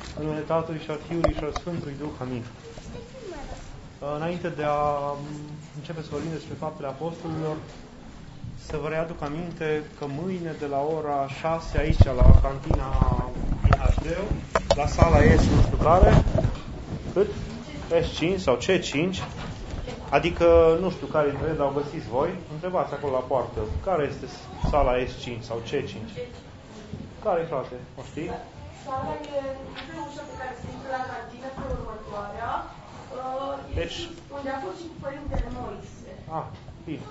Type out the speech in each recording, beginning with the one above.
În numele Tatălui și al Fiului și al Sfântului Duh. Amin. Înainte de a începe să vorbim despre faptele apostolilor, să vă readuc aminte că mâine de la ora 6 aici, la cantina din HD, la sala S, nu știu care, cât? S5 sau C5, adică nu știu care dintre ele au găsit voi, întrebați acolo la poartă, care este sala S5 sau C5? Care, frate? O știi? Sala e ușa pe care se intră la cantină pe următoarea, deci, unde a fost și cu Părintele Moise. Bine.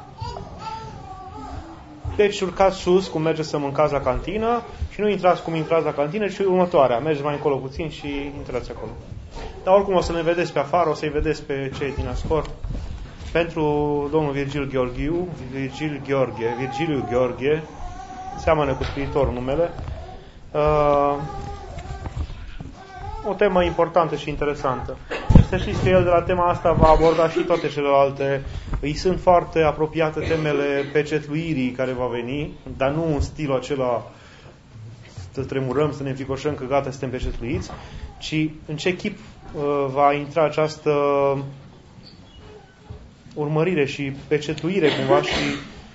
Deci urcați sus cum mergeți să mâncați la cantină și nu intrați cum intrați la cantină, ci următoarea. Mergeți mai încolo puțin și intrați acolo. Dar oricum o să ne vedeți pe afară, o să-i vedeți pe cei din Ascor. Pentru domnul Virgiliu Gheorghe, seamănă cu scriitorul numele, o temă importantă și interesantă. Să știți că el de la tema asta va aborda și toate celelalte. Îi sunt foarte apropiate temele pecetluirii care va veni, dar nu în stilul acela să tremurăm, să ne înfricoșăm că gata, suntem pecetluiți, ci în ce chip va intra această urmărire și pecetluire cumva și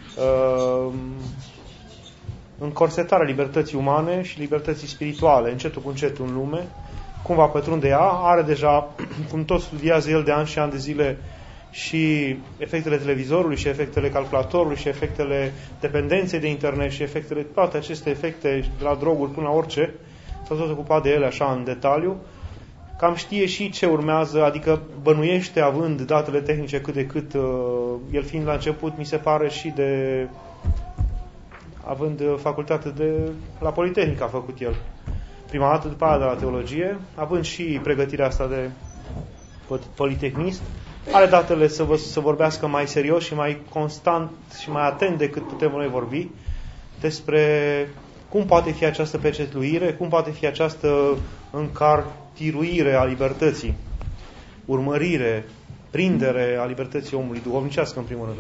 încorsetarea libertății umane și libertății spirituale, încetul cu încetul în lume, cum va pătrunde ea, are deja, cum tot studiază el de ani și ani de zile, și efectele televizorului, și efectele calculatorului, și efectele dependenței de internet, și efectele, toate aceste efecte, de la droguri până la orice, s-a tot ocupat de ele așa în detaliu, cam știe și ce urmează, adică bănuiește, având datele tehnice cât de cât, el fiind la început, mi se pare și de, având facultate la Politehnică a făcut el prima dată, după aia de la teologie, având și pregătirea asta de politehnist, are datele să vorbească mai serios și mai constant și mai atent decât putem noi vorbi despre cum poate fi această pecetluire, cum poate fi această încartiruire a libertății, urmărire, prindere a libertății omului, duhovnicească în primul rând.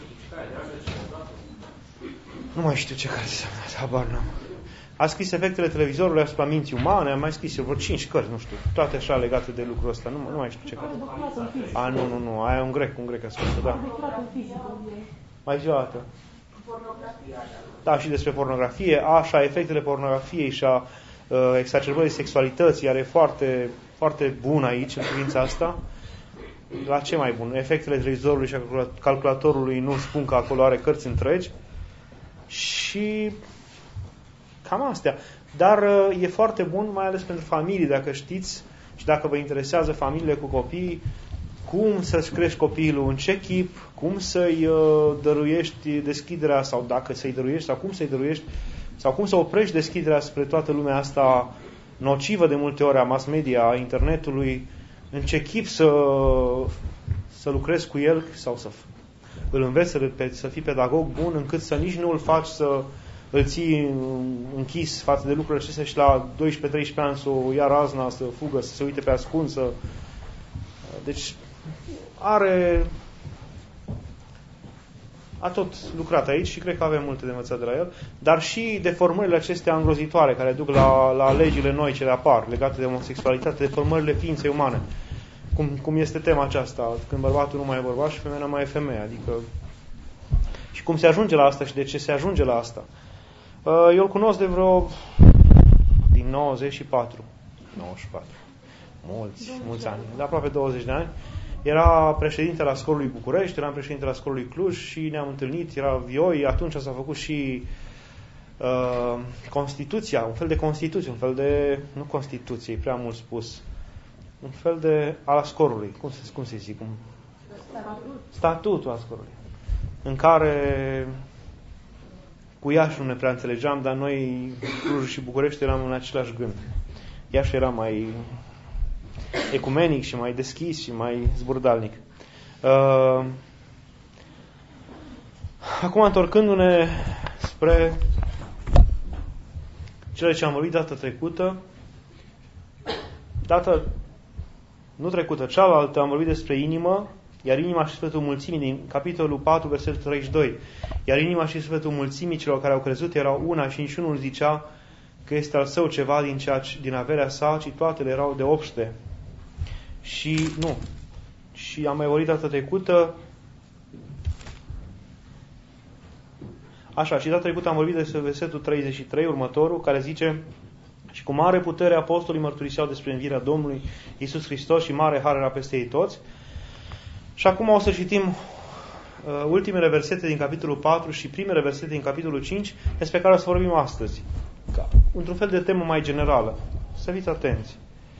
Nu mai știu ce carte înseamnă, habar n-am. A scris efectele televizorului asupra minții umane, a mai scris vreo 5 cărți, nu știu, toate așa legate de lucrul ăsta, nu mai știu ce carte. Nu, aia e un grec a scris, da. Mai zi o dată. Da, și despre pornografie, așa, efectele pornografiei și a exacerbării sexualității, are foarte, foarte bun aici, în privința asta. La ce mai bun? Efectele televizorului și a calculatorului, nu spun că acolo are cărți întregi. Și cam astea. Dar e foarte bun, mai ales pentru familii, dacă știți și dacă vă interesează familiile cu copii, cum să-ți crești copilul, în ce chip, cum să-i dăruiești deschiderea, sau dacă să-i dăruiești, sau cum să-i dăruiești, sau cum să oprești deschiderea spre toată lumea asta nocivă de multe ori a mass media, a internetului, în ce chip să lucrezi cu el sau să îl înveți să fii pedagog bun, încât să nici nu îl faci să îl ții închis față de lucrurile acestea și la 12-13 ani să o ia razna, să fugă, să se uite pe ascuns. Deci a tot lucrat aici și cred că avem multe de învățat de la el, dar și deformările acestea îngrozitoare care duc la legile noi ce apar legate de homosexualitate, deformările ființei umane. Cum este tema aceasta, când bărbatul nu mai e bărbat și femeia nu mai e femeie, adică și cum se ajunge la asta și de ce se ajunge la asta. Eu îl cunosc de din 94, mulți ani, de aproape 20 de ani. Era președinte la Scorului București, eram președinte la Scorului Cluj și ne-am întâlnit, era vioi, atunci s-a făcut și Constituția, un fel de Constituție, un fel de, nu Constituție, prea mult spus, un fel de al Ascorului, cum se zic? Statutul Ascorului, în care cu Iași nu ne prea înțelegeam, dar noi, Cluj și București, eram în același gând. Iași era mai ecumenic și mai deschis și mai zburdalnic. Acum, întorcându-ne spre cele ce am vorbit data trecută, cealaltă am vorbit despre inimă, iar inima și sufletul mulțimii, din capitolul 4, versetul 32. Iar inima și sufletul mulțimii celor care au crezut erau una și niciunul zicea că este al său ceva din averea sa, ci toate le erau de obște. Și nu. Și am mai vorbit data trecută. Așa, și data trecută am vorbit despre versetul 33, următorul, care zice: și cu mare putere apostolii mărturiseau despre învierea Domnului Iisus Hristos și mare har era peste ei toți. Și acum o să citim ultimele versete din capitolul 4 și primele versete din capitolul 5, despre care o să vorbim astăzi. Într-un fel de temă mai generală. Să fiți atenți.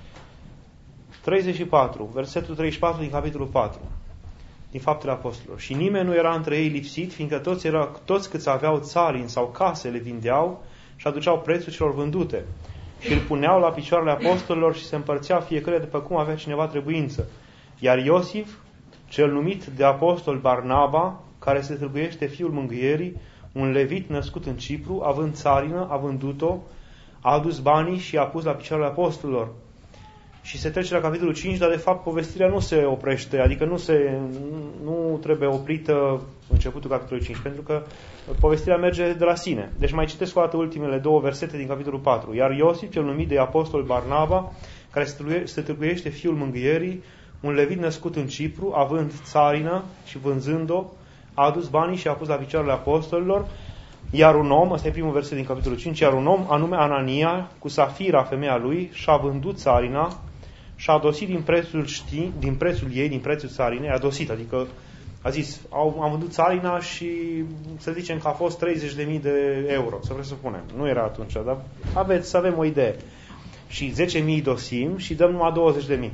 34, versetul 34 din capitolul 4, din Faptele Apostolilor. Și nimeni nu era între ei lipsit, fiindcă toți câți aveau țarini sau case le vindeau și aduceau prețul celor vândute. Și îl puneau la picioarele apostolilor și se împărțea fiecare după cum avea cineva trebuință. Iar Iosif, cel numit de apostol Barnaba, care se tâlcuiește fiul mângâierii, un levit născut în Cipru, având țarină, a vândut-o, a adus banii și a pus la picioarele apostolilor. Și se trece la capitolul 5, dar de fapt povestirea nu se oprește, adică nu trebuie oprită începutul capitolului 5, pentru că povestirea merge de la sine. Deci mai citesc o dată ultimele două versete din capitolul 4. Iar Iosif, cel numit de apostol Barnaba, care se tâlcuiește fiul mângâierii, un levit născut în Cipru, având țarină și vânzând-o, a adus banii și a pus la picioarele apostolilor. Iar un om, ăsta e primul verset din capitolul 5, iar un om, anume Anania, cu Safira, femeia lui, și-a vândut țarina și a dosit din prețul țarinei, a dosit, adică a zis, am vândut țarina și să zicem că a fost 30.000 de euro, să presupunem. Nu era atunci, dar să avem o idee. Și 10.000 dosim și dăm numai 20.000.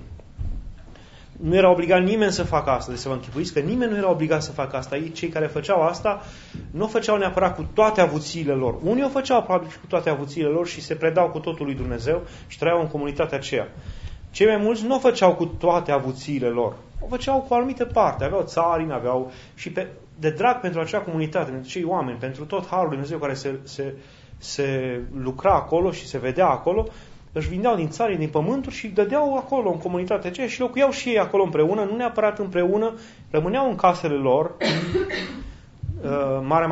Nu era obligat nimeni să facă asta. Deci să vă închipuiți că nimeni nu era obligat să facă asta. Ei, cei care făceau asta, nu o făceau neapărat cu toate avuțiile lor. Unii o făceau probabil cu toate avuțiile lor și se predau cu totul lui Dumnezeu și trăiau în comunitatea aceea. Cei mai mulți nu o făceau cu toate avuțiile lor. O făceau cu o anumită parte. Aveau țarini, aveau și de drag pentru acea comunitate, pentru cei oameni, pentru tot harul lui Dumnezeu care se lucra acolo și se vedea acolo, își vindeau din țarini, din pământuri și dădeau acolo, în comunitatea aceea, și locuiau și ei acolo împreună, nu neapărat împreună, rămâneau în casele lor, marea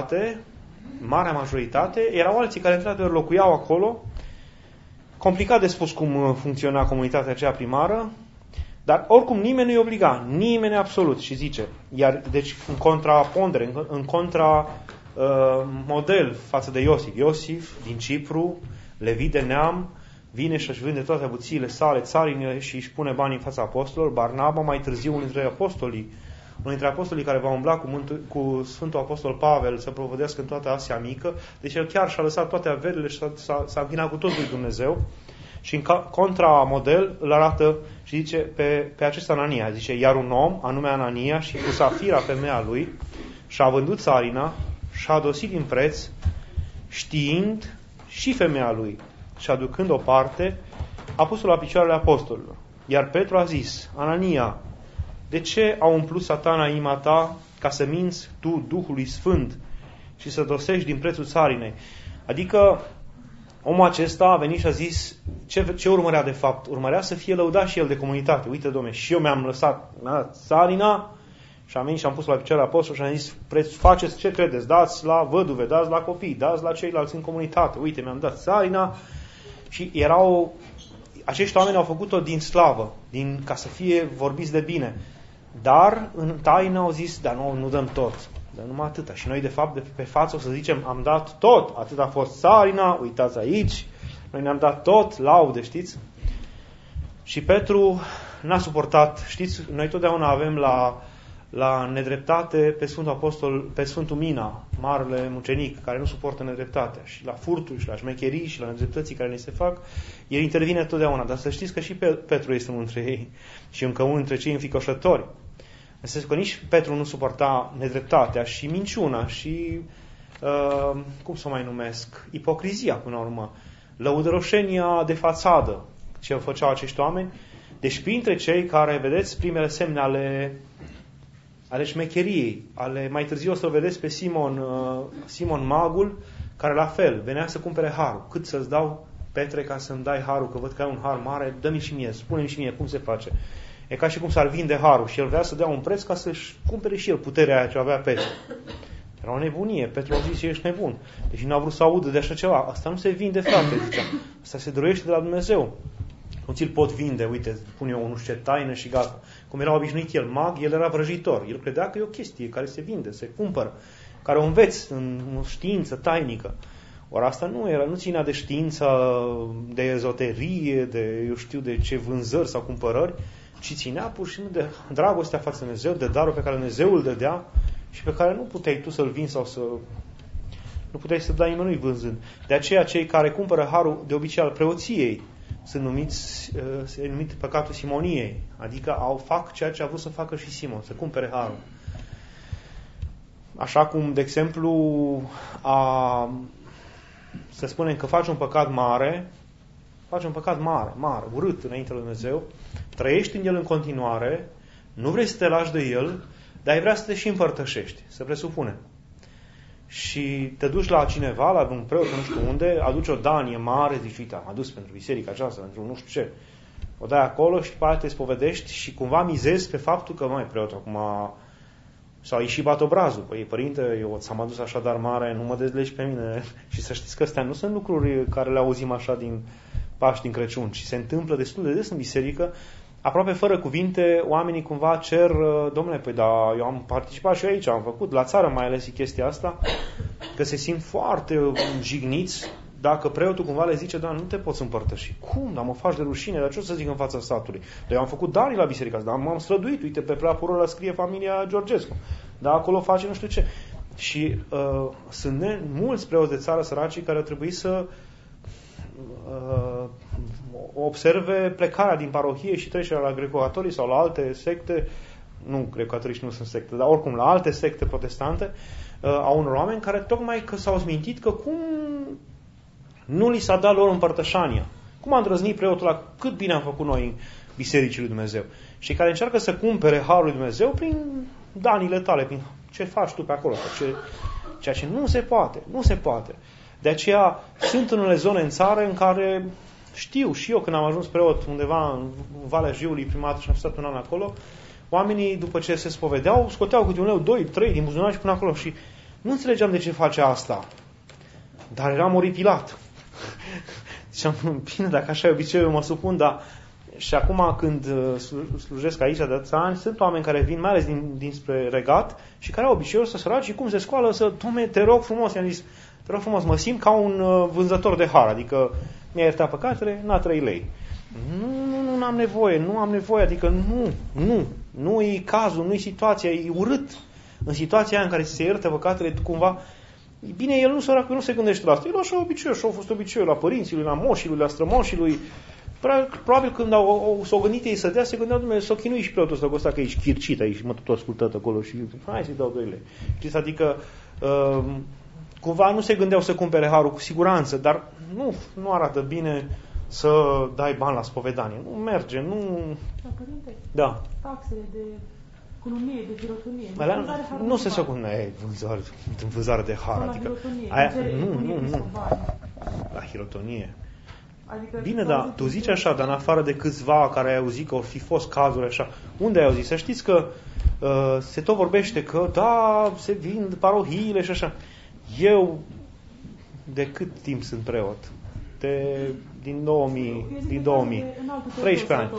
majoritate, erau alții care într-adevăr locuiau acolo. Complicat de spus cum funcționa comunitatea aceea primară, dar oricum nimeni nu-i obliga, nimeni absolut, și zice, deci în contrapondere, în model față de Iosif din Cipru, levit de neam, vine și își vinde toate avuțiile sale, țarinile, și își pune banii în fața apostolilor. Barnaba, mai târziu, unul dintre apostolii care va umbla cu Sfântul Apostol Pavel să propovădească în toată Asia Mică, deci el chiar și-a lăsat toate averile și s-a închinat cu totul lui Dumnezeu. Și în contramodel îl arată și zice pe acest Anania, zice, iar un om, anume Anania, și cu Safira, femeia lui, și-a vândut țarina și-a dosit din preț, știind și femeia lui, și aducând o parte, a pus-o la picioarele apostolilor. Iar Petru a zis, Anania, de ce a umplut Satana inima ta ca să minți tu Duhului Sfânt și să dosești din prețul țarinei? Adică omul acesta a venit și a zis, ce urmărea de fapt? Urmărea să fie lăudat și el de comunitate. Uite, Doamne, și eu mi-am lăsat țarina și am venit și am pus la picioarele apostolilor și am zis, faceți ce credeți, dați la văduve, dați la copii, dați la ceilalți în comunitate. Uite, mi-am dat țarina. Și acești oameni au făcut-o din slavă, ca să fie vorbiți de bine. Dar în taină au zis, dar nu dăm tot, dăm numai atâta. Și noi de fapt pe față o să zicem, am dat tot, atât a fost țarina, uitați aici, noi ne-am dat tot, laude, știți? Și Petru n-a suportat, știți, noi totdeauna avem la nedreptate pe Sfântul Mina, marele mucenic, care nu suportă nedreptatea, și la furturi, și la șmecherii, și la nedreptății care ne se fac, el intervine totdeauna. Dar să știți că și Petru este unul dintre ei și încă unul dintre cei înfricoșători. Înseamnă că nici Petru nu suporta nedreptatea și minciuna și, cum să o mai numesc, ipocrizia până la urmă, lăudăroșenia de fațadă ce făceau acești oameni. Deci printre cei care, vedeți, primele semne ale șmecheriei, mai târziu o să o vedeți pe Simon Magul, care la fel venea să cumpere harul. Cât să-ți dau, Petre, ca să-mi dai harul, că văd că ai un har mare, dă-mi și mie, spune-mi și mie cum se face. E ca și cum s-ar vinde harul și el vrea să dea un preț ca să-și cumpere și el puterea aia ce avea Petre. Era o nebunie. Petru a zis, ești nebun. Deci n-a vrut să audă de așa ceva. Asta nu se vinde, frate, zicea. Asta se dorește de la Dumnezeu. Nu ți-l pot vinde, uite, pun eu nu știu ce taină și gata. Cum era obișnuit el mag, el era vrăjitor. El credea că e o chestie care se vinde, se cumpără, care o înveți în știință tainică. Ori asta nu ținea de știința, de ezoterie, de eu știu de ce vânzări sau cumpărări, ci ținea pur și simplu de dragostea față de Dumnezeu, de darul pe care Dumnezeu îl dădea și pe care nu puteai tu să-l vinzi sau să... Nu puteai să dai nimănui vânzând. De aceea cei care cumpără harul de obicei al preoției sunt numit păcatul simoniei, adică fac ceea ce a vrut să facă și Simon, să cumpere harul. Așa cum, de exemplu, să spunem că faci un păcat mare, urât înainte lui Dumnezeu, trăiești în el în continuare, nu vrei să te lași de el, dar ai vrea să te și împărtășești, să presupunem. Și te duci la cineva, la un preot, nu știu unde, aduci o danie mare, zici, uite, am adus pentru biserica aceasta, pentru nu știu ce. O dai acolo și după aia te spovedești și cumva mizezi pe faptul că, mai preot, acum s-a ieșit bat obrazul. Păi, părinte, eu ți-am adus așa dar mare, nu mă dezlegi pe mine. Și să știți că astea nu sunt lucruri care le auzim așa din Paști, din Crăciun, ci se întâmplă destul de des în biserică. Aproape fără cuvinte, oamenii cumva cer, domnule, păi da, eu am participat și eu aici, am făcut, la țară mai ales chestia asta, că se simt foarte jigniți dacă preotul cumva le zice, da, nu te poți împărtăși. Cum? Dar mă faci de rușine, dar ce o să zic în fața statului? Dar eu am făcut darii la biserica asta, dar m-am străduit, uite, pe prapurul ăla scrie familia Georgescu, dar acolo face nu știu ce. Și sunt mulți preoți de țară săracii care ar trebui să observe plecarea din parohie și trecerea la greco-catolici sau la alte secte, nu greco-catolici nu sunt secte, dar oricum la alte secte protestante, a unor oameni care tocmai că s-au smintit că cum nu li s-a dat lor împărtășania. Cum a îndrăznit preotul la cât bine am făcut noi în Bisericii lui Dumnezeu. Și care încearcă să cumpere harul lui Dumnezeu prin danile tale, prin ce faci tu pe acolo, ceea ce nu se poate, nu se poate. De aceea sunt unele zone în țară în care știu și eu când am ajuns preot undeva în Valea Jiului prima dată și am stat un an acolo, oamenii după ce se spovedeau scoteau câte 1 leu, 2, 3 din buzunar și până acolo și nu înțelegeam de ce face asta. Dar eram oripilat. Ziceam, bine, dacă așa e obiceiul, mă supun, dar și acum când slujesc aici de atâția ani, sunt oameni care vin, mai ales dinspre Regat, și care au obiceiul să săraci și cum se scoală, Doamne, te rog frumos, i-am zis, te rog frumos, mă simt ca un vânzător de har, adică mi-a iertat păcatele, n-a 3 lei. Nu am nevoie, adică nu e cazul, nu e situația, e urât. În situația aia în care se iertă păcatele, cumva, bine, el nu se gândește la asta, el așa obiceiul, așa a fost obiceiul la părinții lui, la moșii lui, la strămoșii lui. Probabil când s-au gândit ei să dea, se gândeau, Dumnezeu, s-au chinuit și preotul ăsta cu ăsta că ești chircit aici, mă tot ascultat acolo și hai să-i dau 2 lei. Știți, adică cumva nu se gândeau să cumpere harul cu siguranță, dar nu arată bine să dai bani la spovedanie. Nu merge, nu... Da, părinte, da. taxele de cununie, de hirotonie. Nu se secunde vânzare de har. Adică, nu. La hirotonie. Adică bine, da, tu zici așa, dar în afară de câțiva care ai auzit că au fi fost cazuri așa, unde ai auzit? Să știți că se tot vorbește că, da, se vind parohiile și așa. Eu, de cât timp sunt preot? Din 2000, 13 ani.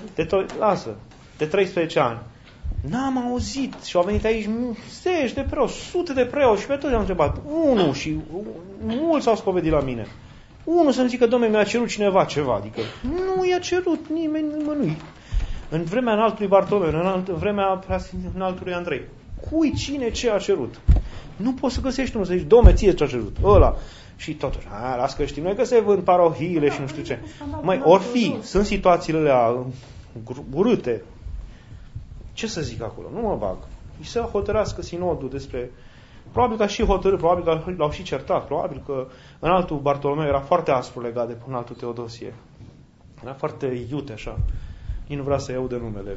De 13 ani. N-am auzit și au venit aici zeci de preoți, sute de preoți și pe toți am întrebat. Unul și mulți s-au spovedit la mine. Unul să-mi zică, Doamne, mi-a cerut cineva ceva, adică nu i-a cerut nimănui. În vremea înaltului Bartolomeu, în vremea înaltului Andrei, cui, cine, ce a cerut? Nu poți să găsești unul să zici, Doamne, ție ce a cerut, ăla. Și totuși, las că știm noi că se vând parohiile și nu știu ce. Măi, ori fi, sunt situațiile alea urâte. Ce să zic acolo? Nu mă bag. Și să hotărească sinodul despre... Probabil că a și hotărât, probabil că l-au și certat, probabil că înaltul Bartolomeu era foarte aspru legat de înaltul Teodosie. Era foarte iute așa. Nici nu vrea să iau de numele.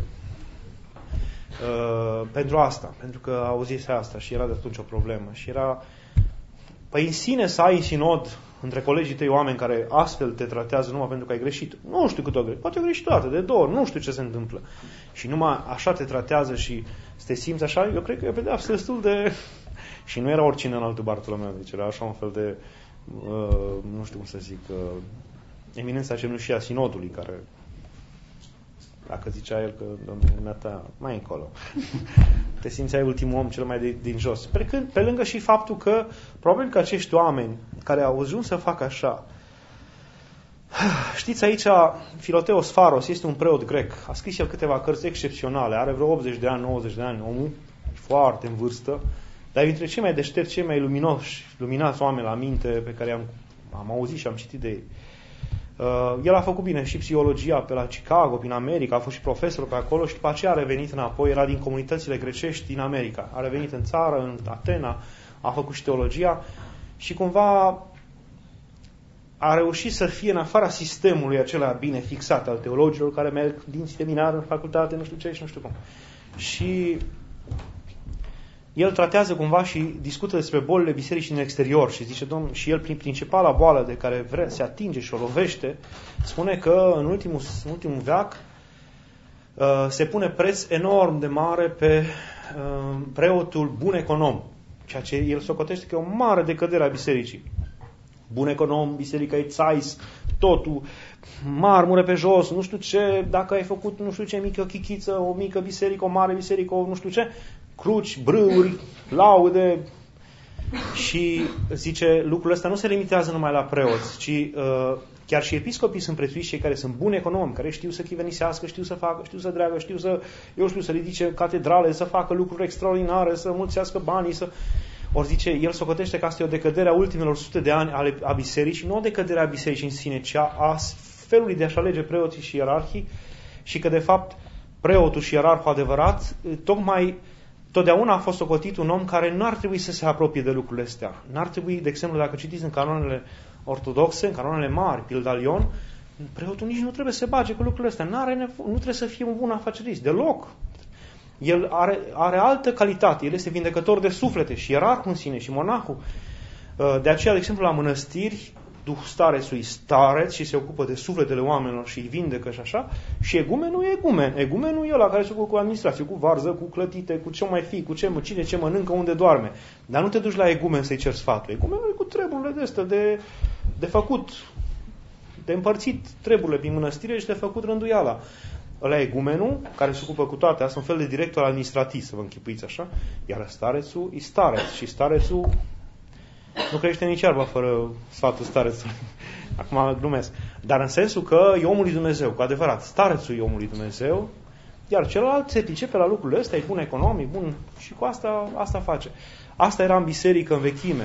Pentru asta, pentru că auzise asta și era de atunci o problemă. Și era... Păi în sine să ai sinod între colegii tăi oameni care astfel te tratează numai pentru că ai greșit. Nu știu cât o greșit. Poate o greșit toată, de 2 ori, nu știu ce se întâmplă. Și numai așa te tratează și să te simți așa, eu cred că e o pedeapsă destul de Și nu era oricine în altul Bartolomeu, deci era așa un fel de, nu știu cum să zic, eminența cenușii a sinodului, care, dacă zicea el că domnul ta mai încolo, te simțeai ultimul om cel mai din jos. Pe lângă și faptul că, probabil că acești oameni care au ajuns să facă așa, știți, aici Filoteos Faros este un preot grec, a scris el câteva cărți excepționale, are vreo 80 de ani, 90 de ani, omul, foarte în vârstă, dar dintre cei mai deștepți, cei mai luminați oameni la minte pe care am auzit și am citit de ei. El a făcut bine și psihologia pe la Chicago, prin America, a fost și profesor pe acolo și după aceea a revenit înapoi, era din comunitățile grecești din America. A revenit în țară, în Atena, a făcut și teologia și cumva a reușit să fie în afara sistemului acela bine fixat al teologilor care merg din seminar în facultate, nu știu ce și nu știu cum. Și el tratează cumva și discută despre bolile bisericii în exterior și zice, domn, și el prin principala boală de care se atinge și o lovește, spune că în ultimul veac se pune preț enorm de mare pe preotul bun econom, ceea ce el socotește că e o mare decădere a bisericii. Bun econom, biserica e țais, totul, marmură pe jos, nu știu ce, dacă ai făcut nu știu ce mică chichiță, o mică biserică, o mare biserică, o nu știu ce, cruci, brâuri, laude. Și zice, lucrul ăsta nu se limitează numai la preoți, ci chiar și episcopii sunt prețuiți, cei care sunt buni economi, care știu să chivenisească, știu să facă, știu să dreagă, știu să ridice catedrale, să facă lucruri extraordinare, să mulțească banii, Ori zice, el socotește că asta e o decădere a ultimelor sute de ani a bisericii, nu o decădere a bisericii în sine, ci a felului de a-și alege preoții și ierarhii și că, de fapt, preotul și ierarhul adevărat, totdeauna a fost socotit un om care nu ar trebui să se apropie de lucrurile astea. N-ar trebui, de exemplu, dacă citiți în canonele ortodoxe, în canonele mari, Pilda Lion, preotul nici nu trebuie să se bage cu lucrurile astea. Nu trebuie să fie un bun afacerist, deloc. El are altă calitate, el este vindecător de suflete și ierarhul în sine și monahul. De aceea, de exemplu, la mănăstiri, duh starețul e stareț și se ocupă de sufletele oamenilor și îi vindecă și așa, și egumenul e egumen. Egumenul e ăla care se ocupă cu administrație, cu varză, cu clătite, cu ce mai fi, cu cine ce mănâncă, unde doarme. Dar nu te duci la egumen să-i ceri sfatul. Egumenul e cu treburile de astea, de făcut, de împărțit treburile prin mănăstire și de făcut rânduiala. Ăla e egumenul, care se ocupă cu toate astea, un fel de director administrativ, să vă închipuiți așa, iar starețul e stareț și starețul nu crește nici iarba fără sfatul starețului. Acum glumesc. Dar în sensul că e omul lui Dumnezeu, cu adevărat, starețul e omul lui Dumnezeu, iar celălalt se pricepe la lucrurile astea, e bun economic, bun, și cu asta face. Asta era în biserică, în vechime.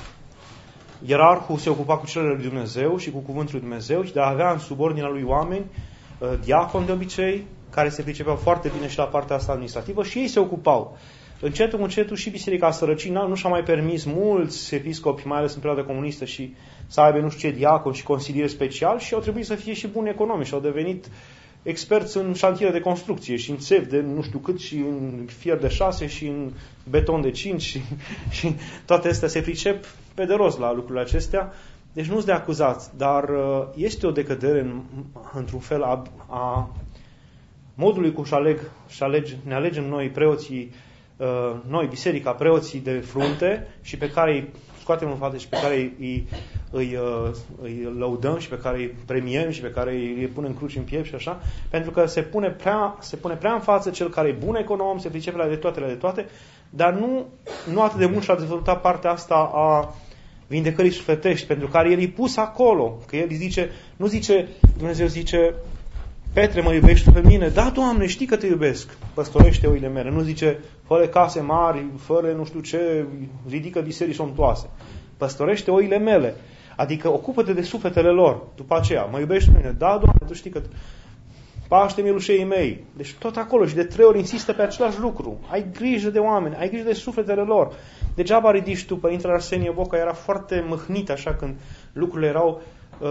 Ierarhul se ocupa cu celele lui Dumnezeu și cu cuvântul lui Dumnezeu și de a avea în subordinea lui oameni, diaconi de obicei, care se pricepeau foarte bine și la partea asta administrativă și ei se ocupau. Încetul și biserica sărăcină nu și-a mai permis mulți episcopi, mai ales în perioada comunistă, și să aibă nu știu ce diacon și consilier special și au trebuit să fie și buni economici și au devenit experți în șantiere de construcție și în țevi de nu știu cât și în fier de 6 și în beton de 5 și toate astea se pricep pe de rost la lucrurile acestea. Deci nu-s de acuzat, dar este o decădere într-un fel a modului cum ne alegem noi preoții, noi, biserica, preoții de frunte și pe care îi scoatem în față și pe care îi lăudăm și pe care îi premiem și pe care îi punem cruci în piept și așa, pentru că se pune prea în față cel care e bun econom, se pricepe la de toate, dar nu atât de mult și-a dezvoltat partea asta a vindecării sufletești, pentru care el e pus acolo, că el Dumnezeu zice, Petre, mă iubești tu pe mine? Da, Doamne, știi că te iubesc. Păstorește oile mele. Nu zice, fără case mari, fără nu știu ce, ridică biserici somptoase. Păstorește oile mele. Adică ocupă-te de sufletele lor. După aceea, mă iubești tu pe mine? Da, Doamne, tu știi că paște mielușeii mei. Deci tot acolo și de 3 ori insistă pe același lucru. Ai grijă de oameni, ai grijă de sufletele lor. Degeaba ridici tu, Părintele Arsenie Boca era foarte mâhnit așa când lucrurile erau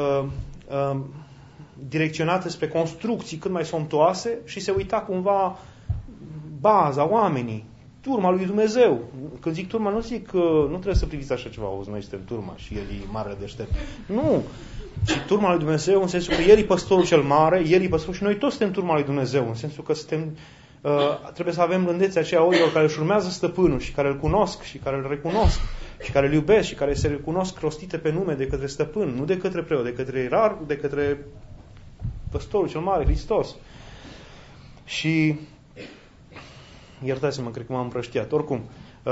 direcționate spre construcții cât mai somptoase și se uita cumva baza, oamenii, turma lui Dumnezeu. Când zic turma, nu zic că nu trebuie să priviți așa ceva, auzi, noi suntem turma și el e mare deștept. Nu! Și turma lui Dumnezeu în sensul că el e păstorul cel mare, el e păstorul și noi toți suntem turma lui Dumnezeu, în sensul că suntem trebuie să avem blândețea aceea oilor care își urmează stăpânul și care îl cunosc și care îl recunosc și care îl iubesc și care se recunosc rostite pe nume de către stăpân, nu de către preot, de către ierar, de către păstorul cel mare, Hristos. Și iertați-mă, cred că m-am împrăștiat. Oricum,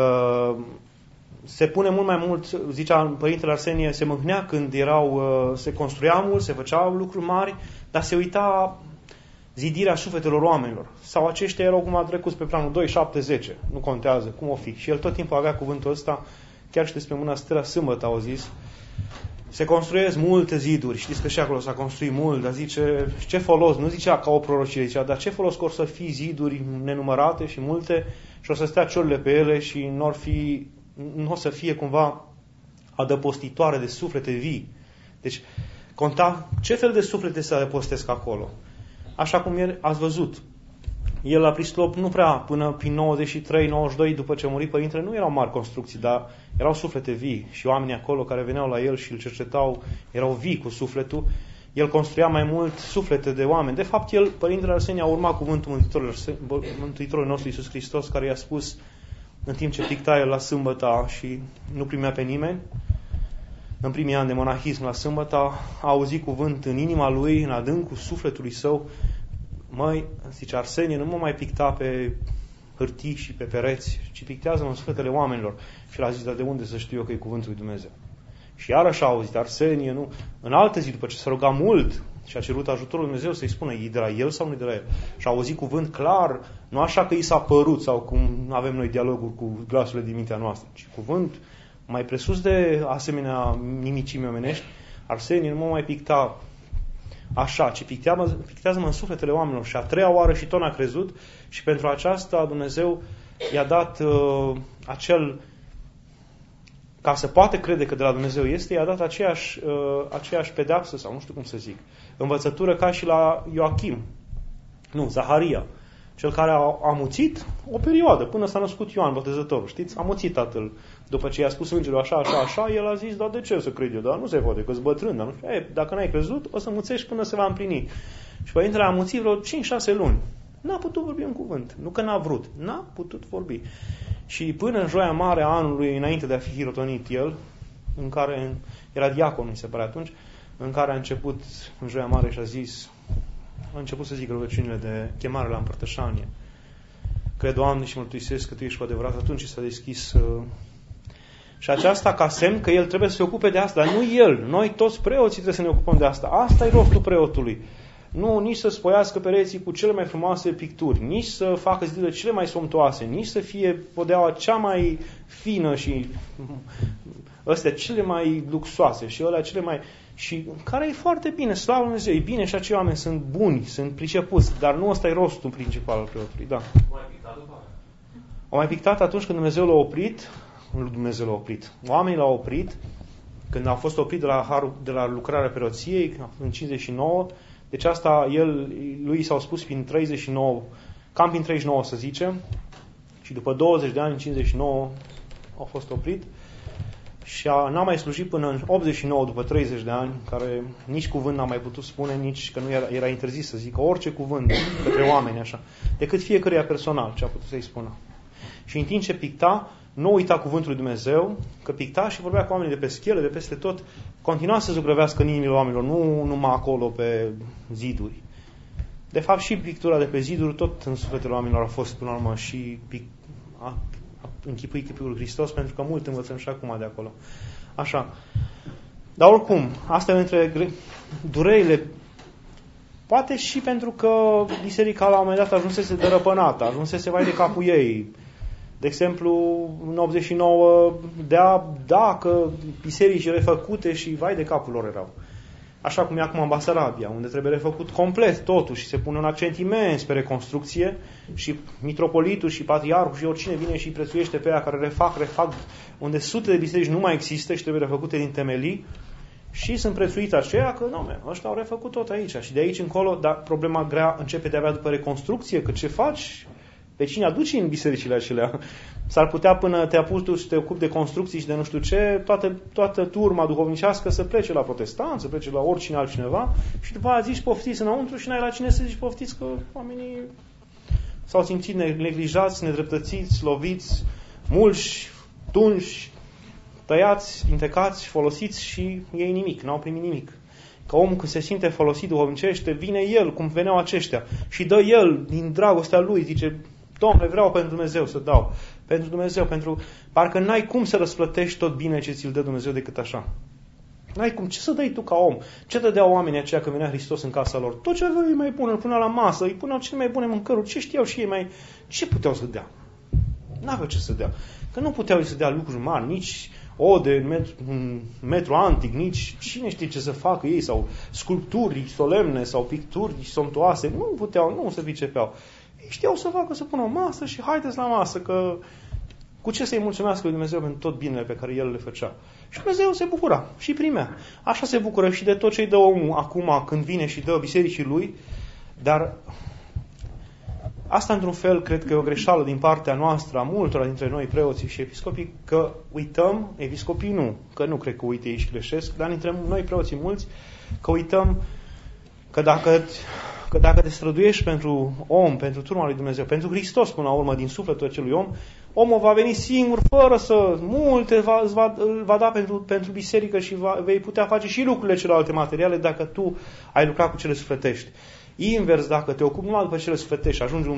se pune mult mai mult, zicea Părintele Arsenie, se mâhnea când se construia mult, se făceau lucruri mari, dar se uita zidirea sufletelor oamenilor. Sau aceștia erau cum a trecut pe planul 2, 7, 10. Nu contează, cum o fi. Și el tot timpul avea cuvântul ăsta, chiar și despre Mănăstirea Sâmbătă au zis, se construiesc multe ziduri. Știți că și acolo s-a construit mult, dar zice, ce folos? Nu zicea ca o prorocie, zicea, dar ce folos că or să fie ziduri nenumărate și multe și o să stea ciorile pe ele și nu o să fie cumva adăpostitoare de suflete vii. Deci, conta ce fel de suflete se adăpostesc acolo. Așa cum ați văzut, el la Prislop nu prea, până prin 93-92, după ce a murit Părintele, nu erau mari construcții, dar erau suflete vii și oamenii acolo care veneau la el și îl cercetau, erau vii cu sufletul. El construia mai mult suflete de oameni. De fapt, Părintele Arsenie, a urmat cuvântul Mântuitorului nostru Iisus Hristos, care i-a spus în timp ce picta el la Sâmbăta și nu primea pe nimeni, în primii ani de monahism la Sâmbăta, a auzit cuvânt în inima lui, în adâncul sufletului său, măi, zice Arsenie, nu mă mai picta pe hârtii și pe pereți, ci pictează-mă în sufletele oamenilor. Și l-a zis, dar de unde să știu eu că e cuvântul lui Dumnezeu? Și iarăși a auzit Arsenie, nu? În altă zi, după ce s-a rugat mult și a cerut ajutorul lui Dumnezeu să-i spună, e de la el sau nu de la el? Și a auzit cuvânt clar, nu așa că i s-a părut sau cum avem noi dialoguri cu glasurile din mintea noastră, ci cuvânt mai presus de asemenea nimicimi omenești. Arsenie, nu mă mai picta așa, ci pictează-mă în sufletele oamenilor. Și a treia oară și tot n-a crezut și pentru aceasta Dumnezeu i-a dat ca să poată crede că de la Dumnezeu este, i-a dat aceeași pedeapsă, sau nu știu cum să zic, învățătură ca și la Zaharia, cel care a muțit o perioadă, până s-a născut Ioan Botezătorul, știți? A muțit tatăl. După ce i-a spus îngerul așa, el a zis, da, de ce să cred eu? Dar nu se poate, că-s bătrân. Dar nu știu. Dacă n-ai crezut, o să muțești până se va împlini. Și Părintele a muțit vreo 5-6 luni. N-a putut vorbi un cuvânt. Nu că n-a vrut. N-a putut vorbi. Și până în joia mare a anului, înainte de a fi hirotonit el, în care era diacon, mi se pare atunci, în care a început în joia mare și a început să zic rugăciunile de chemare la împărtășanie. Cred, Doamne, și mărturisesc că Tu ești cu adevărat. Atunci s-a deschis și aceasta ca semn că el trebuie să se ocupe de asta, dar nu el. Noi toți preoții trebuie să ne ocupăm de asta. Asta e rostul preotului. Nu nici să spoiască pereții cu cele mai frumoase picturi, nici să facă zilele cele mai somptoase, nici să fie podeaua cea mai fină și astea cele mai luxoase și alea cele mai... Și care e foarte bine, slavă Dumnezeu, e bine și acei oameni sunt buni, sunt pricepuți, dar nu ăsta e rostul principal al preotului, da. Au mai pictat atunci când Dumnezeu l-a oprit, oamenii l-au oprit, când a fost oprit de la lucrarea preoției, în 59, deci asta lui s-au spus prin 39, cam prin 39 să zicem, și după 20 de ani, în 59, a fost oprit și n-a mai slujit până în 89, după 30 de ani, care nici cuvânt n-a mai putut spune, nici că nu era interzis să zică orice cuvânt către oameni, așa, decât fiecăruia personal ce a putut să-i spună. Și în timp ce picta, nu uita cuvântul lui Dumnezeu, că picta și vorbea cu oamenii de pe schele, de peste tot, continua să zugrăvească în inimile oamenilor, nu numai acolo pe ziduri. De fapt, și pictura de pe ziduri, tot în sufletele oamenilor a fost, până la urmă, și a închipuit chipul lui Hristos, pentru că mult învățăm și acum de acolo. Așa. Dar oricum, asta e între durerile. Poate și pentru că biserica la un moment dat ajunsese dărăpânată, ajunsese vai de capul ei. De exemplu, în 89, dacă biserici refăcute și vai de capul lor erau. Așa cum e acum în Basarabia, unde trebuie refăcut complet totul și se pune un accent imens pe reconstrucție și mitropolitul și patriarhul și oricine vine și prețuiește pe aia care refac, unde sute de biserici nu mai există și trebuie refăcute din temelii și sunt prețuiți aceia că, ăștia au refăcut tot aici și de aici încolo, dar problema grea începe de avea după reconstrucție, că ce faci? Pe cine aduci în bisericile acelea? S-ar putea până te apuci tu și te ocupi de construcții și de nu știu ce, toată turma duhovnicească să plece la protestant, să plece la oricine altcineva și după aia zici poftiți înăuntru și n-ai la cine să zici poftiți că oamenii S-au simțit neglijați, nedreptățiți, loviți, mulși, tunși, tăiați, vindecați, folosiți și ei nimic, n-au primit nimic. Că omul când se simte folosit duhovnicește, vine el, cum veneau aceștia, și dă el, din dragostea lui, zice, Doamne, vreau pentru Dumnezeu să dau. Pentru Dumnezeu, parcă n-ai cum să răsplătești tot bine ce ți-l dă Dumnezeu decât așa. N-ai cum. Ce să dai tu ca om? Ce te deau oamenii aceia când venea Hristos în casa lor? Tot ce aveau ei mai bun, îl punea la masă, îi puneau cele mai bune mâncăruri, ce știau și ei mai... Ce puteau să dea? N-aveau ce să dea. Că nu puteau să dea lucruri mari, nici ode în metru antic, nici cine știe ce să facă ei, sau sculpturi solemne, sau picturi somptuoase. Nu puteau, nu se pricepeau. Ei știau să facă, să pună o masă și haideți la masă, că cu ce să-i mulțumească lui Dumnezeu pentru tot binele pe care El le făcea. Și Dumnezeu se bucura și primea. Așa se bucură și de tot ce îi dă omul acum când vine și dă bisericii lui, dar asta într-un fel cred că e o greșeală din partea noastră, a multora dintre noi preoții și episcopii, că uităm, episcopii nu, că nu cred că uite ei și greșesc, dar dintre noi preoții mulți, că uităm că dacă te străduiești pentru om, pentru turma lui Dumnezeu, pentru Hristos până la urmă din sufletul acelui om, omul va veni singur, fără să multe va da pentru biserică și vei putea face și lucrurile celelalte materiale dacă tu ai lucrat cu cele sufletești. Invers, dacă te ocupi numai după cele sufletești, ajungi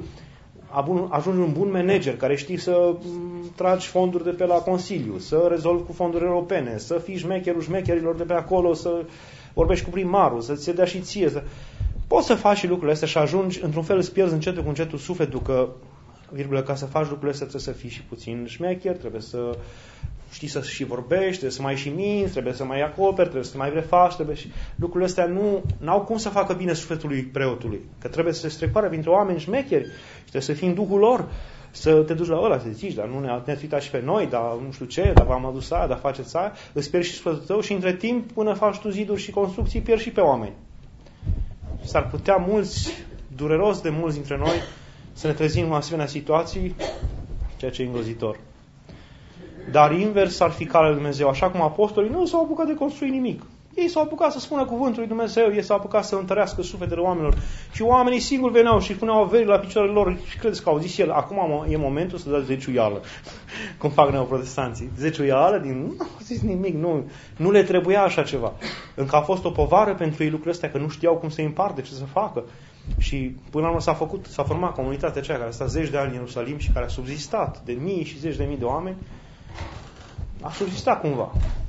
un bun manager care știi să tragi fonduri de pe la Consiliu, să rezolvi cu fonduri europene, să fii șmecherilor de pe acolo, să vorbești cu primarul, să-ți se dea și ție. Poți să faci și lucrurile astea și ajungi, într-un fel îți pierzi încetul cu încetul sufletul, că, ca să faci lucrurile astea trebuie să fii și puțin șmecher, trebuie să știi să și vorbești, trebuie să mai și minți, trebuie să mai acoperi, trebuie să mai refaci, lucrurile astea nu au cum să facă bine sufletului preotului, că trebuie să se strecoare printre oameni șmecheri și trebuie să fii în duhul lor, să te duci la ăla, să zici, dar nu ne-ați uitat și pe noi, dar nu știu ce, dar v-am adus aia, dar faceți aia, îți pierzi și sufletul tău și între timp, până faci tu ziduri și construcții, pierzi și pe oameni. S-ar putea dureros de mulți dintre noi, să ne trezim în asemenea situații, ceea ce e îngrozitor. Dar invers ar fi calea lui Dumnezeu, așa cum apostolii nu s-au apucat de construi nimic. Ei s-au apucat să spună cuvântul lui Dumnezeu, ei s-au apucat să întărească sufletele oamenilor și oamenii singuri veneau și puneau averii la picioarele lor și credeți că au zis el, acum e momentul să dați zeciuială, cum fac neoprotestanții. Zeciuială nu au zis nimic, nu le trebuia așa ceva. Încă a fost o povară pentru ei lucrurile astea, că nu știau cum să împarte, ce să facă. Și până la urmă s-a format comunitatea aceea care a stat 10 de ani în Ierusalim și care a subzistat de mii și 10.000 de oameni. A subzistat cumva.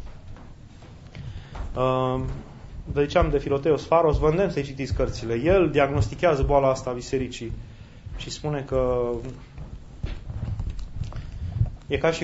Ziceam de Filoteos Faros, vă îndemn să-i citiți cărțile. El diagnostichează boala asta a bisericii și spune că e ca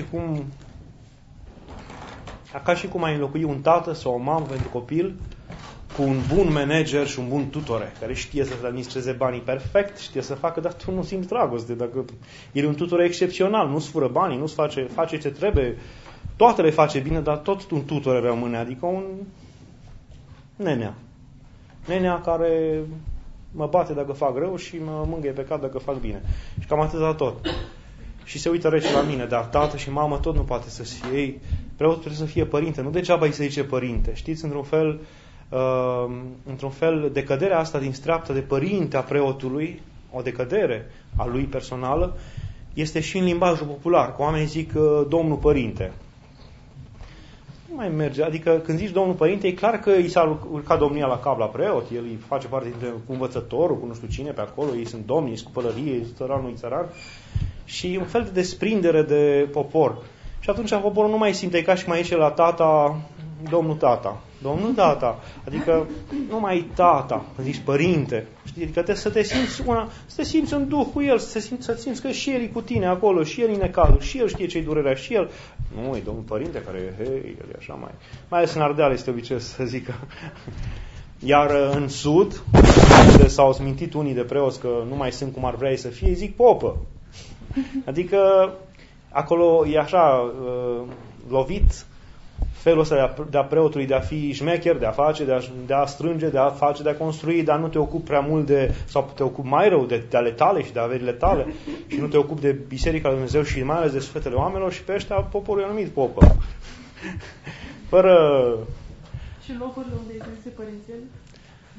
și cum ai înlocui un tată sau o mamă pentru copil cu un bun manager și un bun tutore, care știe să administreze banii perfect, știe să facă, dar tu nu simți dragoste. Dacă el e un tutore excepțional, nu-ți fură banii, nu-ți face ce trebuie, toate le face bine, dar tot un tutore rămâne, adică un nenea. Nenea care mă bate dacă fac rău și mă mângâie pe cap dacă fac bine. Și cam atâta tot. Și se uită rece la mine, dar tată și mamă tot nu poate să fie. Ei, preotul trebuie să fie părinte. Nu degeaba îi se zice părinte. Știți, într-un fel, decăderea asta din streaptă de părinte a preotului, o decădere a lui personală, este și în limbajul popular. Că oamenii zic domnul părinte. Nu mai merge. Adică când zici domnul părinte, e clar că i s-a urcat domnia la cap la preot, el îi face parte dintre învățătorul, cu nu știu cine pe acolo, ei sunt domni, ei cu pălărie, țăranul, țăran. Și un fel de desprindere de popor. Și atunci poporul nu mai simte ca și mai zice la tata, domnul tata. Domnul tata. Adică nu mai tata, când zici părinte. Știi? Adică trebuie să te simți în duh cu el, să simți că și el e cu tine acolo, și el e necazul, și el știe ce-i durerea, și el. Nu, e domnul părinte care el e așa mai ales în Ardeal este obicei să zică. Iar în sud, unde s-au mintit unii de preoți că nu mai sunt cum ar vrea ei să fie, zic popă. Adică acolo e așa lovit felul ăsta de-a preotului de a fi șmecher, de a face, de a strânge, de a face, de a construi, dar nu te ocupi prea mult sau te ocupi mai rău de ale tale și de averile tale și nu te ocupi de Biserica lui Dumnezeu și mai ales de sufletele oamenilor și pe ăștia poporul e numit popă. Fără... Și locurile unde există părințeni?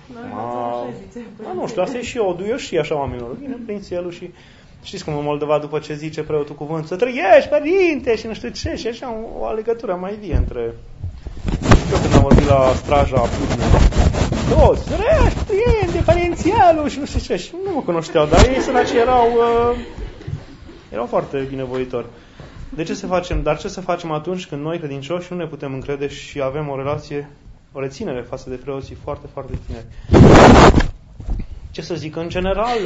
Nu știu, asta e și o duioșie așa oamenilor. Vine prințelul și știți cum în Moldova după ce zice preotul cuvânt, să trăiești, părinte, și nu știu ce, și așa o legătură mai vie între... Eu când am vorbit la straja toți, trăiești, părinte, părințialul și nu știu ce, și nu mă cunoșteau, dar ei săraci erau foarte binevoitori. De ce să facem? Dar ce să facem atunci când noi, credincioși, nu ne putem încrede și avem o reținere față de preoții foarte, foarte tineri? Ce să zic, în general,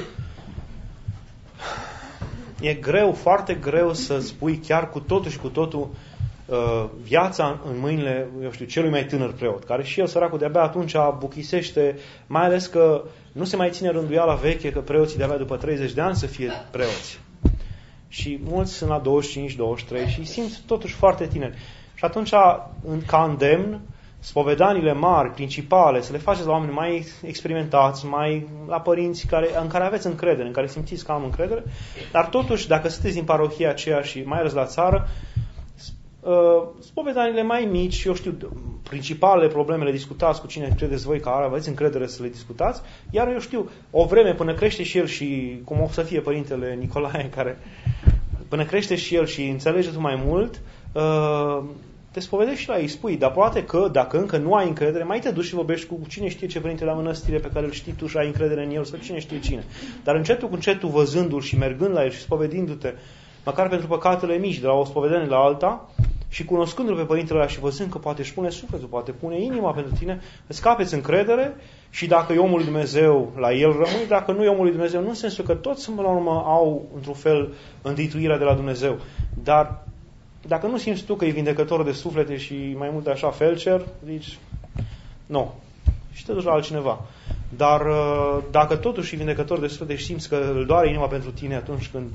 e greu, foarte greu să spui chiar cu totul și cu totul viața în mâinile, eu știu, celui mai tânăr preot, care și el, săracul, de-abia atunci buchisește, mai ales că nu se mai ține rânduiala veche că preoții de-abia după 30 de ani să fie preoți. Și mulți sunt la 25, 23 și simt totuși foarte tineri. Și atunci, ca îndemn, spovedanile mari, principale, să le faceți la oameni mai experimentați, la părinți în care aveți încredere, în care simțiți că am încredere, dar totuși, dacă sunteți din parohia aceea și mai ales la țară, spovedanile mai mici, eu știu, principalele probleme le discutați cu cine credeți voi că aveți încredere să le discutați, iar eu știu, o vreme până crește și el și, cum o să fie părintele Nicolae, care până crește și el și înțelege tu mai mult, te spovedești și la ei, spui, dar poate că, dacă încă nu ai încredere, mai te duci și vorbești cu cine știe ce părinte la mănăstire pe care îl știi tu și ai încredere în el, sau cine știe cine. Dar încetul cu încetul, văzându-l și mergând la el și spovedindu-te, măcar pentru păcatele mici, de la o spovedanie la alta, și cunoscându-l pe părintele ăla și văzând că poate își pune sufletul, poate pune inima pentru tine, îți capeți încredere și dacă e omul lui Dumnezeu, la el rămâi, dacă nu e omul lui Dumnezeu, nu în sensul că toți, până la urmă, au, într-un fel, întâituirea de la Dumnezeu. Dar dacă nu simți tu că e vindecător de suflete și mai mult așa felcer, zici, nu. Și te duci la altcineva. Dar dacă totuși e vindecător de suflete și simți că îl doare inima pentru tine atunci când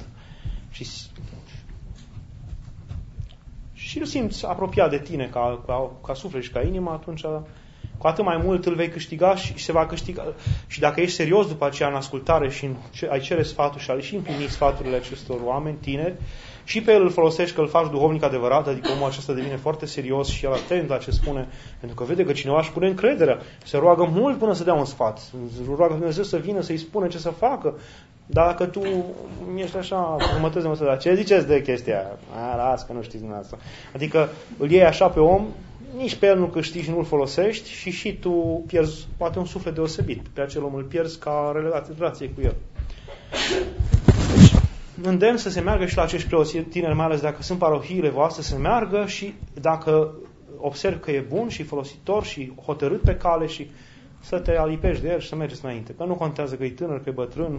și îl simți apropiat de tine ca suflet și ca inimă, atunci cu atât mai mult îl vei câștiga și se va câștiga. Și dacă ești serios după aceea în ascultare și ai cere sfatul și ai și împlini sfaturile acestor oameni tineri, și pe el îl folosești că îl faci duhovnic adevărat, adică omul acesta devine foarte serios și el atent la ce spune, pentru că vede că cineva își pune încrederea, se roagă mult până să dea un sfat, se roagă Dumnezeu să vină să-i spune ce să facă. Dar dacă tu ești așa, dar ce ziceți de chestia aia? Las că nu știți dumneavoastră. Adică îl iei așa pe om, nici pe el nu câștigi și nu-l folosești și tu pierzi poate un suflet deosebit. Pe acel om îl pierzi ca relație cu el. Deci, îndemn să se meargă și la acești preoți tineri, mai ales dacă sunt parohiile voastre, să meargă și dacă observi că e bun și folositor și hotărât pe cale și să te alipești de el și să mergeți înainte. Că nu contează că e tânăr, că e bătrân.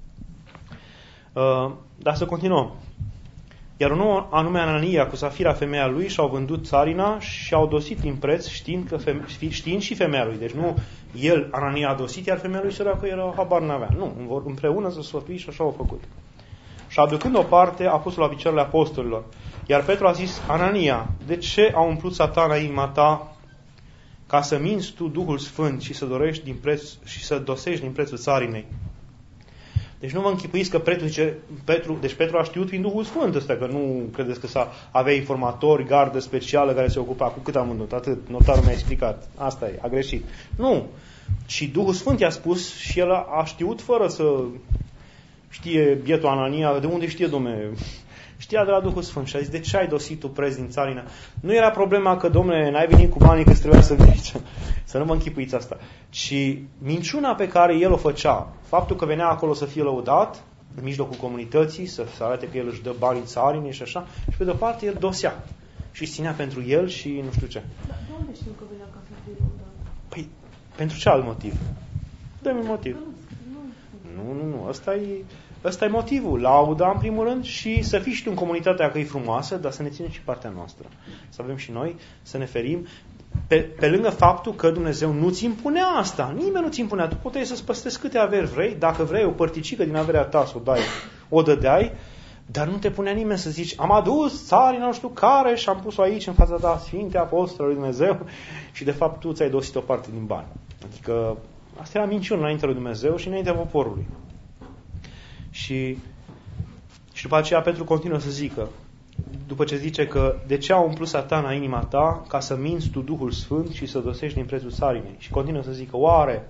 Dar să continuăm. Iar un om anume Anania cu Safira, femeia lui, și-au vândut țarina și au dosit din preț știind și femeia lui. Deci nu el, Anania, a dosit, iar femeia lui săracă era habar n-avea. Nu, împreună să sfătui și așa au făcut. Și aducând o parte, a pus-o la picioarele apostolilor. Iar Petru a zis, Anania, de ce a umplut Satana inima ta ca să minți tu Duhul Sfânt și să dorești din preț și să dosești din prețul țarinei? Deci nu vă închipuiți că Petru a știut prin Duhul Sfânt ăsta, că nu credeți că avea informatori, gardă specială care se ocupa cu cât am vândut, atât, notarul mi-a explicat. Asta e, a greșit. Nu. Și Duhul Sfânt i-a spus și el a știut fără să știe bietul Anania, de unde știe, dom'le? Știa de la Duhul Sfânt și a zis, de ce ai dosit tu preț din țarina? Nu era problema că, dom'le, n-ai venit cu banii că trebuia să vii. Să nu vă închipuiți asta. Ci minciuna pe care el o făcea, faptul că venea acolo să fie lăudat, în mijlocul comunității, să arate că el își dă bani țarinii și așa, și pe de-o parte el dosea și ținea pentru el și nu știu ce. Dar de unde știu că venea ca să fie lăudat? Păi, pentru ce alt motiv? Dă-mi un motiv. Nu. Ăsta e motivul. Lauda, în primul rând, și să fii și tu în comunitatea că e frumoasă, dar să ne ținem și partea noastră. Să avem și noi, să ne ferim. Pe lângă faptul că Dumnezeu nu-ți impunea asta. Nimeni nu-ți impunea. Tu puteai să-ți păstrezi câte averi vrei. Dacă vrei o părticică din averea ta să o dădeai, dar nu te punea nimeni să zici, am adus țarina nu știu care și am pus-o aici în fața ta, Sfinte Apostolului Dumnezeu, și de fapt tu ți-ai dosit o parte din bani. Adică asta era minciună înaintea lui Dumnezeu și înaintea poporului. Și după aceea Petru continuă să zică, după ce zice că de ce a umplut Satana inima ta ca să minți tu Duhul Sfânt și să dosești din prețul țarinei. Și continuă să zică, oare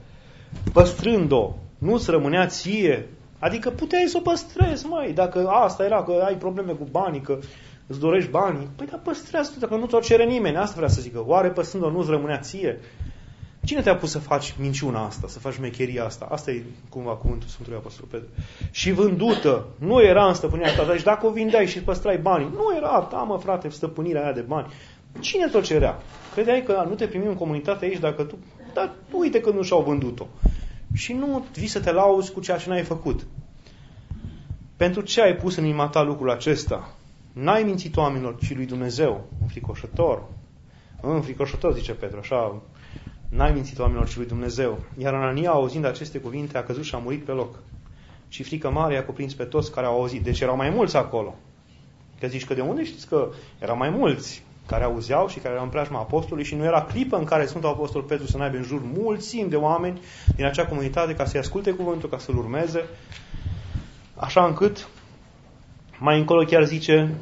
păstrând-o, nu-ți rămânea ție? Adică puteai să o păstrezi, măi, dacă asta era, că ai probleme cu banii, că îți dorești banii, păi da, păstrează-o, dacă nu ți-o cere nimeni, asta vrea să zică, oare păstrând-o nu-ți rămânea ție? Cine te-a pus să faci minciuna asta, să faci mecheria asta? Asta e cumva cuvântul Sfântului Apostol Petru. Și vândută, nu era în stăpânirea ta, deci dacă o vindeai și păstrai banii, nu era a ta, mă frate, stăpânirea aia de bani. Cine ți-o cerea? Credeai că nu te primim în comunitate aici dacă tu, dar uite că nu și-au vândut-o. Și nu vii să te lauzi cu ceea ce n-ai făcut. Pentru ce ai pus în inima ta lucrul acesta? N-ai mințit oamenilor, ci lui Dumnezeu, înfricoșător, zice Petru, așa, n-ai mințit oamenilor, ci lui Dumnezeu. Iar Anania, auzind aceste cuvinte, a căzut și a murit pe loc. Și frică mare i-a cuprins pe toți care au auzit. Deci erau mai mulți acolo. Că zici că de unde știți că erau mai mulți care auzeau și care erau în preajma apostolului și nu era clipă în care Sfântul Apostol Petru să n-aibă în jur mulțimi de oameni din acea comunitate ca să-i asculte cuvântul, ca să-l urmeze. Așa încât mai încolo chiar zice,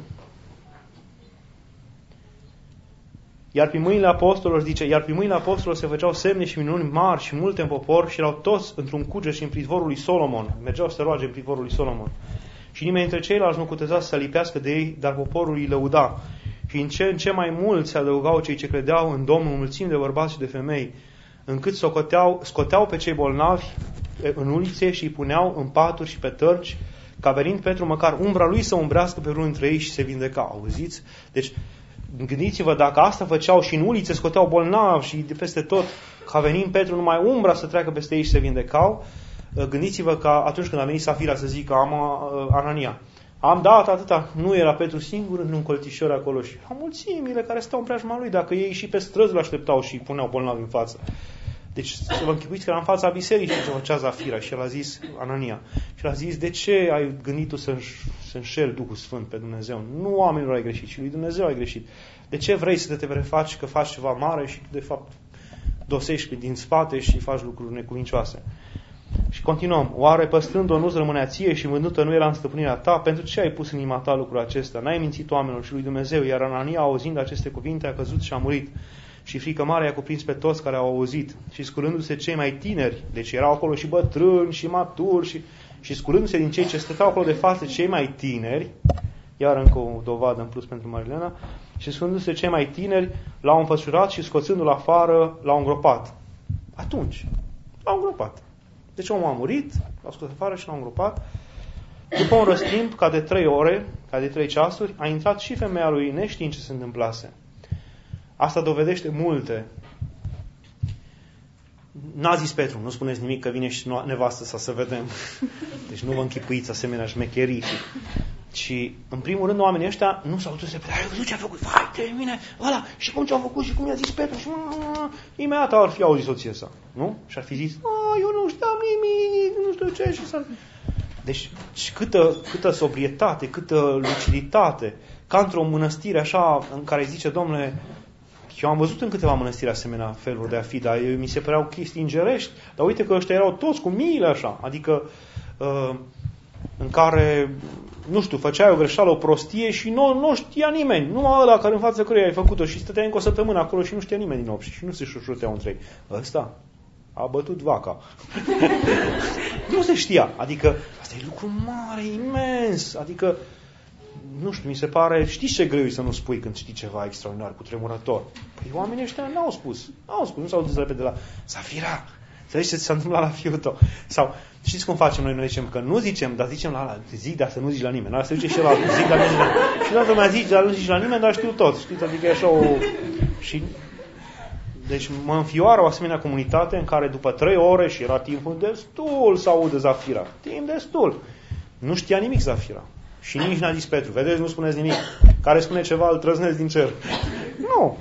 iar pe mâinile apostolilor se făceau semne și minuni mari și multe în popor și erau toți într-un cuget și în pridvorul lui Solomon. Mergeau să se roage în pridvorul lui Solomon. Și nimeni dintre ceilalți nu cuteza să se lipească de ei, dar poporul îi lăuda. Și în ce mai mulți se adăugau cei ce credeau în Domnul, mulțimi de bărbați și de femei, încât scoteau pe cei bolnavi în ulițe și îi puneau în paturi și pe tărci, ca venind Petru măcar umbra lui să umbrească pe unul dintre ei și se vindeca. Auziți? Deci, gândiți-vă, dacă asta făceau și în ulițe, scoteau bolnavi și de peste tot, ca venind Petru numai umbra să treacă peste ei și se vindecau, gândiți-vă că atunci când a venit Safira să zică, Anania, am dat atâta, nu era Petru singur în un colțișor acolo și erau mulțimile care stau în preajma lui, dacă ei și pe străzi l-așteptau și puneau bolnavi în față. Deci să vă închipuiți că era în fața bisericii ce făcea Safira și el a zis, Anania, și el a zis, de ce ai gândit tu să înșeli Duhul Sfânt pe Dumnezeu? Nu oamenilor ai greșit, ci lui Dumnezeu ai greșit. De ce vrei să te prefaci că faci ceva mare și de fapt dosești din spate și faci lucruri necuvincioase? Și continuăm. Oare păstrând-o nu-ți rămânea ție și vândută nu era în stăpânirea ta? Pentru ce ai pus în inima ta lucrul acesta? N-ai mințit oamenilor și lui Dumnezeu. Iar Anania, auzind aceste cuvinte, a căzut și a murit. Și frică mare i-a cuprins pe toți care au auzit. Și sculându-se cei mai tineri, deci erau acolo și bătrâni și maturi, și sculându-se din cei ce stăteau acolo de față, cei mai tineri, iar încă o dovadă în plus pentru Marilena, și sculându-se cei mai tineri, l-au înfășurat și scoțându-l afară, l-au îngropat. Atunci, l-au îngropat. Deci omul a murit, l-au scos afară și l-au îngropat. După un răstimp, ca de 3 ore, ca de 3 ceasuri, a intrat și femeia lui neștiind ce se întâmplase. Asta dovedește multe. N-a zis Petru, nu spuneți nimic că vine și nevastă să vedem. Deci nu vă închipuiți asemenea șmecherii. Și, în primul rând, oamenii ăștia nu s-au dus de Petru. Ai văzut ce a făcut? Vai de mine! Ăla! Și cum ce-au făcut? Și cum i-a zis Petru? Și imediat ar fi auzit soția sa. Nu? Și ar fi zis, eu nu știam nimic, nu știu ce. Și deci, câtă sobrietate, câtă luciditate. Ca într-o mănăstire așa, în care zice, Domnule, eu am văzut în câteva mănăstiri asemenea feluri de a fi, dar mi se păreau chestii îngerești, dar uite că ăștia erau toți cu miile așa, adică în care, nu știu, făceai o greșeală, o prostie și nu știa nimeni, numai ăla care în fața căruia ai făcut-o și stăteai încă o săptămână acolo și nu știa nimeni din obși și nu se șușuteau între ei. Ăsta a bătut vaca. Nu se știa, adică asta e lucru mare, imens, adică nu știu, mi se pare, știi ce greu e să nu spui când știi ceva extraordinar, cu tremurător. Păi oamenii ăștia n-au spus, nu s-au dus repede la Safira, să zici ce s-a întâmplat la fiul tău. Sau, știți cum facem noi zicem că nu zicem, dar zicem la ala, zic, dar să nu zici la nimeni. Dar să zice și la altul, zic, dar nu zici la nimeni. Și dacă mai zici, dar nu zici la nimeni, dar știu tot, știți, adică e așa o... Și... Deci mă înfioară o asemenea comunitate în care după 3 ore, și era timpul destul să audă Zafira, timp destul, nu știa nimic Zafira. Și nici n-a zis Petru, vedeți, nu spuneți nimic. Care spune ceva, îl trăznesc din cer. Nu.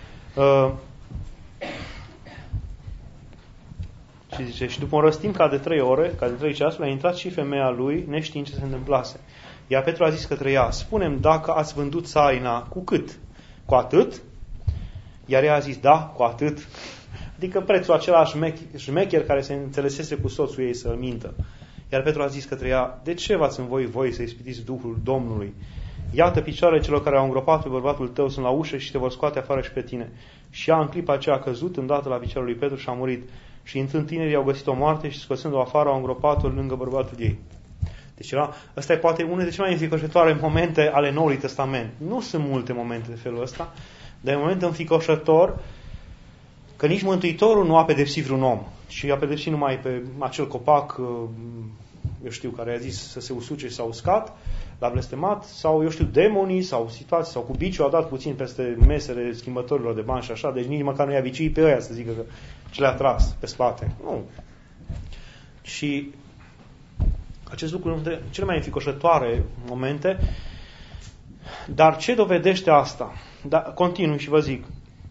Și zice, și după un răstimp ca de 3 ore, ca de 3 ceasuri, a intrat și femeia lui, neștiind ce se întâmplase. Iar Petru a zis către ea, spune-mi dacă ați vândut țarina, cu cât? Cu atât? Iar ea a zis, da, cu atât. Adică prețul acela șmecher care se înțelesese cu soțul ei să-l mintă. Iar Petru a zis către ea, de ce v-ați învoit voi să ispitiți Duhul Domnului? Iată, picioarele celor care au îngropat pe bărbatul tău sunt la ușă și te vor scoate afară și pe tine. Și ea în clipa aceea a căzut îndată la picioarele lui Petru și a murit. și intrând tinerii au găsit o moarte și scoțând-o afară au îngropat-o lângă bărbatul ei. Deci ăsta e poate unul dintre cele mai înfricoșătoare momente ale Noului Testament. Nu sunt multe momente de felul ăsta, dar e un moment înfricoșător că nici Mântuitorul nu a pedepsit vreun om, ci a pedepsit numai pe acel copac, eu știu, care a zis să se usuce și s-a uscat, l-a blestemat, sau eu știu, demonii, sau situații, sau cu biciul a dat puțin peste mesele schimbătorilor de bani și așa, deci nici măcar nu i-a vicii pe ăia să zică că ce le-a tras pe spate. Nu. Și acest lucru e unul dintre cele mai înfricoșătoare momente, dar ce dovedește asta? Continui și vă zic.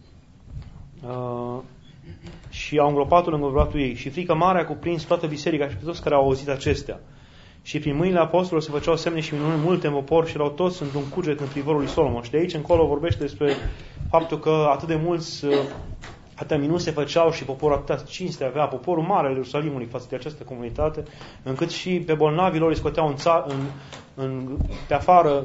Și au îngropat-o lângă bărbatul ei și frică mare a cuprins toată biserica și pe toți care au auzit acestea. Și prin mâinile apostolilor se făceau semne și minuni multe în popor și erau toți într-un cuget în privorul lui Solomon. Și de aici încolo vorbește despre faptul că atât de mulți, atâtea minuni se făceau și poporul atâta cinste avea, poporul mare al Ierusalimului față de această comunitate, încât și pe bolnavii lor îi scoteau pe afară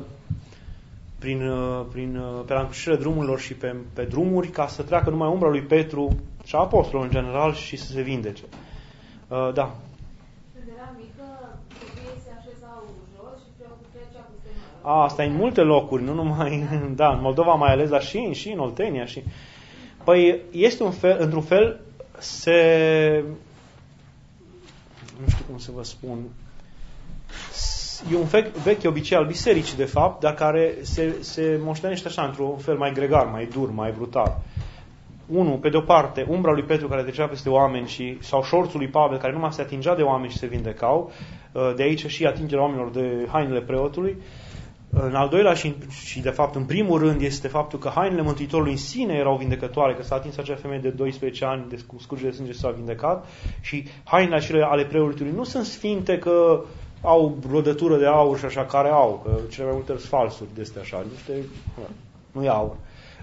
pe la încrucișările drumurilor și pe drumuri, ca să treacă numai umbra lui Petru și a apostolilor în general și să se vindece. Da. Când era mică, copiii se așezau jos și preotul trecea cu semnul. Asta e în multe locuri, nu numai, da, în Moldova mai ales, dar și în Oltenia. Păi este un fel, într-un fel, nu știu cum să vă spun, e un vechi obicei al bisericii, de fapt, dar care se moștenește așa, într-un fel mai gregar, mai dur, mai brutal. Unul, pe de-o parte, umbra lui Petru care trecea peste oameni sau șorțul lui Pavel care numai se atingea de oameni și se vindecau, de aici și atingerea oamenilor de hainele preotului. În al doilea și de fapt în primul rând este faptul că hainele Mântuitorului în sine erau vindecătoare, că s-a atins acea femeie de 12 ani de scurgere de sânge și s-a vindecat, și hainele acelea ale preotului nu sunt sfinte că au rodătură de aur și așa, care au, că cele mai multe sunt falsuri de astea așa, nu e aur.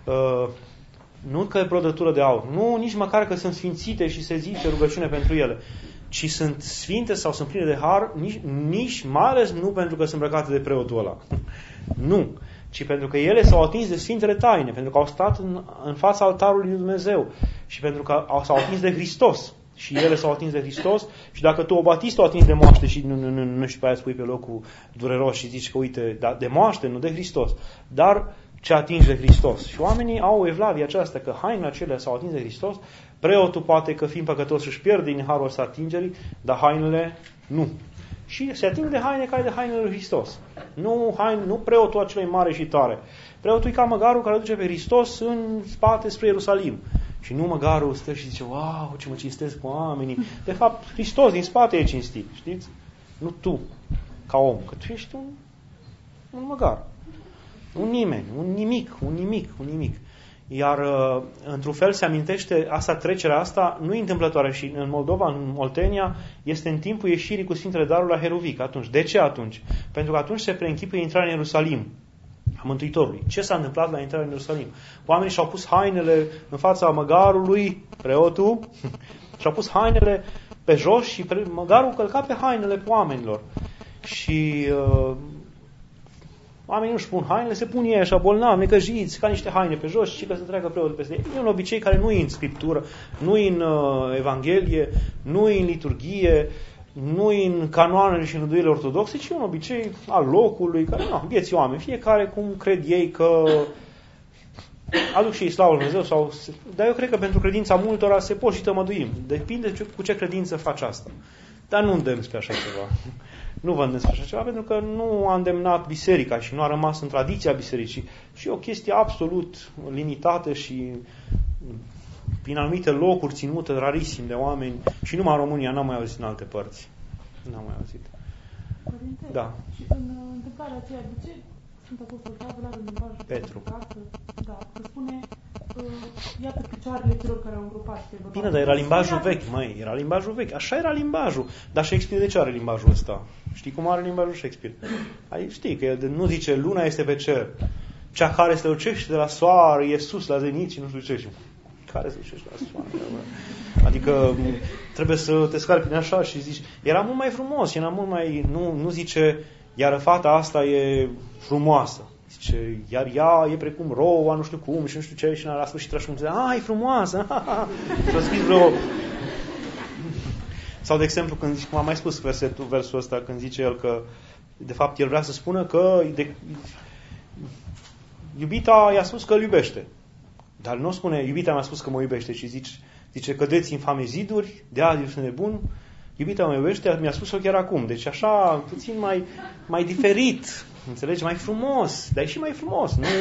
Nu că e rodătură de aur, nu nici măcar că sunt sfințite și se zice rugăciune pentru ele, ci sunt sfinte sau sunt pline de har, nici mai ales nu pentru că sunt îmbrăcate de preotul ăla. Nu, ci pentru că ele s-au atins de sfintele taine, pentru că au stat în fața altarului lui Dumnezeu și pentru că s-au atins de Hristos. Și ele s-au atins de Hristos și dacă tu o batisti, o atingi de moaște și nu și pe aia spui pe locul dureros și zici că uite, de moaște, nu de Hristos, dar ce atingi de Hristos. Și oamenii au evlavia aceasta că hainele acelea s-au atins de Hristos, preotul poate că fiind păcătos își pierde din harul ăsta atingerii, dar hainele nu. Și se ating de haine ca de hainele lui Hristos. Nu preotul acelei mare și tare. Preotul e ca măgarul care duce pe Hristos în spate spre Ierusalim. Și nu măgarul stă și zice, wow, ce mă cinstesc cu oamenii. De fapt, Hristos din spate e cinstit, știți? Nu tu, ca om, că tu ești un măgar. Un nimeni, un nimic. Iar, într-un fel, se amintește trecerea asta, nu e întâmplătoare și în Moldova, în Oltenia, este în timpul ieșirii cu Sfintele Daruri la Heruvic. Atunci. De ce atunci? Pentru că atunci se preînchipuie intrarea în Ierusalim a Mântuitorului. Ce s-a întâmplat la intrarea în Ierusalim? Oamenii și-au pus hainele în fața măgarului, preotul, și-au pus hainele pe jos și măgarul călca pe hainele oamenilor. Și oamenii nu-și pun hainele, se pun ei așa bolnavi, necăjiți, ca niște haine pe jos și că se treacă preotul peste ei. E un obicei care nu e în Scriptură, nu e în Evanghelie, nu e în liturghie, nu e în canoanele și în rânduielile ortodoxe, ci e un obicei al locului, care, vieții oameni, fiecare cum cred ei că aduc și slavă lui Dumnezeu, dar eu cred că pentru credința multora se pot și tămăduim. Depinde cu ce credință faci asta. Dar nu îndemn spre așa ceva. Nu vă îndemn spre așa ceva, pentru că nu a îndemnat biserica și nu a rămas în tradiția bisericii. Și e o chestie absolut limitată și prin anumite locuri ținută rarisim de oameni și numai în România, n-am mai auzit în alte părți. N-am mai auzit. Părinte, da. Și în întâmplarea aceea, de ce sunt Apostol Pavel are limbaj Petru. Da, că spune iată picioarele celor care au îngropat. Bine, dar era limbajul vechi, era limbajul vechi. Așa era limbajul. Dar Shakespeare de ce are limbajul ăsta? Știi cum are limbajul Shakespeare? Știi că el nu zice luna este pe cer, cea care strălucește de la soare, e sus la zenit și nu știu ce. Care strălucește la soare? Adică trebuie să te scarpi așa și zici, era mult mai frumos, era mult mai, nu zice, iar fata asta e frumoasă. Zice, iar ea e precum roa, nu știu cum, și nu știu ce, și la sfârșit tragi cum zice, e frumoasă, și-a scris Sau, de exemplu, când zice, cum am mai spus versul ăsta, când zice el că, de fapt, el vrea să spună că iubita i-a spus că îl iubește. Dar nu spune, iubita mi-a spus că mă iubește, ci zice cădeți infame ziduri, de azi sunt nebun, iubita mă iubește, mi-a spus-o chiar acum. Deci așa, puțin mai diferit, înțelegi, mai frumos, dar e și mai frumos. Nu,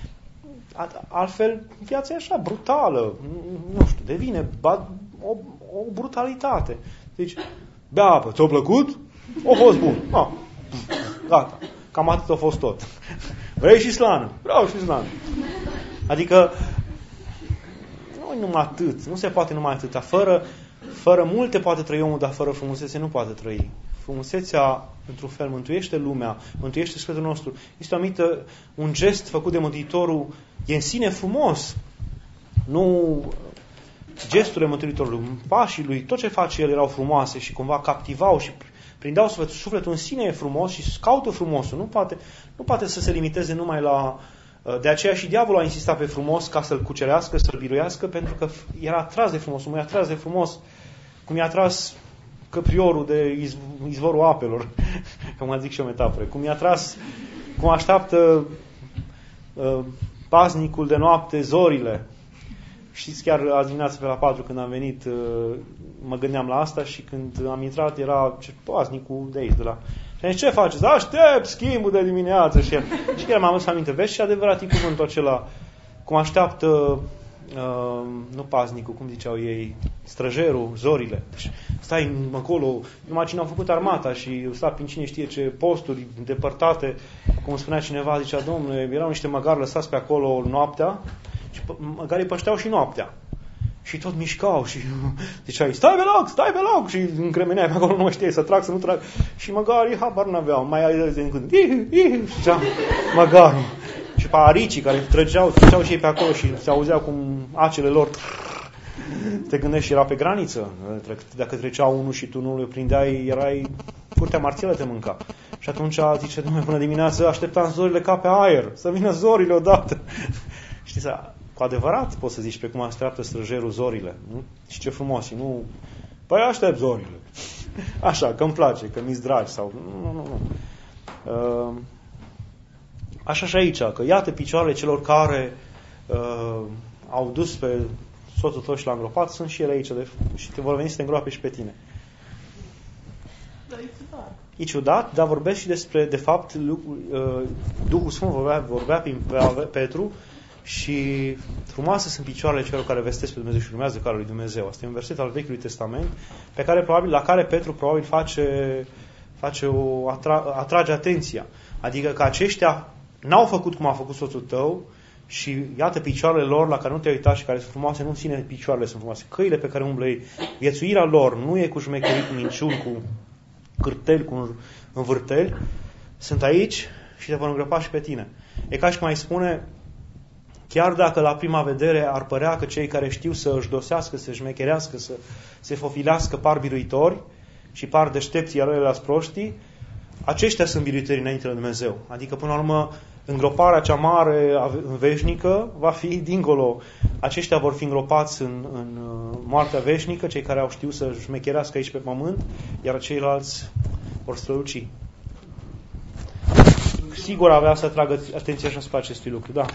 altfel, viața e așa, brutală, nu știu, devine o brutalitate. Deci, bea apă, ți-a plăcut? O fost bun. Gata, cam atât a fost tot. Vrei și slană? Vreau și slană. Adică, nu numai atât, nu se poate numai atâta. Fără multe poate trăi omul, dar fără frumusețe nu poate trăi. Frumusețea, într-un fel, mântuiește lumea, mântuiește sufletul nostru. Este un gest făcut de Mântuitorul, e în sine frumos. Nu gesturile Mântuitorului, pașii lui, tot ce face el erau frumoase și cumva captivau și prindeau sufletul. Sufletul în sine e frumos și caută frumosul. Nu poate să se limiteze numai la... De aceea și diavolul a insistat pe frumos ca să-l cucerească, să-l biruiască, pentru că era atras de frumos, cum e atras de frumos, cum i-a atras căpriorul de izvorul apelor, că mă zic și o metaforă, cum așteaptă paznicul de noapte zorile. Știți, chiar azi dimineață pe la 4 când am venit, mă gândeam la asta și când am intrat era paznicul de aici, de la... Și am zis, ce faceți? Aștept schimbul de dimineață. Și chiar m-am adus aminte, vezi, și adevărat e cuvântul acela, cum așteaptă, nu paznicul, cum ziceau ei, străjerul, zorile. Deci, stai acolo, numai cine au făcut armata și stai prin cine știe ce posturi îndepărtate, cum spunea cineva, zicea, domnule, erau niște măgari lăsați pe acolo noaptea și măgarii pășteau și noaptea. Și tot mișcau și ziceai, stai pe loc, și încremeneai pe acolo, nu știai să trag, să nu trag. Și măgarii habar n-aveau, mai ai de când, și zicea, măgarul. Și pe aricii care trăgeau și ei pe acolo și se auzeau cum acele lor, te gândești și era pe graniță. Dacă treceau unul și tu nu le prindeai, erai curtea marțială te mânca. Și atunci zice, dom'le, până dimineață așteptam zorile ca pe aer, să vină zorile odată. Știți, cu adevărat poți să zici pe cum așteaptă străjerul zorile. Nu? Și ce frumos. Nu, păi aștept zorile. Așa, că îmi place, că mi-s dragi. Sau... Nu. Așa și aici, că iată picioarele celor care au dus pe soțul tău și l-a îngropat, sunt și ele aici și te vor veni să te îngroape și pe tine. Dar e ciudat. E ciudat, dar vorbesc și despre, de fapt, Duhul Sfânt vorbea prin Petru. Și frumoase sunt picioarele celor care vestesc pe Dumnezeu și urmează calea lui Dumnezeu. Asta e un verset al Vechiului Testament la care Petru probabil atrage atenția. Adică că aceștia n-au făcut cum a făcut soțul tău și iată picioarele lor la care nu te-ai uitat și care sunt frumoase, nu în sine picioarele sunt frumoase. Căile pe care umblă ei, viețuirea lor nu e cu șmecherii, cu minciuni, cu cârteli, cu învârteli, sunt aici și te vor îngropa și pe tine. E ca și cum ai spune, chiar dacă la prima vedere ar părea că cei care știu să își dosească, să își mecherească, să se fofilească par biruitori și par deștepți, iar ele proștii, aceștia sunt biruitori înainte de Dumnezeu. Adică, până la urmă, îngroparea cea mare, veșnică, va fi dincolo. Aceștia vor fi îngropați în moartea veșnică, cei care au știut să își mecherească aici pe pământ, iar ceilalți vor străluci. Sigur avea să atragă atenția și asupra acestui lucru, da.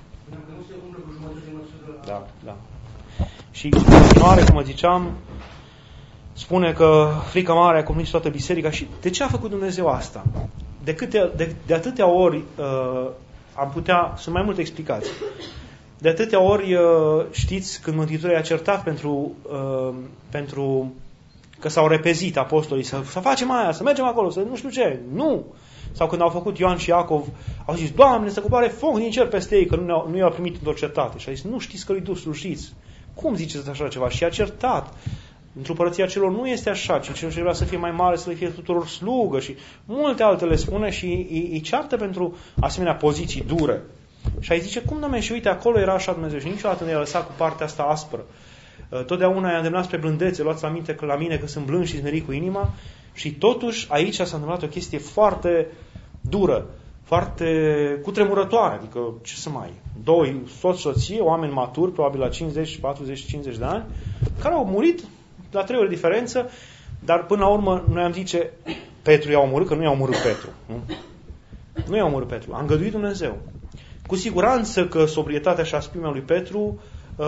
Da. Și în continuare, cum ziceam, spune că frica mare a cuprins toată biserica. Și de ce a făcut Dumnezeu asta? De atâtea ori sunt mai multe explicații. De atâtea ori știți când Mântuitorul i-a certat pentru că s-au repezit apostolii să facem aia, să mergem acolo, să nu știu ce. Nu! Sau când au făcut Ioan și Iacov, au zis, Doamne, să coboare foc din cer peste ei, că nu i-au primit într-o cetate. Și a zis, nu știți că lui Duh slujiți. Cum ziceți așa ceva? Și a certat. Într-o părăția celor nu este așa, ci celor ce vrea să fie mai mare, să le fie tuturor slugă și multe altele spune și îi ceartă pentru asemenea poziții dure. Și ai zice, cum Doamne, și uite, acolo era așa Dumnezeu și niciodată nu i-a lăsat cu partea asta aspră. Totdeauna i-a îndemnat spre blândețe, luați aminte că la mine că sunt blând și smerit cu inima. Și totuși aici s-a întâmplat o chestie foarte dură, foarte cutremurătoare, adică ce să mai... Doi soț-soție, oameni maturi, probabil la 50, 40, 50 de ani, care au murit la 3 ori diferență, Dar până la urmă, noi am zice, Petru i-a omorât, că nu i-a omorât Petru. Nu i-a omorât Petru, a îngăduit Dumnezeu. Cu siguranță că sobrietatea și asprimea lui Petru,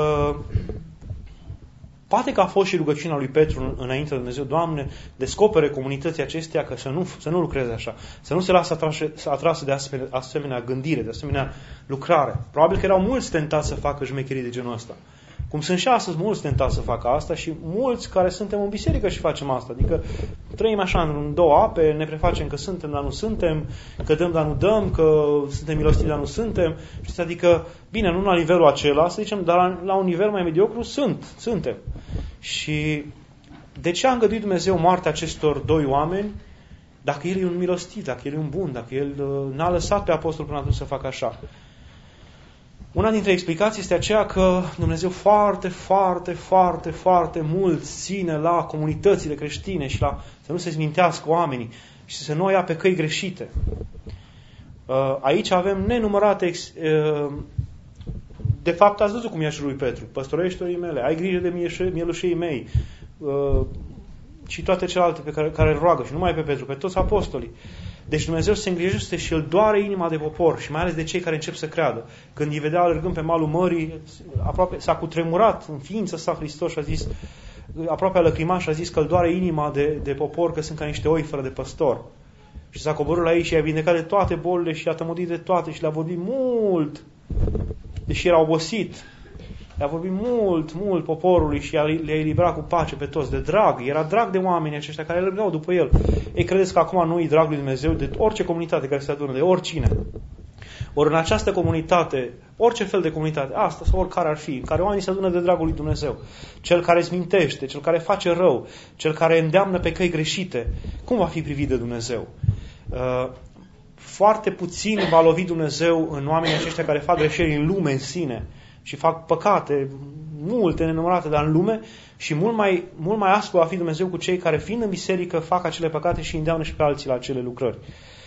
poate că a fost și rugăciunea lui Petru înainte de Dumnezeu, Doamne, descopere comunității acestea că să nu lucreze așa, să nu se lasă atrasă de asemenea gândire, de asemenea lucrare. Probabil că erau mulți tentați să facă șmecherii de genul ăsta. Cum sunt și astăzi mulți tentați să facă asta și mulți care suntem în biserică și facem asta. Adică trăim așa în două ape, ne prefacem că suntem, dar nu suntem, că dăm, dar nu dăm, că suntem milostivi, dar nu suntem. Știți? Adică, bine, nu la nivelul acela, să zicem, dar la un nivel mai mediocru suntem. Și de ce a îngăduit Dumnezeu moartea acestor doi oameni dacă El e un milostiv, dacă El e un bun, dacă El n-a lăsat pe apostol până atunci să facă așa? Una dintre explicații este aceea că Dumnezeu foarte, foarte, foarte, foarte mult ține la comunitățile creștine și la să nu se zmintească oamenii și să nu o ia pe căi greșite. Aici avem nenumărate... De fapt, ați văzut cum i-a și lui Petru. Păstorește-i mele, ai grijă de mielușii mei și toate celelalte pe care îl roagă. Și nu numai pe Petru, pe toți apostolii. Deci Dumnezeu se îngrijește și îl doare inima de popor și mai ales de cei care încep să creadă. Când îi vedea alergând pe malul mării, aproape s-a cutremurat în ființa sa Hristos și a zis, aproape a lăcrimat și a zis că îl doare inima de popor, că sunt ca niște oi fără de păstor. Și s-a coborât la ei și i-a vindecat de toate bolile și i-a tămăduit de toate și le-a vorbit mult, deși era obosit. Le-a vorbit mult poporului și le-a eliberat cu pace pe toți, de drag. Era drag de oamenii aceștia care alergau după el. Ei credeți că acum nu e drag lui Dumnezeu de orice comunitate care se adună, de oricine. Ori în această comunitate, orice fel de comunitate, asta sau oricare ar fi, în care oamenii se adună de dragul lui Dumnezeu, cel care îți mintește, cel care face rău, cel care îndeamnă pe căi greșite, cum va fi privit de Dumnezeu? Foarte puțin va lovi Dumnezeu în oamenii aceștia care fac greșeli în lume în sine și fac păcate, multe, nenumărate, dar în lume, și mult mai aspru va fi Dumnezeu cu cei care, fiind în biserică, fac acele păcate și îndeamnă și pe alții la acele lucrări.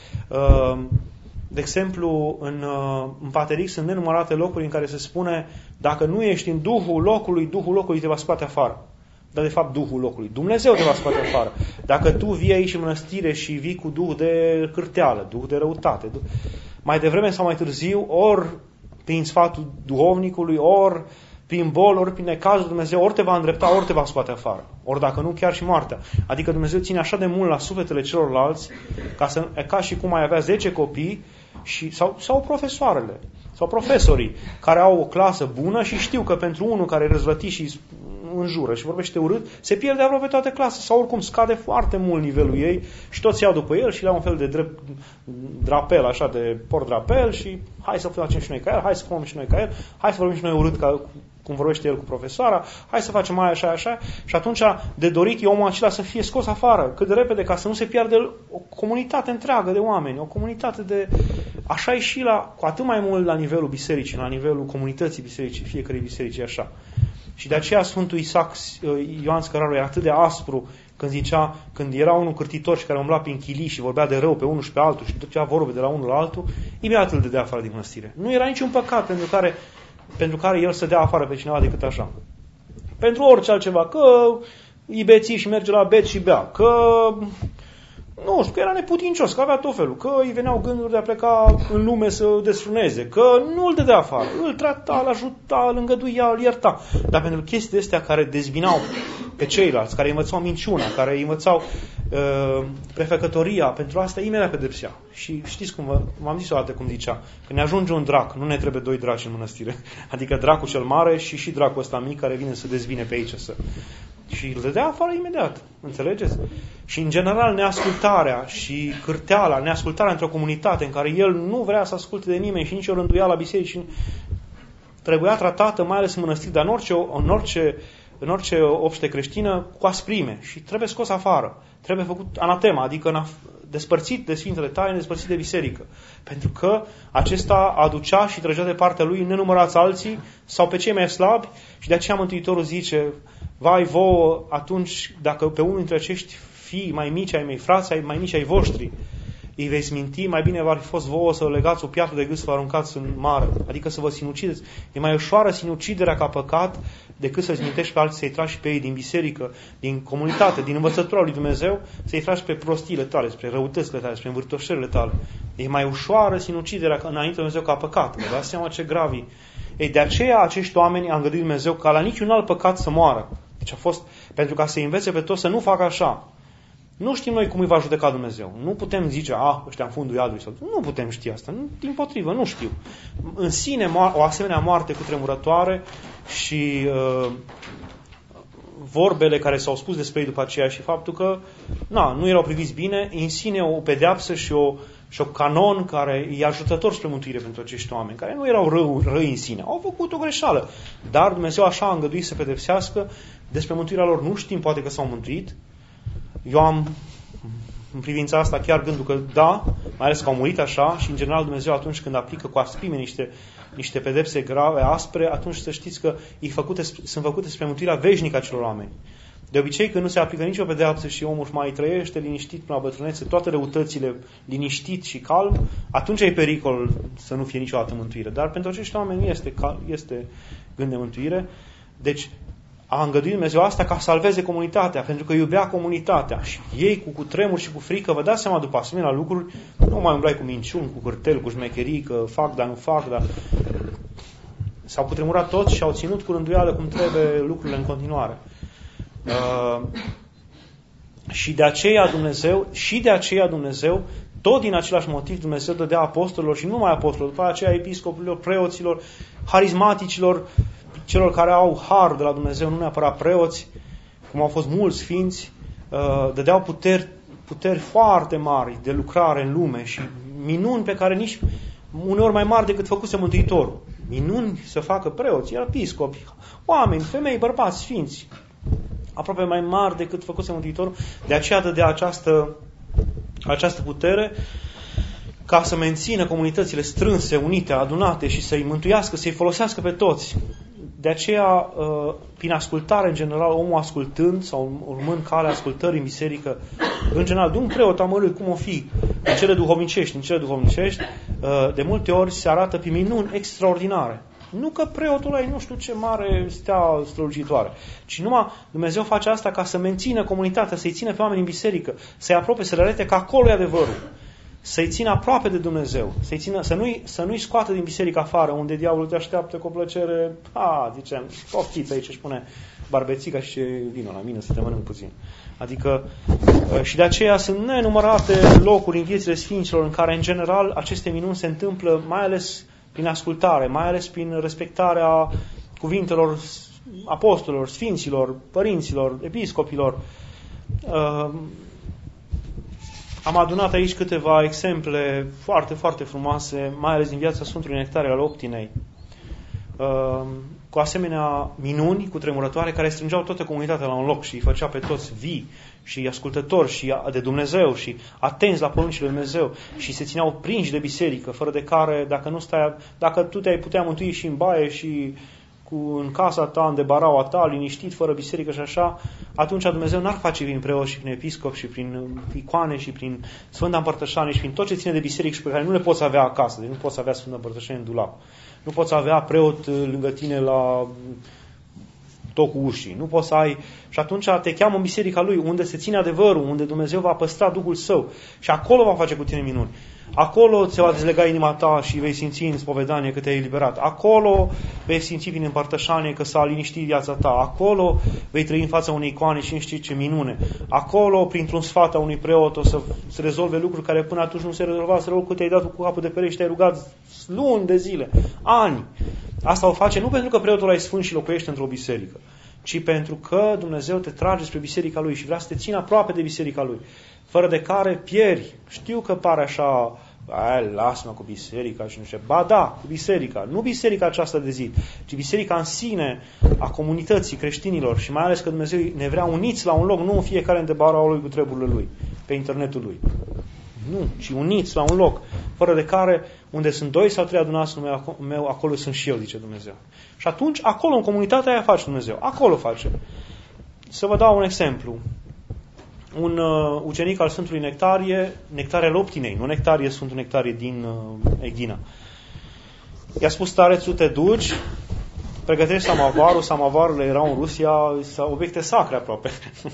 De exemplu, în Paterix sunt nenumărate locuri în care se spune, dacă nu ești în Duhul locului te va scoate afară. Dar de fapt Duhul locului, Dumnezeu te va scoate afară. Dacă tu vii aici în mănăstire și vii cu Duh de cârteală, Duh de răutate, mai devreme sau mai târziu, ori prin sfatul duhovnicului, ori prin bol, ori prin necazul, Dumnezeu ori te va îndrepta, ori te va scoate afară. Ori dacă nu, chiar și moartea. Adică Dumnezeu ține așa de mult la sufletele celorlalți, ca și cum ai avea 10 copii sau profesoarele, sau profesorii, care au o clasă bună și știu că pentru unul care e răzvătit și înjură și vorbește urât, se pierde aproape toată clasa sau oricum scade foarte mult nivelul ei și toți iau după el și le au un fel de drapel, așa, de port-drapel și hai să facem și noi ca el, hai să fumăm și noi ca el, hai să vorbim și noi urât cum vorbește el cu profesoara, hai să facem mai așa și atunci de dorit e omul acela să fie scos afară cât de repede ca să nu se pierde o comunitate întreagă de oameni, o comunitate de... Așa e și cu atât mai mult la nivelul bisericii, la nivelul comunității bisericii, fiecare biserici așa. Și de aceea Sfântul Ioan Scăraru era atât de aspru când era unul cârtitor și care umbla prin chilii și vorbea de rău pe unul și pe altul și ducea vorbe de la unul la altul, imediat îl dădea afară din mănăstire. Nu era niciun păcat pentru care el să dea afară pe cineva decât așa. Pentru orice altceva, că e bețiv și merge la bet și bea, că nu știu, că era neputincios, că avea tot felul, că îi veneau gânduri de a pleca în lume să desfrâneze, că nu îl dădea afară, îl trata, îl ajuta, îl îngăduia, îl ierta. Dar pentru chestiile astea care dezbinau pe ceilalți, care învățau minciuna, care învățau prefecătoria, pentru asta imediat pedepsea. Și știți cum, v-am zis o dată cum zicea, când ne ajunge un drac, nu ne trebuie 2 draci în mănăstire, adică dracul cel mare și dracul ăsta mic care vine să dezbine pe aici și îl dădea afară imediat. Înțelegeți? Și în general neascultarea și cârteala, neascultarea într-o comunitate în care el nu vrea să asculte de nimeni și nici o rânduială la biserici trebuia tratată, mai ales în mănăstiri, dar în orice obște creștină, cu asprime și trebuie scos afară. Trebuie făcut anatema, adică despărțit de Sfintele Taine, despărțit de biserică. Pentru că acesta aducea și trăgea de partea lui nenumărați alții sau pe cei mai slabi și de aceea Mântuitorul zice: vai vouă atunci dacă pe unul dintre acești fii mai mici ai mei, frați ai mai mici ai voștri, îi vei sminti, mai bine v-ar fi fost vouă să legați o piatră de gât să vă aruncați în mare, adică să vă sinucideți. E mai ușoară sinuciderea ca păcat decât să-i smintești pe alții, să-i tragi pe ei din biserică, din comunitate, din învățătura lui Dumnezeu, să-i tragi pe prostiile tale, spre răutățile tale, spre învârtoșările tale. E mai ușoară sinuciderea înainte de Dumnezeu ca păcat. Vă dați seama ce grav e. Ei, de aceea acești oameni a îngăduit Dumnezeu ca la niciun alt păcat să moară. Deci a fost pentru ca să învețe pe toți să nu facă așa. Nu știm noi cum îi va judeca Dumnezeu. Nu putem zice, ăștia în fundul iadului. Sau... Nu putem ști asta. Dimpotrivă, nu știu. În sine, o asemenea moarte cutremurătoare și vorbele care s-au spus despre ei după aceea și faptul că nu erau priviți bine, în sine o pedeapsă și o canon care e ajutător spre mântuire pentru acești oameni, care nu erau răi în sine. Au făcut o greșeală. Dar Dumnezeu așa a îngăduit să pedepsească. Despre mântuirea lor nu știm, poate că s-au mântuit. Eu am în privința asta chiar gândul că da, mai ales că au murit așa și în general Dumnezeu atunci când aplică cu asprime niște pedepse grave, aspre, atunci să știți că sunt făcute spre mântuirea veșnică a celor oameni. De obicei când nu se aplică nicio pedeapsă și omul mai trăiește liniștit până la bătrânețe, toate răutățile liniștit și calm, atunci e pericol să nu fie niciodată mântuire. Dar pentru acești oameni este gând de mântuire. Deci a îngăduit Dumnezeu asta ca să salveze comunitatea, pentru că iubea comunitatea. Și ei cu tremur și cu frică, vă dați seama după asemenea lucruri, nu mai umblai cu minciuni, cu cârtel, cu șmecherii, că fac, dar nu fac, dar... S-au cutremurat toți și au ținut cu rânduială cum trebuie lucrurile în continuare. Și de aceea Dumnezeu, tot din același motiv, Dumnezeu dădea apostolilor și nu numai apostolilor, după aceea episcopilor, preoților, harismaticilor, celor care au har de la Dumnezeu, nu neapărat preoți, cum au fost mulți sfinți, dădeau puteri foarte mari de lucrare în lume și minuni pe care nici uneori mai mari decât făcuse Mântuitorul. Minuni să facă preoți, episcopi, oameni, femei, bărbați, sfinți, aproape mai mari decât făcuse Mântuitorul. De aceea dădea această putere ca să mențină comunitățile strânse, unite, adunate și să-i mântuiască, să-i folosească pe toți. De aceea, prin ascultare, în general, omul ascultând sau urmând calea ascultării în biserică, în general, de un preot amărât, cum o fi, în cele duhovnicești, de multe ori se arată prin minuni extraordinare. Nu că preotul ăla e nu știu ce mare stea strălucitoare, ci numai Dumnezeu face asta ca să mențină comunitatea, să-i țină pe oameni în biserică, să-i apropie, să le arate că acolo e adevărul. Să-i țină aproape de Dumnezeu, să nu-i scoată din biserică afară, unde diavolul te așteaptă cu o plăcere, zicem, poftiți aici, își pune barbețica și vină la mine să te mănânc puțin. Adică, și de aceea sunt nenumărate locuri în viețile sfinților în care, în general, aceste minuni se întâmplă, mai ales prin ascultare, mai ales prin respectarea cuvintelor apostolilor, sfinților, părinților, episcopilor. Am adunat aici câteva exemple foarte, foarte frumoase, mai ales din viața Sfântului Nectare al Optinei, cu asemenea minuni cutremurătoare care strângeau toată comunitatea la un loc și îi făcea pe toți vii și ascultători și de Dumnezeu și atenți la poruncile lui Dumnezeu și se țineau prinși de biserică, fără de care, dacă tu te-ai putea mântui și în baie și în casa ta, în debaraua ta, liniștit, fără biserică și așa, atunci Dumnezeu n-ar face prin preoți și prin episcop și prin icoane și prin Sfânta Împărtășanie și prin tot ce ține de biserică și pe care nu le poți avea acasă. Deci nu poți avea Sfânta Împărtășanie în dulap. Nu poți avea preot lângă tine la tocul ușii. Nu poți să ai... Și atunci te cheamă în biserica lui, unde se ține adevărul, unde Dumnezeu va păstra Duhul Său. Și acolo va face cu tine minuni. Acolo se va dezlega inima ta și vei simți în spovedanie că te-ai eliberat. Acolo vei simți prin împărtășanie că s-a liniștit viața ta. Acolo vei trăi în fața unei icoane și nu știi ce minune. Acolo, printr-un sfat a unui preot, o să se rezolve lucruri care până atunci nu se rezolva. Să rog că te-ai dat cu capul de perechi și te-ai rugat luni de zile, ani. Asta o face nu pentru că preotul ăla e sfânt și locuiește într-o biserică, ci pentru că Dumnezeu te trage spre biserica lui și vrea să te țină aproape de biserica lui, fără de care pieri. Știu că pare așa, lasă-mă cu biserica și nu știu. Ba da, cu biserica. Nu biserica aceasta de zi, ci biserica în sine a comunității creștinilor și mai ales că Dumnezeu ne vrea uniți la un loc, nu fiecare în debaraua lui cu treburile lui, pe internetul lui. Nu, ci uniți la un loc, fără de care, unde sunt 2 sau 3 adunați în numele meu, acolo sunt și eu, zice Dumnezeu. Și atunci, acolo, în comunitatea aia face Dumnezeu. Acolo face. Să vă dau un exemplu. un ucenic al Sfântului Nectarie, Nectarie al Optinei, nu Nectarie, Sfântul Nectarie din Eghina. I-a spus starețul, te duci, pregătești samovarul, samovarul era în Rusia, obiecte sacre aproape.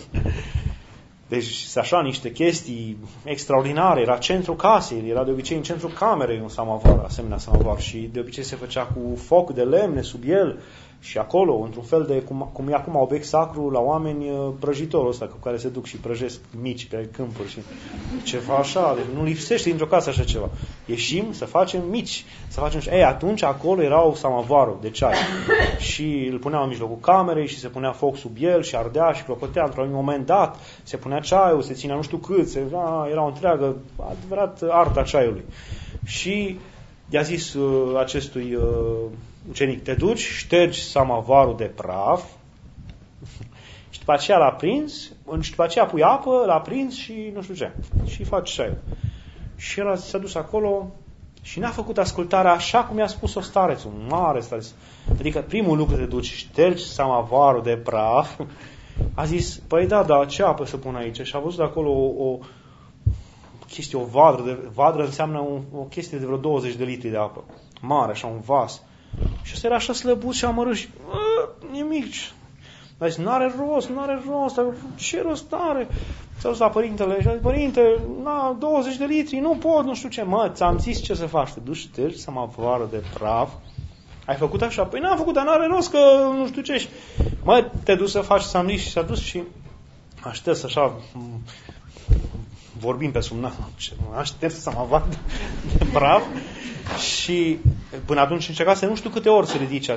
Deci, așa, niște chestii extraordinare. Era centrul casei, era de obicei în centrul camerei un samovar, asemenea samovar. Și de obicei se făcea cu foc de lemne sub el și acolo, într-un fel de, cum e acum obiect sacru la oameni, prăjitorul ăsta cu care se duc și prăjesc mici pe câmpuri și ceva așa. Deci nu lipsește dintr-o casă așa ceva. Ieșim să facem mici. Să facem... atunci acolo erau samovarul de ceai. Și îl puneau în mijlocul camerei și se punea foc sub el și ardea și clopotea. Într-un moment dat se punea ceaiul, se ținea nu știu cât, era o întreagă, adevărat, arta ceaiului. Și i-a zis acestui ucenic, te duci, ștergi samovarul de praf și după aceea l-a prins și după aceea pui apă, l-a prins și nu știu ce. Și faci ceaiul. Și el s-a dus acolo și n-a făcut ascultarea așa cum i-a spus-o starețul, un mare stareț. Adică primul lucru te duci, ștergi samovarul de praf. A zis, păi da, ce apă să pun aici? Și a văzut acolo o chestie, o vadră. Vadră înseamnă o chestie de vreo 20 de litri de apă. Mare, așa, un vas. Și ăsta era așa slăbut și amărât și nimic. Dar zis, n-are rost, ce rost are? S-a dus la părintele și a zis, părinte, 20 de litri, nu pot, nu știu ce. Mă, ți-am zis ce să faci, te duci, ștergi samovarul de praf. Ai făcut așa? Păi n-am făcut, dar n-are rost că nu știu ce. Mă, te duci să faci samliș și s-a dus și aștept așa, vorbim pe sub nas, aștept samovar de praf și până atunci încercase nu știu câte ori să ridice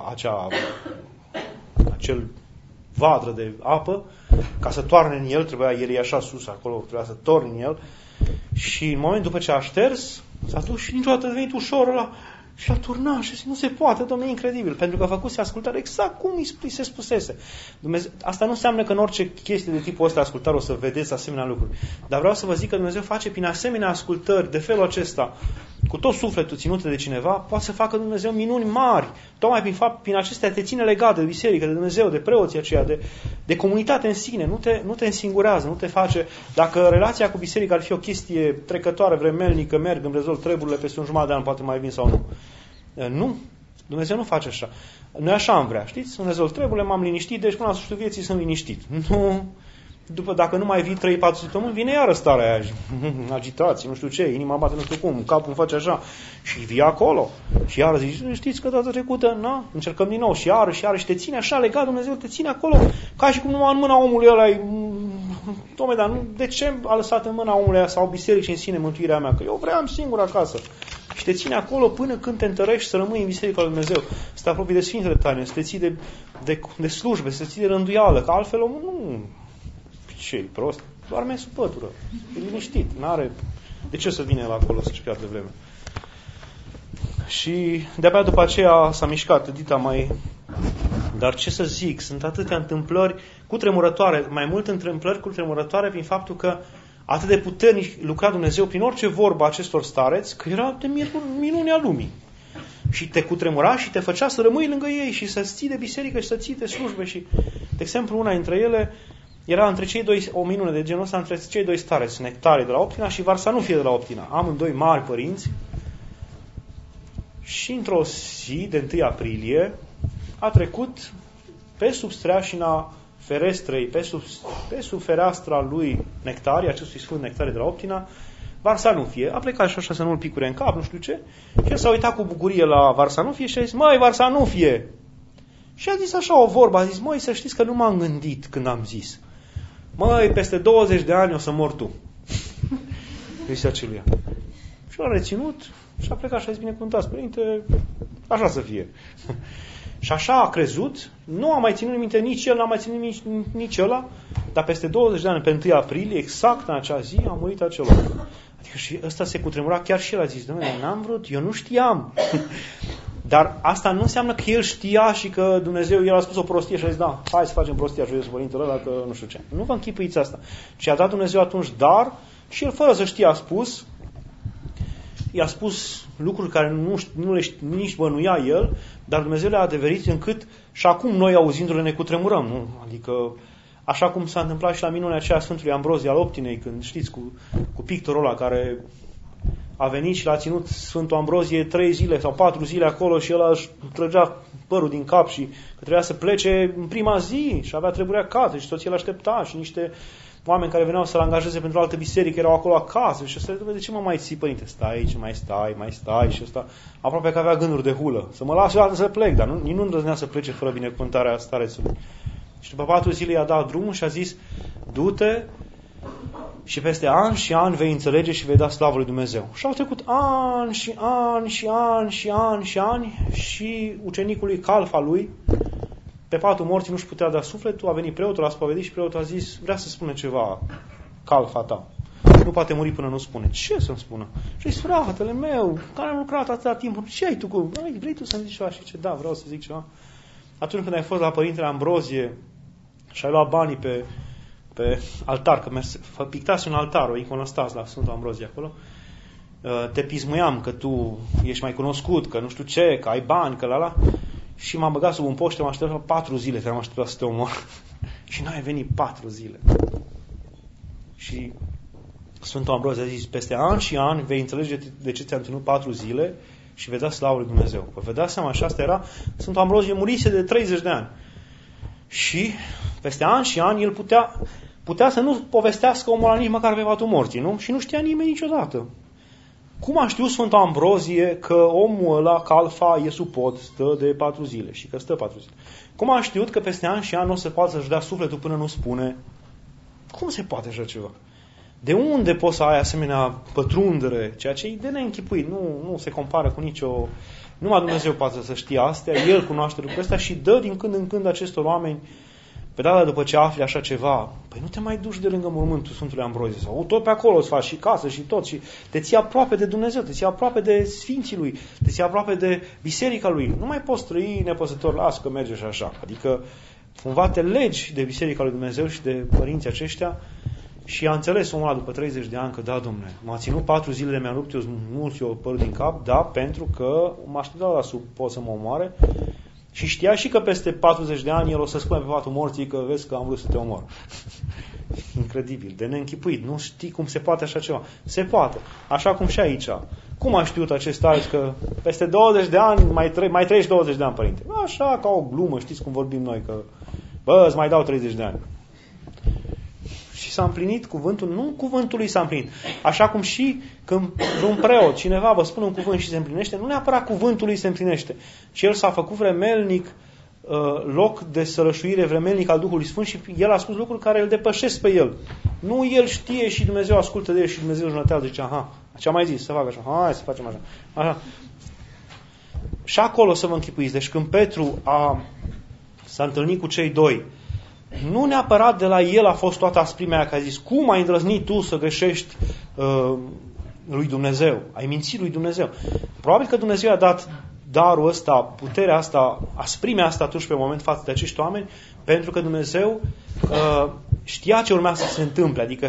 acel vadră de apă ca să toarne în el, el e așa sus acolo, trebuia să torne în el și în momentul după ce a șters, s-a dus și niciodată a venit ușor ăla și a turnat și nu se poate, Dom'le, e incredibil, pentru că a făcut ascultare exact cum îi se spusese. Dumnezeu, asta nu înseamnă că în orice chestie de tipul ăsta ascultare o să vedeți asemenea lucruri, dar vreau să vă zic că Dumnezeu face prin asemenea ascultări de felul acesta, cu tot sufletul ținute de cineva, poate să facă Dumnezeu minuni mari, tocmai prin acestea te ține legat de biserică, de Dumnezeu, de preoții aceia, de comunitate în sine, nu te însingurează, nu te face, dacă relația cu biserica ar fi o chestie trecătoare, vremelnică, merg, îmi rezolv treburile peste un jumătate de an, poate mai vin sau nu. Nu, Dumnezeu nu face așa. Noi așa am vrea, știți? Îmi rezolv treburile, m-am liniștit, deci până la sfârșitul vieții sunt liniștit. Nu, dacă nu mai vii 3-4 săptămâni, vine iară starea aia, agitație, nu știu ce, inima bate nu știu cum, capul îmi face așa și vii acolo. Și iară zici, știți că data trecută, încercăm din nou și iară și te ține așa legat, Dumnezeu te ține acolo, ca și cum numai în mâna omului ăla Dom'le, dar de ce a lăsat în mâna omului ăla sau biserici în sine mântuirea mea? Că eu vreau singur acasă. Și te ține acolo până când te întărești să rămâi în biserica lui Dumnezeu, să te apropii de Sfintele Taine, să te ții de slujbe, să te ții de rânduială, că altfel omul nu... Ce-i prost? Doarme sub pătură. E liniștit. N-are de ce să vină la acolo să-și piardă vreme. Și de-abia după aceea s-a mișcat Edita mai... Dar ce să zic, sunt atâtea întâmplări cutremurătoare, mai mult întâmplări cutremurătoare prin faptul că atât de puternic lucra Dumnezeu prin orice vorbă acestor stareți, că era de minunea lumii. Și te cutremura și te făcea să rămâi lângă ei și să-ți ții de biserică și să ții de slujbe. Și, de exemplu, una dintre ele era între cei doi, o minune de genul ăsta, între cei doi stareți, Nectarie de la Optina și Varsanufie de la Optina. Amândoi mari părinți. Și într-o zi de 1 aprilie a trecut pe sub streașina ferestrei, pe sub fereastra lui Nectarie, acestui sfânt Nectarie de la Optina, Varsanufie. A plecat și așa să nu-l picure în cap, nu știu ce. Și el s-a uitat cu bucurie la Varsanufie și a zis, măi, Varsanufie! Și a zis așa o vorbă, a zis, măi, să știți că nu m-am gândit când am zis. Măi, peste 20 de ani o să mor tu. Zisea celuia. Și l-a reținut și a plecat și a zis, binecuvântați, părinte, așa să fie. Și așa a crezut, nu a mai ținut minte nici el, n-a mai ținut nici ăla, dar peste 20 de ani, pe 1 aprilie, exact în acea zi, a murit acel om. Adică și ăsta se cutremura, chiar și el a zis, Doamne, n-am vrut, eu nu știam. Dar asta nu înseamnă că el știa și că Dumnezeu, el a spus o prostie și a zis, da, hai să facem prostia și eu părintele ăla, că nu știu ce. Nu vă închipuiți asta. Și a dat Dumnezeu atunci dar și el, fără să știe, a spus, i-a spus lucruri care nu le nici bănuia el, dar Dumnezeu le-a adeverit încât și acum noi, auzindu-le, ne cutremurăm. Nu? Adică Așa cum s-a întâmplat și la minunea aceea Sfântului Ambrozie al Optinei, când știți, cu pictorul ăla care a venit și l-a ținut Sfântul Ambrozie 3 zile sau 4 zile acolo și ăla își trăgea părul din cap și că trebuia să plece în prima zi și avea treburi acasă și soția l-aștepta și niște oameni care veneau să-l angajeze pentru altă biserică erau acolo acasă și ăsta, de ce mă mai ții, părinte? Stai aici, mai stai și ăsta aproape că avea gânduri de hulă. Să mă las să plec, dar nu îndrăznea să plece fără binecuvântarea starețului. Și după 4 zile i-a dat drumul și a zis, du-te și peste ani și ani vei înțelege și vei da slavă lui Dumnezeu. Și au trecut ani și ani și ani și ani și ani și ucenicului Calfa lui, pe patul morții nu-și putea da sufletul, a venit preotul, a spovedit și preotul a zis, vrea să spună ceva Calfa ta. Nu poate muri până nu spune. Ce să-mi spună? Și zis, fratele meu, care am lucrat atâta timp, ce ai tu cu... Vrei tu să-mi zici ceva? Și ce? Da, vreau să zic ceva. Atunci când ai fost la Părintele Ambrozie și ai luat banii pe altar, că pictați un altar, o iconostas la Sfântul Ambrozie acolo, te pismuiam că tu ești mai cunoscut, că nu știu ce, că ai bani, că la și m-am băgat sub un poș și m-am așteptat 4 zile că am așteptat să te omor. Și n-ai venit 4 zile. Și Sfântul Ambrozie a zis, peste ani și ani vei înțelege de ce ți-am ținut 4 zile și vei da slavă lui Dumnezeu. Păi vă dați seama, și asta era, Sfântul Ambrozie murise de 30 de ani. Și peste ani și ani el putea să nu povestească omul ăla nici măcar pe patul morții, nu? Și nu știa nimeni niciodată. Cum a știut Sfântul Ambrozie că omul ăla, Calfa, e sub pod, stă de 4 zile și că stă 4 zile? Cum a știut că peste ani și ani nu o să poată să-și dea sufletul până nu spune? Cum se poate așa ceva? De unde poți să ai asemenea pătrundere? Ceea ce e de neînchipuit, nu se compară cu nicio... Numai Dumnezeu poate să știe astea, El cunoaște lucrurile astea și dă din când în când acestor oameni. Pe data după ce afli așa ceva, păi nu te mai duci de lângă mormântul Sfântului Ambrozie sau tot pe acolo îți faci și casă și tot și te ții aproape de Dumnezeu, te ții aproape de Sfinții Lui, te ții aproape de Biserica Lui. Nu mai poți trăi nepăsător, las că merge și așa. Adică cumva te legi de Biserica Lui Dumnezeu și de părinții aceștia și a înțeles omul ăla după 30 de ani că da, Dom'le, m-a ținut 4 zile de mi-a rupt eu părul din cap, da, pentru că m-a așteptat la sub pot să mă omoare. Și știa și că peste 40 de ani el o să spune pe patul morții că vezi că am vrut să te omor. Incredibil, de neînchipuit. Nu știi cum se poate așa ceva. Se poate. Așa cum și aici. Cum a știut acest azi că peste 20 de ani mai trăiești 20 de ani, părinte? Așa, ca o glumă, știți cum vorbim noi, că bă, îți mai dau 30 de ani. Și s-a împlinit cuvântul, nu cuvântul lui s-a împlinit. Așa cum și când un preot, cineva vă spune un cuvânt și se împlinește, nu neapărat cuvântul lui se împlinește, ci el s-a făcut vremelnic, loc de sărășuire vremelnic al Duhului Sfânt și el a spus lucruri care îl depășesc pe el. Nu el știe și Dumnezeu ascultă de el și Dumnezeu își notează, zice, aha, ce am mai zis, să fac așa, hai să facem așa. Și acolo să vă închipuiți. Deci când Petru s-a întâlnit cu cei doi, nu neapărat de la el a fost toată asprimea aia, că a zis, cum ai îndrăznit tu să greșești lui Dumnezeu? Ai mințit lui Dumnezeu. Probabil că Dumnezeu i-a dat darul ăsta, puterea asta, asprimea asta atunci pe moment față de acești oameni, pentru că Dumnezeu știa ce urma să se întâmple, adică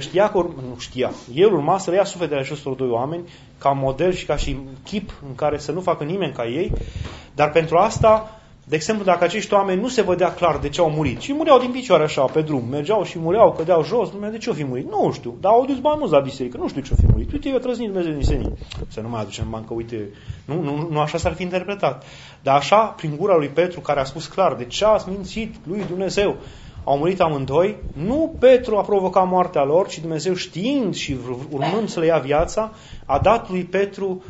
el urma să le ia sufletele acestor doi oameni ca model și ca și chip în care să nu facă nimeni ca ei, dar pentru asta, de exemplu, dacă acești oameni nu se vedea clar de ce au murit și mureau din picioare așa pe drum, mergeau și mureau, cădeau jos, de ce au fi murit? Nu știu, dar au dus mai mulți la biserică, nu știu ce au fi murit. Uite, eu trăznit Dumnezeu din senin. Să nu mai aducem în bancă, uite, nu așa s-ar fi interpretat. Dar așa, prin gura lui Petru, care a spus clar de ce a mințit lui Dumnezeu, au murit amândoi, nu Petru a provocat moartea lor, ci Dumnezeu, știind și urmând să le ia viața, a dat lui Petru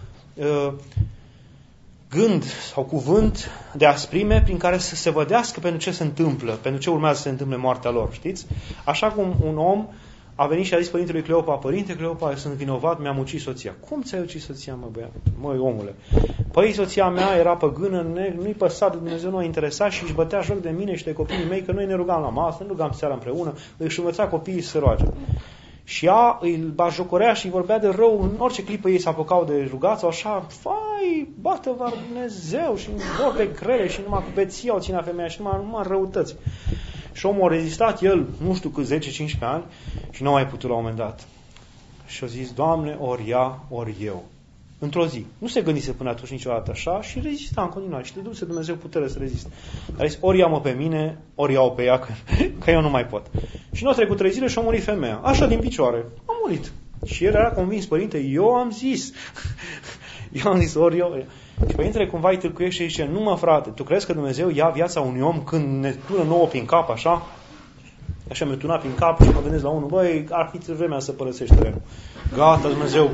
gând sau cuvânt de asprime prin care să se vădească pentru ce se întâmplă, pentru ce urmează să se întâmple moartea lor, știți? Așa cum un om a venit și a zis părintelui Cleopa, părinte Cleopa, eu sunt vinovat, mi-am ucis soția. Cum ți-ai ucis soția, mă băiat? Măi, omule. Păi, soția mea era păgână, nu-i păsa de Dumnezeu, nu a interesat și își bătea joc de mine și de copiii mei, că noi ne rugam la masă, ne rugam seara împreună, își învăța copiii să se roage. Și ea îl bajocorea și îi vorbea de rău, în orice clipă ei se apucau de rugat sau așa, fai, bată-vă Dumnezeu și vorbe grele și numai cu beții au ținea femeia și numai răutăți. Și omul a rezistat el, nu știu cât, 10-15 ani și nu a mai putut la un moment dat. Și a zis, Doamne, ori ea, ori eu. într-o zi. Nu se gândise până atunci niciodată așa și rezista în continuare. Și le duse Dumnezeu putere să reziste. A zis, ori ia-mă pe mine, ori iau pe ea, că eu nu mai pot. Și nu a trecut 3 zile și a murit femeia. Așa din picioare. A murit. Și el era convins, părinte, eu am zis, ori eu. Și părintele cumva îi tâlcuiește și zice, nu mă frate, tu crezi că Dumnezeu ia viața unui om când ne tună nouă prin cap, așa? Așa mi-a tunat prin cap și mă gândesc la unul, băi, ar fi vremea să părăsești terenul. Gata, Dumnezeu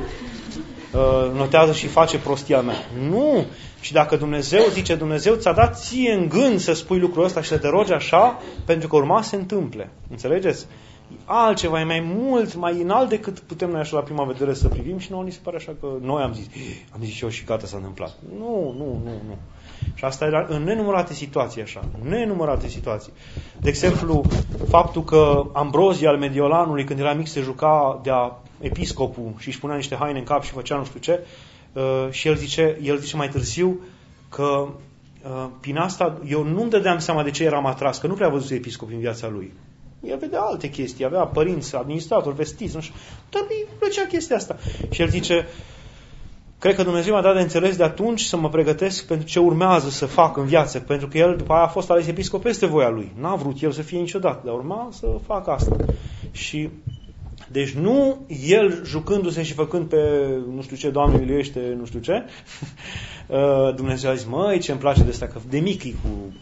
notează și face prostia mea. Nu! Și dacă Dumnezeu, zice, Dumnezeu ți-a dat ție în gând să spui lucrul ăsta și să te rogi așa, pentru că urma să se întâmple. Înțelegeți? Altceva, e mai mult, mai înalt decât putem noi așa la prima vedere să privim și nouă ni se pare așa că noi am zis și eu și gata, s-a întâmplat. Nu. Și asta era în nenumărate situații așa, în nenumărate situații. De exemplu, faptul că Ambrozii al Mediolanului, când era mic, se juca de-a episcopul și își punea niște haine în cap și făcea nu știu ce, și el zice mai târziu că prin asta eu nu-mi dădeam seama de ce eram atras, că nu prea văzuse episcopul în viața lui. El vedea alte chestii, avea părinți, administratori, vestiți, nu știu, dar îi plăcea chestia asta. Și el zice, cred că Dumnezeu m-a dat de înțeles de atunci să mă pregătesc pentru ce urmează să fac în viață, pentru că el după aia a fost ales episcop peste voia lui. N-a vrut el să fie niciodată, dar urma să facă asta. Și deci nu el jucându-se și făcând pe nu știu ce, Doamne miluiește, nu știu ce, Dumnezeu a zis, măi, ce-mi place de asta, că de mic e cu...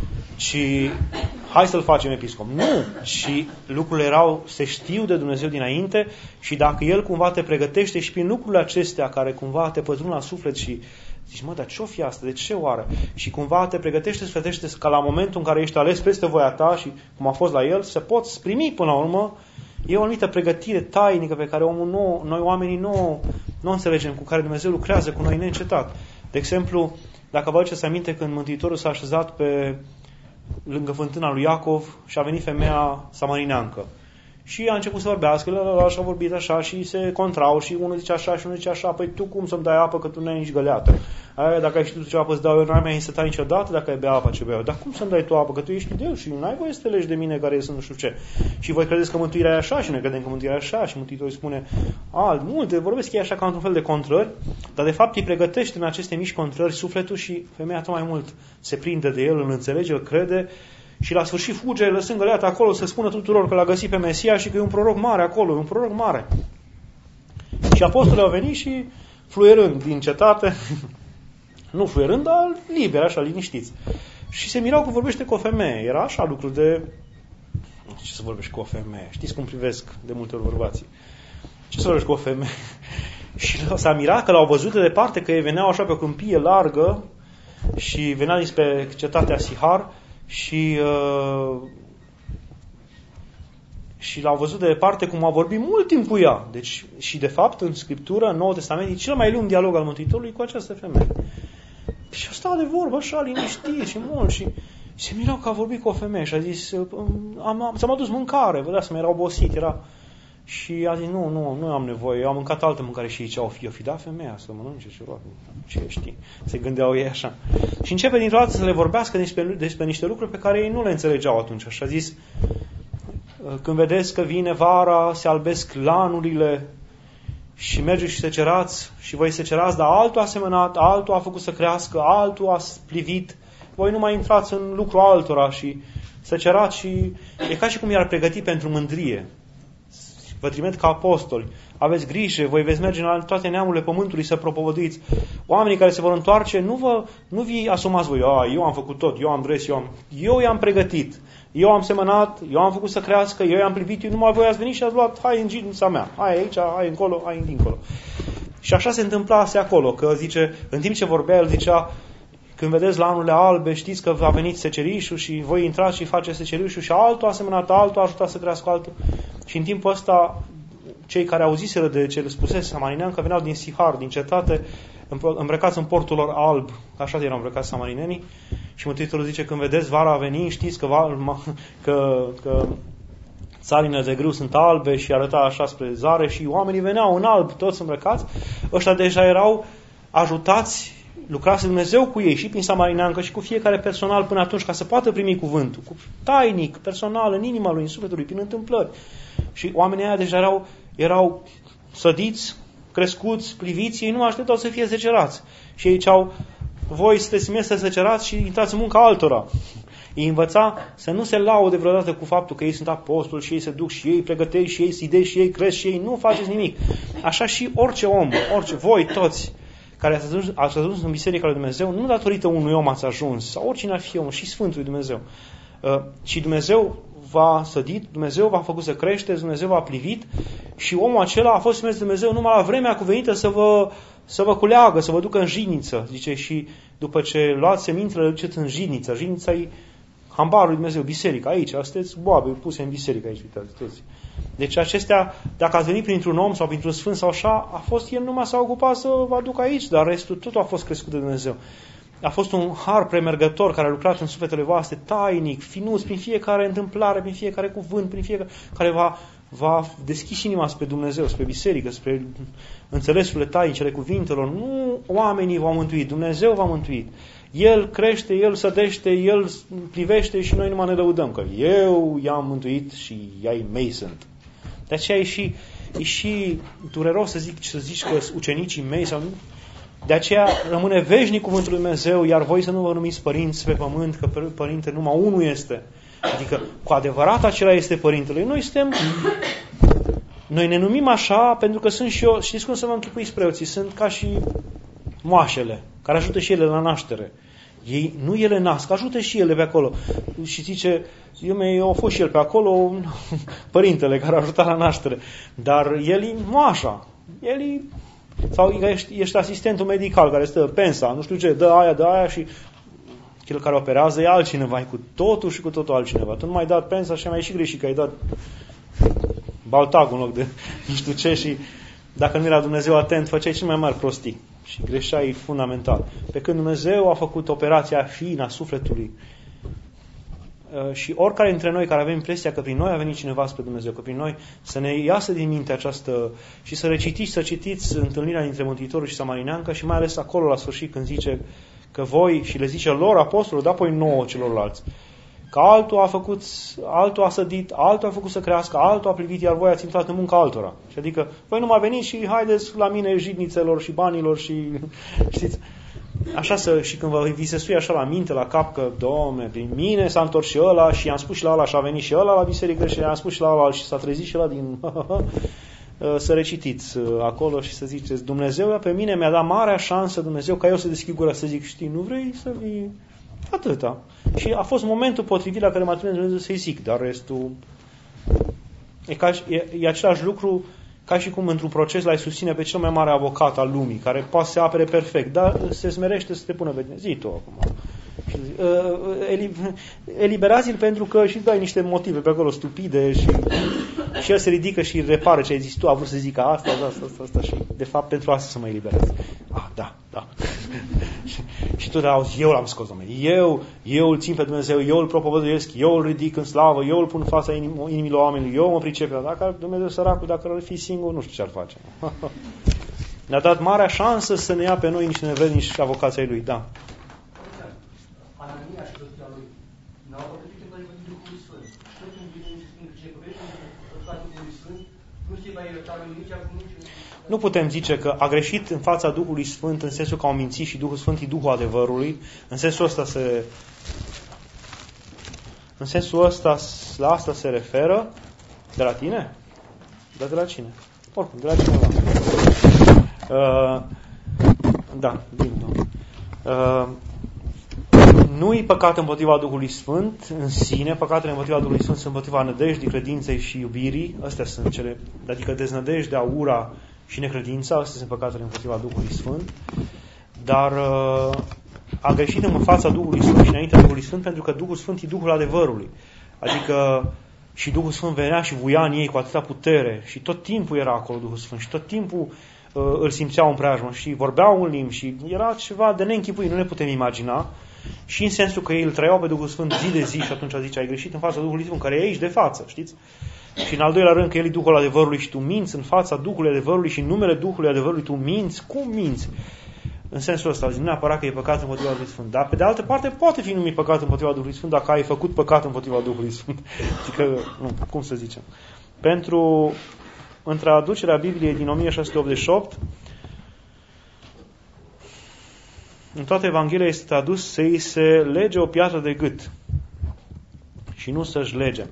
Și hai să-l facem episcop. Nu! Și lucrurile se știu de Dumnezeu dinainte și dacă El cumva te pregătește și prin lucrurile acestea care cumva te pătrund la suflet și zici, mă, dar ce-o fi asta? De ce oare? Și cumva te pregătește, sfătește ca la momentul în care ești ales peste voia ta și cum a fost la El, să poți primi până la urmă. E o anumită pregătire tainică pe care noi oamenii nu înțelegem, cu care Dumnezeu lucrează cu noi neîncetat. De exemplu, dacă vă aduceți aminte când Mântuitorul s-a așezat lângă fântâna lui Iacov și a venit femeia samarineancă. Și a început să vorbească, și a vorbit așa și se contrau și unul zice așa și unul zice așa, păi tu cum să-mi dai apă că tu n-ai nici găleată? Dacă ai știut ce apă îți dau eu, n-ai mai insătat niciodată dacă ai bea apa ce beau. Dar cum să-mi dai tu apă? Că tu ești Deus și n-ai voie să te legi de mine care sunt nu știu ce. Și voi credeți că mântuirea e așa și noi credem că mântuirea e așa și Mântuitorul spune, multe vorbesc ei așa ca într-un fel de contrări, dar de fapt îi pregătește în aceste mici contrări sufletul și femeia tot mai mult se prinde de el, îl înțelege, îl crede. Și la sfârșit fuge, lăsând găleata acolo, să spună tuturor că l-a găsit pe Mesia și că e un proroc mare acolo, e un proroc mare. Și apostolii au venit și fluierând din cetate, nu fluierând, dar liber, așa, liniștiți. Și se mirau că vorbește cu o femeie. Era așa lucru de... Ce să vorbești cu o femeie? Știți cum privesc de multe ori bărbații? Ce să vorbești cu o femeie? Și s-a mirat că l-au văzut de departe, că ei veneau așa pe o câmpie largă și venea dinspre cetatea Sihar și l-au văzut de departe cum a vorbit mult timp cu ea. Deci, și de fapt, în Scriptură, în Noul Testament, e cel mai lung dialog al Mântuitorului cu această femeie. Și o stau de vorbă așa, liniștit și mult și se mirau că a vorbit cu o femeie și a zis, ți-am adus mâncare, vă dați să mi era obosit, și a zis, nu am nevoie, eu am mâncat altă mâncare și aici o fi dat femeia să mănânce ceva, ce știi, se gândeau ei așa. Și începe dintr-o dată să le vorbească despre niște lucruri pe care ei nu le înțelegeau atunci. Și a zis, când vedeți că vine vara, se albesc lanurile și mergeți și secerați și voi secerați, dar altul a semănat, altul a făcut să crească, altul a plivit, voi nu mai intrați în lucru altora și secerați și e ca și cum i-ar pregăti pentru mândrie. Vă trimit ca apostoli, aveți grijă, voi veți merge în toate neamurile pământului să propovăduiți. Oamenii care se vor întoarce, nu vi asumați voi, eu am făcut tot, eu am dres, eu i-am pregătit, eu am semănat, eu am făcut să crească, eu i-am plivit, eu numai voi ați venit și ați luat, hai în gința mea, hai aici, hai încolo, hai dincolo. Și așa se întâmplase acolo, că zice, în timp ce vorbea, el zicea, când vedeți lanurile albe, știți că a venit secerișul și voi intrați și faceți secerișul și altul a semănat, altul a ajutat să crească altul. Și în timpul ăsta, cei care auziseră de ce le spusese samarineancă veneau din Sihar, din cetate, îmbrăcați în portul lor alb, așa erau îmbrăcați samarinenii, și Mântuitorul zice, când vedeți vara a veni, știți că țarinele de grâu sunt albe și arăta așa spre zare și oamenii veneau în alb, toți îmbrăcați, ăștia deja erau ajutați, lucrase Dumnezeu cu ei și prin samarineancă și cu fiecare personal până atunci ca să poată primi cuvântul, cu tainic, personal, în inima lui, în sufletul lui, prin întâmplări. Și oamenii aia deja erau sădiți crescuți, pliviți, ei nu așteptau să fie secerați. Și ei ziceau, voi sunteți mie să secerați și intrați în munca altora. Îi învăța să nu se laude vreodată cu faptul că ei sunt apostoli și ei se duc și ei pregătesc și ei se idei și ei cresc și ei nu faceți nimic. Așa și orice om, voi toți care ați ajuns în Biserica lui Dumnezeu, nu datorită unui om ați ajuns, sau oricine ar fi om, și Sfântul Dumnezeu. Și Dumnezeu v-a sădit, Dumnezeu v-a făcut să creșteți, Dumnezeu v-a plivit și omul acela a fost trimis de Dumnezeu numai la vremea cuvenită să vă culeagă, să vă ducă în jidniță. Zice, și după ce luați semintele, le duceți în jidniță. Jidnița e hambarul lui Dumnezeu, biserica, aici, sunteți boabe puse în biserică aici, uitați toți. Deci acestea, dacă ați venit printr-un om sau printr-un sfânt sau așa, a fost el numai s-a ocupat să vă aducă aici, dar restul totul a fost crescut de Dumnezeu. A fost un har premergător care a lucrat în sufletele voastre, tainic, finuț, prin fiecare întâmplare, prin fiecare cuvânt, prin fiecare, care va deschis inima spre Dumnezeu, spre biserică, spre înțelesurile tainice ale cuvintelor. Nu oamenii v-au mântuit, Dumnezeu v-a mântuit. El crește, El sădește, El plivește și noi numai ne lăudăm că eu i-am mântuit și ei mei sunt. De aceea e și dureros să zici că ucenicii mei sau nu. De aceea rămâne veșnic cuvântul lui Dumnezeu, iar voi să nu vă numiți părinți pe pământ, că părinte numai unul este. Adică cu adevărat acela este părintele. Noi ne numim așa pentru că sunt și eu, știți cum să vă închipuiți preoții, sunt ca și moașele, care ajută și ele la naștere. Ei, nu ele nasc, ajută și ele pe acolo. Și zice, au fost și el pe acolo, părintele care a ajutat la naștere. Dar el e moașa. Sau ești asistentul medical care stă pensa, nu știu ce, dă aia și cel care operează e altcineva, e cu totul și cu totul altcineva. Tu nu mai ai dat pensa și mai ai și greșit că ai dat baltagul în loc de nu știu ce și dacă nu era Dumnezeu atent, făceai cel mai mari prostii și greșeai fundamental. Pe când Dumnezeu a făcut operația fină a sufletului și oricare dintre noi care avem impresia că prin noi a venit cineva spre Dumnezeu, că prin noi să ne iasă din minte această și să citiți întâlnirea dintre Mântuitorul și Samarineanca și mai ales acolo la sfârșit când zice că voi și le zice lor apostolul, dar apoi nouă celorlalți. Că altul a sădit, altul a făcut să crească, altul a privit, iar voi ați intrat în munca altora. Și adică, voi nu mai veniți și haideți la mine jidnițelor și banilor și știți, așa și când vi se suie așa la minte, la cap că, Doamne, prin mine s-a întors și ăla și i-am spus și la ăla și a venit și ăla la biserică și i-am spus și la ăla și s-a trezit și ăla din... să recitiți acolo și să ziceți, Dumnezeu pe mine mi-a dat marea șansă, Dumnezeu, ca eu să deschid gura să zic, știi, nu vrei să vii... Atâta. Și a fost momentul potrivit la care m-a trimis Dumnezeu să-i zic, dar restul... E același lucru ca și cum într-un proces l-ai susține pe cel mai mare avocat al lumii, care poate să se apere perfect, dar se smerește să te pună pe tine. Zi tu acum. Eliberați-l pentru că și dai niște motive pe acolo stupide și el se ridică și repară ce ai zis tu, a vrut să zică asta și de fapt pentru asta să mă eliberez. Da. Și tu auzi, eu l-am scos, Doamne. Eu îl țin pe Dumnezeu, eu îl propovăduiesc, eu îl ridic în slavă, eu îl pun în fața inimilor oamenilor, eu mă pricep. Dacă Dumnezeu săracul, dacă ar fi singur, nu știu ce ar face. Ne-a dat marea șansă să ne ia pe noi niște nevrednici avocații lui, da. Anania și soția lui n-au păcătuit împotriva Duhului Sfânt. Și tot când vine și spune că ce păcătește împotriva Duhului Sfânt, nu se va ierta lui nici acum nici... Nu putem zice că a greșit în fața Duhului Sfânt în sensul că au mințit și Duhul Sfânt e Duhul adevărului. În sensul ăsta la asta se referă de la tine? Da, de la cine? Oricum, de la cineva. Da, bine, nu-i păcat împotriva Duhului Sfânt în sine, păcatele împotriva Duhului Sfânt sunt împotriva nădejdii, credinței și iubirii. Astea sunt cele, adică deznădejdea, ura și necredința, astea sunt păcatele împotriva Duhului Sfânt. Dar a greșit în fața Duhului Sfânt și înaintea Duhului Sfânt pentru că Duhul Sfânt e Duhul adevărului. Adică și Duhul Sfânt venea și vuia în ei cu atâta putere și tot timpul era acolo Duhul Sfânt și tot timpul îl simțeau în preajmă și vorbeau în limbi și era ceva de neînchipuit, nu ne putem imagina. Și în sensul că ei îl trăiau pe Duhul Sfânt zi de zi și atunci zice, ai greșit în fața Duhului Sfânt, care e aici de față, știți? Și în al doilea rând că el e Duhul adevărului și tu minți în fața Duhului adevărului și în numele Duhului adevărului tu minți. Cum minți? În sensul ăsta, zic, neapărat că e păcat împotriva Duhului Sfânt. Dar pe de altă parte poate fi numit păcat împotriva Duhului Sfânt dacă ai făcut păcat împotriva Duhului Sfânt. Adică, nu, cum să zicem? Pentru în traducerea Bibliei din 1688, în toată Evanghelia este tradus să-i se lege o piatră de gât și nu să-și lege.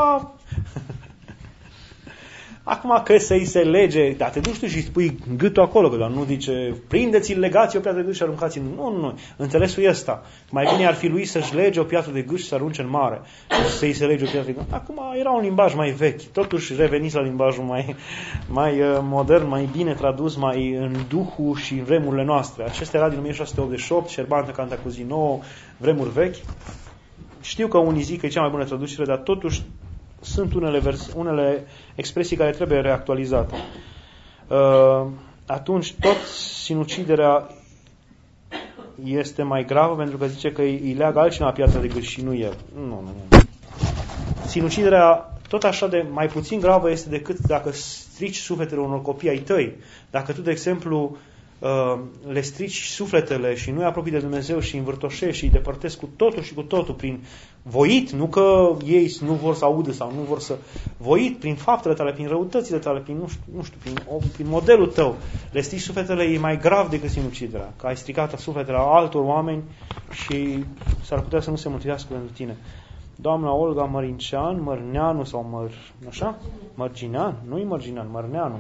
Acum că să-i se lege, dar te duci tu și spui gâtul acolo, că nu zice, prindeți-l, legați o piatră de gât și aruncați-l. Nu. Înțelesul e ăsta. Mai bine ar fi lui să-și lege o piatră de gât și să arunce în mare. Să-i se lege o piatră de gât. Acum era un limbaj mai vechi. Totuși reveniți la limbajul mai modern, mai bine tradus, mai în duhul și în vremurile noastre. Acesta era din 1688, Șerbantă Cantacuzii nouă, vremuri vechi. Știu că unii zic că e cea mai bună traducere, dar totuși sunt unele expresii care trebuie reactualizate. Atunci tot sinuciderea este mai gravă pentru că zice că îi leagă altcineva piața de gât și nu el. Nu. Sinuciderea tot așa de mai puțin gravă este decât dacă strici sufletele unor copii ai tăi. Dacă tu, de exemplu, le strici sufletele și nu îi apropii de Dumnezeu și îi învârtoșești și îi depărtezi cu totul și cu totul prin voit, nu că ei nu vor să audă sau nu vor să voit, prin faptele tale, prin răutățile tale, prin, prin modelul tău, le strici sufletele, e mai grav decât sinuciderea, că ai stricat sufletele altor oameni și s-ar putea să nu se mântuiască pentru tine. Doamna Olga Mărneanu sau Mărginean, nu-i Mărginean, Mărneanu.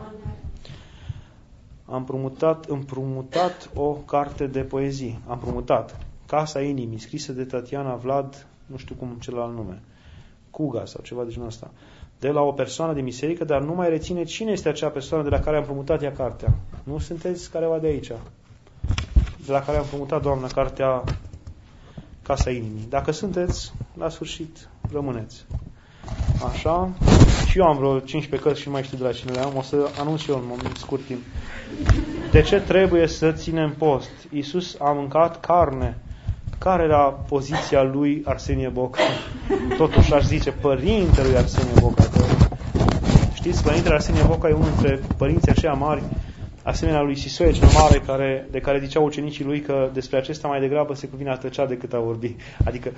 Am împrumutat o carte de poezii. Am împrumutat Casa Inimii, scrisă de Tatiana Vlad, nu știu cum celălalt nume, Cuga sau ceva de genul ăsta, de la o persoană de biserică, dar nu mai reține cine este acea persoană de la care am împrumutat ea cartea. Nu sunteți careva de aici, de la care am împrumutat doamna cartea Casa Inimii. Dacă sunteți, la sfârșit, rămâneți. Așa. Și eu am vreo 15 cărți și nu mai știu de la cine le am. O să anunț și eu în moment scurt timp. De ce trebuie să ținem post? Iisus a mâncat carne. Care era poziția lui Arsenie Boca? Totuși aș zice părintelui Arsenie Boca. Știți, părintele Arsenie Boca e unul dintre părinții aceia mari, asemenea lui Sisoie cel Mare, de care ziceau ucenicii lui că despre acesta mai degrabă se cuvine a tăcea decât a vorbi. Adică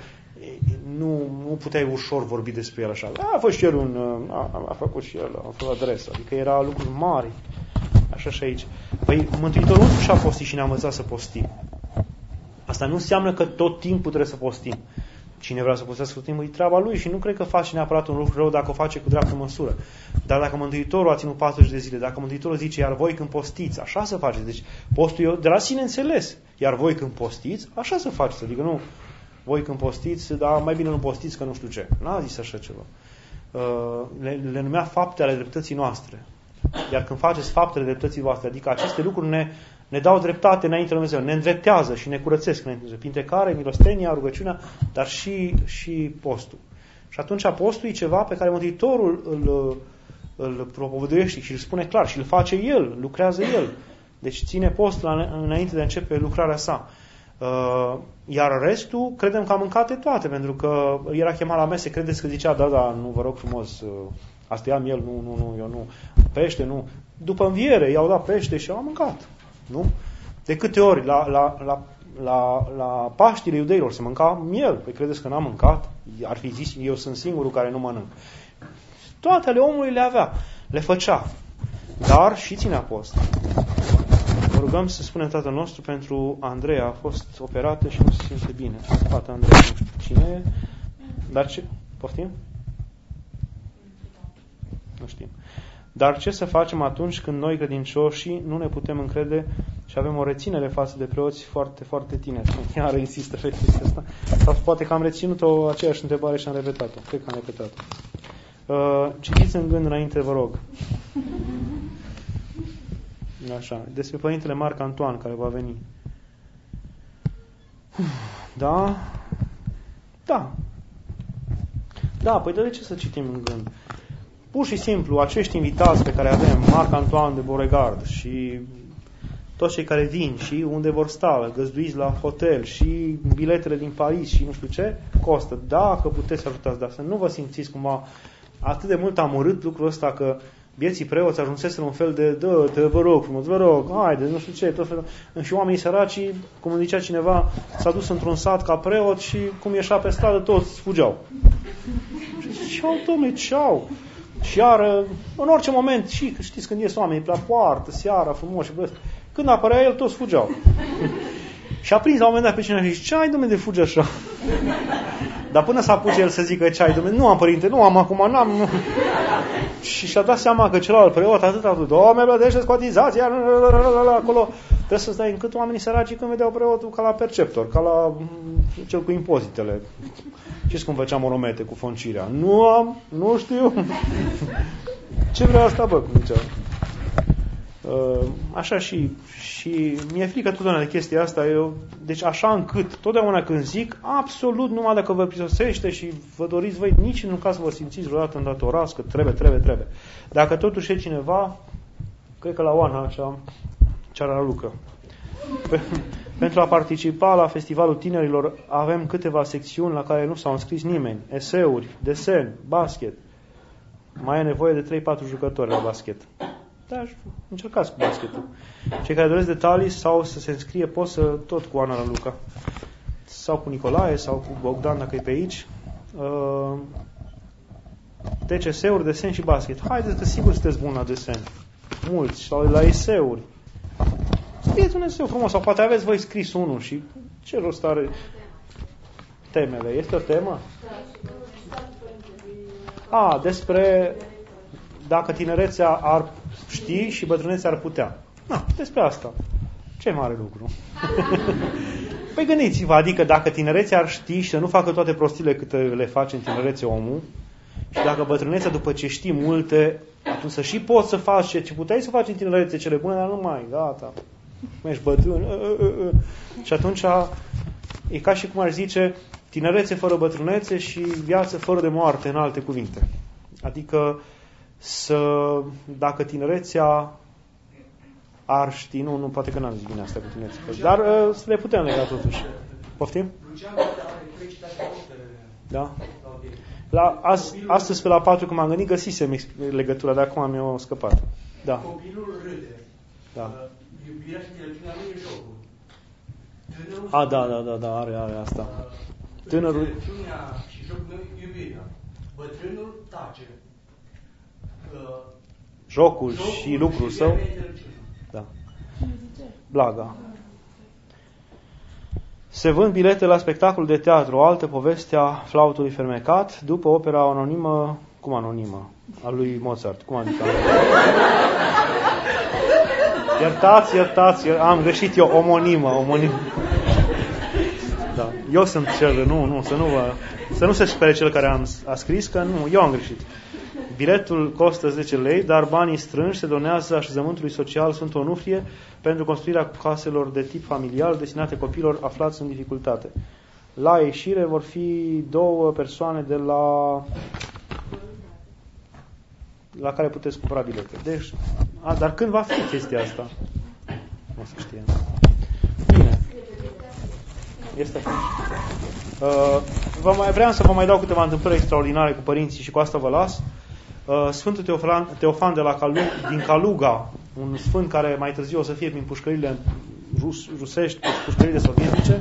nu puteai ușor vorbi despre el așa. A fost și el a făcut și el, a făcut adresă. Adică era lucruri mari. Așa și aici. Păi Mântuitorul nu și-a postit și ne-a învățat să postim. Asta nu înseamnă că tot timpul trebuie să postim. Cine vrea să postească tot timpul, e treaba lui și nu cred că face neapărat un lucru rău dacă o face cu dreaptă măsură. Dar dacă Mântuitorul a ținut 40 de zile, dacă Mântuitorul zice, iar voi când postiți, așa să faceți. Deci postul eu de la sine înțeles. Iar voi când postiți, așa să faceți. Adică nu, voi când postiți, dar mai bine nu postiți că nu știu ce. N-a zis așa ceva. Le numea fapte ale dreptății noastre. Iar când faceți faptele dreptății voastre, adică aceste lucruri ne dau dreptate înainte de Dumnezeu, ne îndreptează și ne curățesc înainte de Dumnezeu. Printre care milostenia, rugăciunea, dar și postul. Și atunci postul e ceva pe care Mântuitorul îl propovăduiește și îl spune clar și îl face El, lucrează El. Deci ține postul înainte de a începe lucrarea sa. Iar restul, credem că am mâncate toate, pentru că era chemat la mese, credeți că zicea, da, nu, vă rog frumos, asta ia miel, nu, eu nu, pește, nu. După înviere, i-au dat pește și au mâncat. Nu? De câte ori la Paștile iudeilor se mânca miel, păi credeți că n-am mâncat? Ar fi zis, eu sunt singurul care nu mănânc. Toate ale omului le avea, le făcea, dar și ținea post. Vă rugăm să spunem Tatăl nostru pentru Andreea, a fost operată și nu se simte bine. Fata Andreea, nu știu cine e, dar ce? Poftim? Nu știm. Dar ce să facem atunci când noi, credincioșii, nu ne putem încrede și avem o reținere față de preoți foarte, foarte tineri? Iar insistă pe chestia asta. Sau poate că am reținut-o aceeași întrebare și am repetat-o. Cred că am repetat-o. Citiți în gând înainte, vă rog. Așa. Despre Părintele Marc Antoine, care va veni. Da? Da. Da, păi de ce să citim în gând? Pur și simplu, acești invitați pe care avem, Marc Antoine de Beauregard și toți cei care vin și unde vor sta, găzduiți la hotel și biletele din Paris și nu știu ce, costă. Dacă puteți să ajutați, dar să nu vă simțiți cumva atât de mult amărât lucrul ăsta că vieții preoți ajunseseră un fel de vă rog frumos, vă rog, haide, nu știu ce, tot felul. Și oamenii săraci, cum îmi zicea cineva, s-a dus într-un sat ca preot și cum ieșea pe stradă, toți fugeau. Și ziceau, dom'le, ce-au? Și iar, în orice moment, și știți când ies oamenii la poartă, seara, frumos și blăst, când apărea el, toți fugeau. Și a prins la un moment dat pe cineva și zice, ce ai, dom'le, de fugi așa? Dar până să apuce el să zică ce ai, dom'le, nu am, părinte, nu am acum, n-am. Și și-a dat seama că celălalt preot atât a zis, Doamne, plătește scotizația, acolo. Trebuie să stai încât oamenii săraci când vedeau preotul ca la perceptor, ca la cel cu impozitele. Știți cum făceam oromete cu foncirea? Nu am, nu știu. Ce vrea asta, bă, cum zicea? Așa și mi-e frică totdeauna de chestia asta. Deci așa încât, totdeauna când zic, absolut numai dacă vă prisosește și vă doriți voi, nici în caz să vă simțiți vreodată îndatorați, că trebuie. Dacă totuși e cineva, cred că la Oana, Ceara Lucă. Pentru a participa la Festivalul Tinerilor avem câteva secțiuni la care nu s-au înscris nimeni. Eseuri, desen, basket. Mai e nevoie de 3-4 jucători la basket. Da, încercați cu basketul. Cei care doresc detalii sau să se înscrie pot să tot cu Ana Luca. Sau cu Nicolae, sau cu Bogdan dacă e pe aici. Deci eseuri, desen și basket. Haideți că sigur sunteți buni la desen. Mulți. Sau la eseuri. Scrieți un eseu frumos. Sau poate aveți voi scris unul și ce rost are temele. Este o temă? Despre dacă tinerețea ar ști și bătrânețea ar putea. Despre asta. Ce mare lucru. Păi gândiți-vă, adică dacă tinerețea ar ști și să nu facă toate prostile câte le face în tinerețe omul, și dacă bătrânețea după ce știi multe, atunci să și poți să faci ce puteai să faci în tinerețe, cele bune, dar nu mai, gata. Mai ești bătrân. Și atunci e ca și cum ar zice tinerețe fără bătrânețe și viață fără de moarte, în alte cuvinte. Adică dacă tinerețea ar ști, nu, poate că n-am zis bine asta cu tinerețea, dar să le putem lega totuși. Poftim? Da? Astăzi pe la 4 când m-am gândit, găsisem legătura, dar acum mi-a scăpat. Da. Copilul râde. Da. Iubirea și înțelepciunea nu e jocul. Da, are asta. Tânărul... Înțelepciunea și jocul meu e iubirea. Bătrânul tace. Jocul și lucrul său. Da. Blaga. Se vând bilete la spectacol de teatru, o altă poveste a Flautului fermecat, după opera anonimă, cum anonimă? A lui Mozart. Cum adică? Iertați, am greșit eu, omonimă. Da. Eu sunt cel, să nu se spere cel care a scris, că nu, eu am greșit. Biletul costă 10 lei, dar banii strânși se donează așezământului social Sfântul Onufrie pentru construirea caselor de tip familial destinate copiilor aflați în dificultate. La ieșire vor fi 2 persoane de la care puteți cumpăra bilete. Deci, dar când va fi chestia asta? Nu se știe. Bine. Este așa. Vreau să vă mai dau câteva întâmplări extraordinare cu părinții și cu asta vă las. Sfântul Teofan din Kaluga, un sfânt care mai târziu o să fie prin pușcările rusești, pușcările sovietice,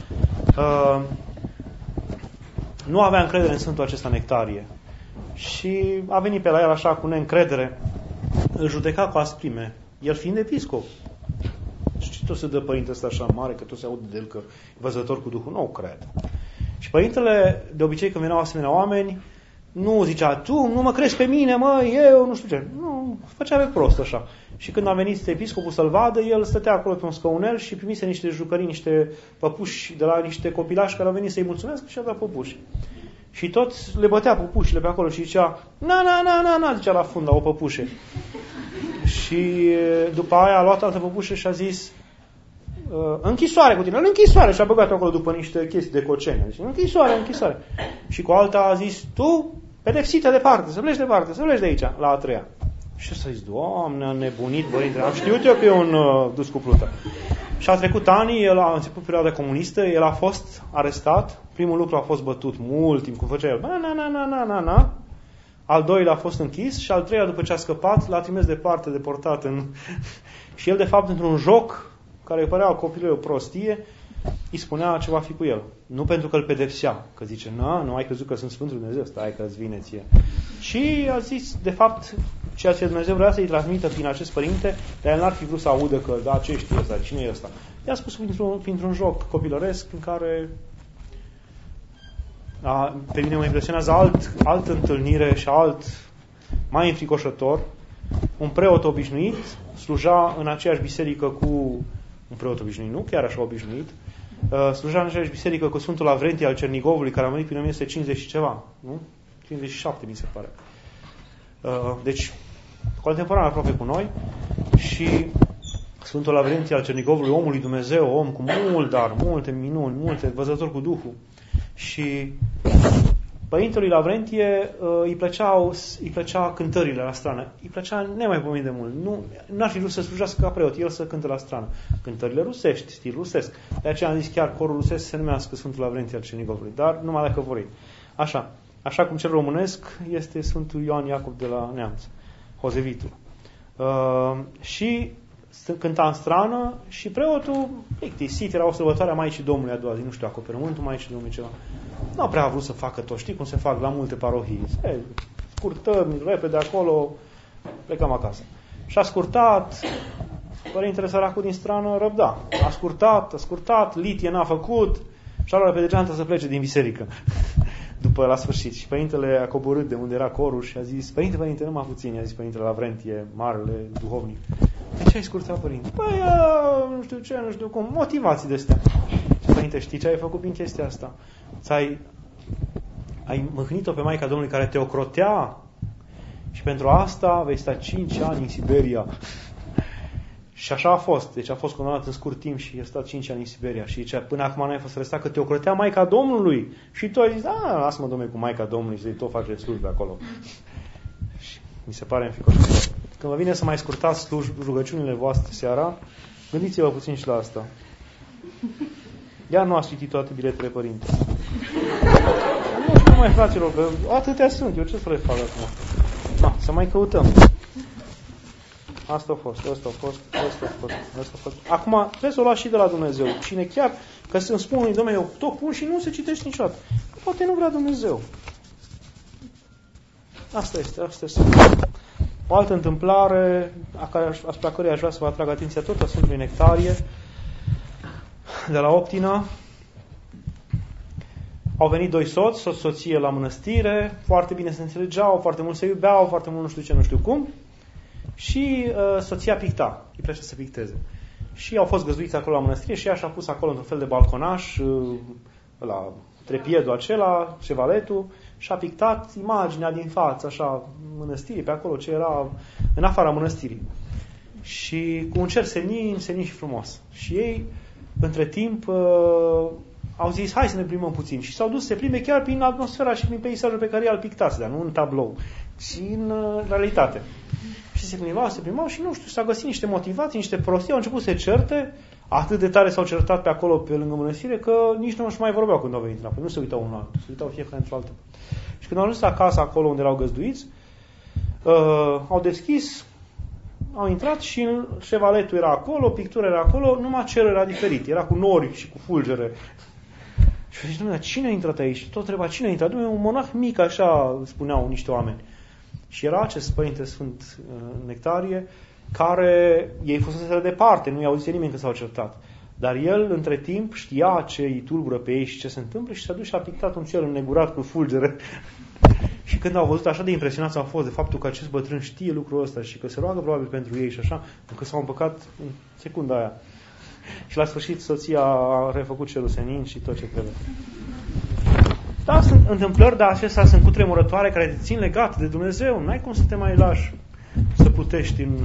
nu avea încredere în Sfântul acesta Nectarie. Și a venit pe la el așa cu neîncredere, îl judeca cu asprime, el fiind episcop. Și tot se dă părintele ăsta așa mare, că tot se aude de el că e văzător cu Duhul, nu cred. Și părintele, de obicei când veneau asemenea oameni, nu zicea, tu nu mă crezi pe mine, eu nu știu ce. Nu, făcea pe prost așa. Și când a venit episcopul să-l vadă, el stătea acolo pe un scaunel și primise niște jucării, niște păpuși de la niște copilași care au venit să-i mulțumesc și a dat păpuși. Și toți le bătea păpușile pe acolo și zicea, na, zicea la fund, la o păpușe. Și după aia a luat altă păpușă și a zis, închisoare cu tine, închisoare. Și a băgat acolo după niște chestii de cocene. Deci, închisoare. Și cu alta a zis, tu, pedepsită departe, să pleci de aici, la a 3-a. Și s-a zis, Doamne, a nebunit, bărinte, am știut eu că e un dus cu plută. Și a trecut ani, el a început perioada comunistă, el a fost arestat, primul lucru a fost bătut mult timp, cum făcea el, na. Al doilea a fost închis și al treilea, după ce a scăpat, l-a trimis departe, deportat în... Și el, de fapt, într-un joc care îi părea copilului o prostie, îi spunea ce va fi cu el. Nu pentru că îl pedepsea, că zice, nu ai crezut că sunt Sfântul Dumnezeu, stai că îți vine ție. Și a zis, de fapt, ceea ce Dumnezeu vrea să-i transmită prin acest părinte, dar el n-ar fi vrut să audă că, da, ce știe ăsta, cine e ăsta? I-a spus printr-un joc copilăresc în care pe mine mă impresionează altă întâlnire și mai înfricoșător. Un preot obișnuit sluja în aceeași biserică cu un preot obișnuit, nu chiar așa obișnuit, sluja în aceeași biserică cu Sfântul Lavrentie al Cernigovului, care a murit prin 1950 și ceva, nu? 57 mi se pare. Deci, contemporan aproape cu noi, și Sfântul Lavrentie al Cernigovului, omul lui Dumnezeu, om cu mult dar, multe minuni, multe văzători cu Duhul. Și părintelui Lavrentie îi plăcea cântările la strană. Îi plăcea nemaipomenit de mult. Nu ar fi vrut să slujească ca preot, el să cânte la strană. Cântările rusești, stil rusesc. De aceea am zis chiar corul rusesc se numească Sfântul Lavrentie al Cernigovului, dar numai dacă vor ei. Așa cum cel românesc este Sfântul Ioan Iacob de la Neamț, Hozevitul. Și cânta în strană și preotul plictisit, era o sărbătoare a Maicii Domnului a doua zi, nu știu, acoperământul Maicii Domnului ceva. Nu a prea vrut să facă tot, știi cum se fac la multe parohii. Scurtăm, repede acolo, plecăm acasă. Și a scurtat, părintele săracul din strană răbda. A scurtat, litie n-a făcut și a luat pe degeantă să plece din biserică. După la sfârșit. Și părintele a coborât de unde era corul și a zis, părinte, numai puțin, a zis părintele Lavrentie, marele duhovnic. De ce ai scurtat, părinte? Păi, nu știu cum, motivații de astea. Și părinte, știi ce ai făcut prin chestia asta? Ai mâhnit-o pe Maica Domnului care te ocrotea și pentru asta vei sta 5 ani în Siberia. Și așa a fost. Deci a fost condamnat în scurt timp și a stat 5 ani în Siberia. Și zicea, până acum n-ai fost arestat că te ocrotea Maica Domnului. Și tu ai zis, lasă-mă, Domnule, cu Maica Domnului și tot face slujbe acolo. Și mi se pare înficoșător. Când vă vine să mai scurtați rugăciunile voastre seara, gândiți-vă puțin și la asta. Iar nu ați citit toate biletele părinte. Nu știu mai, fraților, că atâtea sunt. Eu ce să le fac acum? Să mai căutăm. Asta a fost. Acum, trebuie să o luați și de la Dumnezeu. Cine chiar, că să-mi spun unui Domnule, eu tot pun și nu se citește niciodată. Poate nu vrea Dumnezeu. Asta este. O altă întâmplare asupra căreia aș vrea să vă atrag atenția tot a Sfântului Nectarie de la Optina. Au venit doi soți, soție la mănăstire, foarte bine se înțelegeau, foarte mult se iubeau, foarte mult nu știu cum. Și soția picta, îi plăcea să picteze. Și au fost găzduiți acolo la mănăstire și ea și-a pus acolo într-un fel de balconaș, la trepiedul acela, șevaletul, și a pictat imaginea din față, așa, mănăstirii, pe acolo ce era în afara mănăstirii. Și cu un cer senin și frumos. Și ei, între timp, au zis, hai să ne plimbăm puțin. Și s-au dus să se plimbe chiar prin atmosfera și prin peisajul pe care i-al pictat, dar nu în tablou, ci în realitate. Și se plimbau și nu știu, s-au găsit niște motivații, niște prostii, au început să se certe, atât de tare s-au certat pe acolo, pe lângă mănăstire, că nici nu mai vorbeau când au venit înapoi, nu se uitau unul altul, se uitau fiecare într-o altă. Și când au ajuns acasă, acolo unde erau găzduiți, au deschis, au intrat și șevaletul era acolo, pictura era acolo, numai cerul era diferit, era cu nori și cu fulgere. Și zice, Dumnezeu, cine a intrat aici? Tot întreba, cine a intrat? Dumnezeu, un monah mic, așa spuneau niște oameni. Și era acest Părinte Sfânt Nectarie, care ei fusese departe, nu i-au zis nimeni că s-au certat. Dar el, între timp, știa ce îi tulbură pe ei și ce se întâmplă și s-a dus și a pictat un cer înnegurat cu fulgere. Și când au văzut, așa de impresionați au fost de faptul că acest bătrân știe lucrul ăsta și că se roagă probabil pentru ei și așa, încă s-au împăcat în secunda aia. Și la sfârșit soția a refăcut cerul senin și tot ce trebuie. Da, sunt întâmplări, dar acestea sunt cutremurătoare care te țin legat de Dumnezeu. N-ai cum să te mai lași să putești în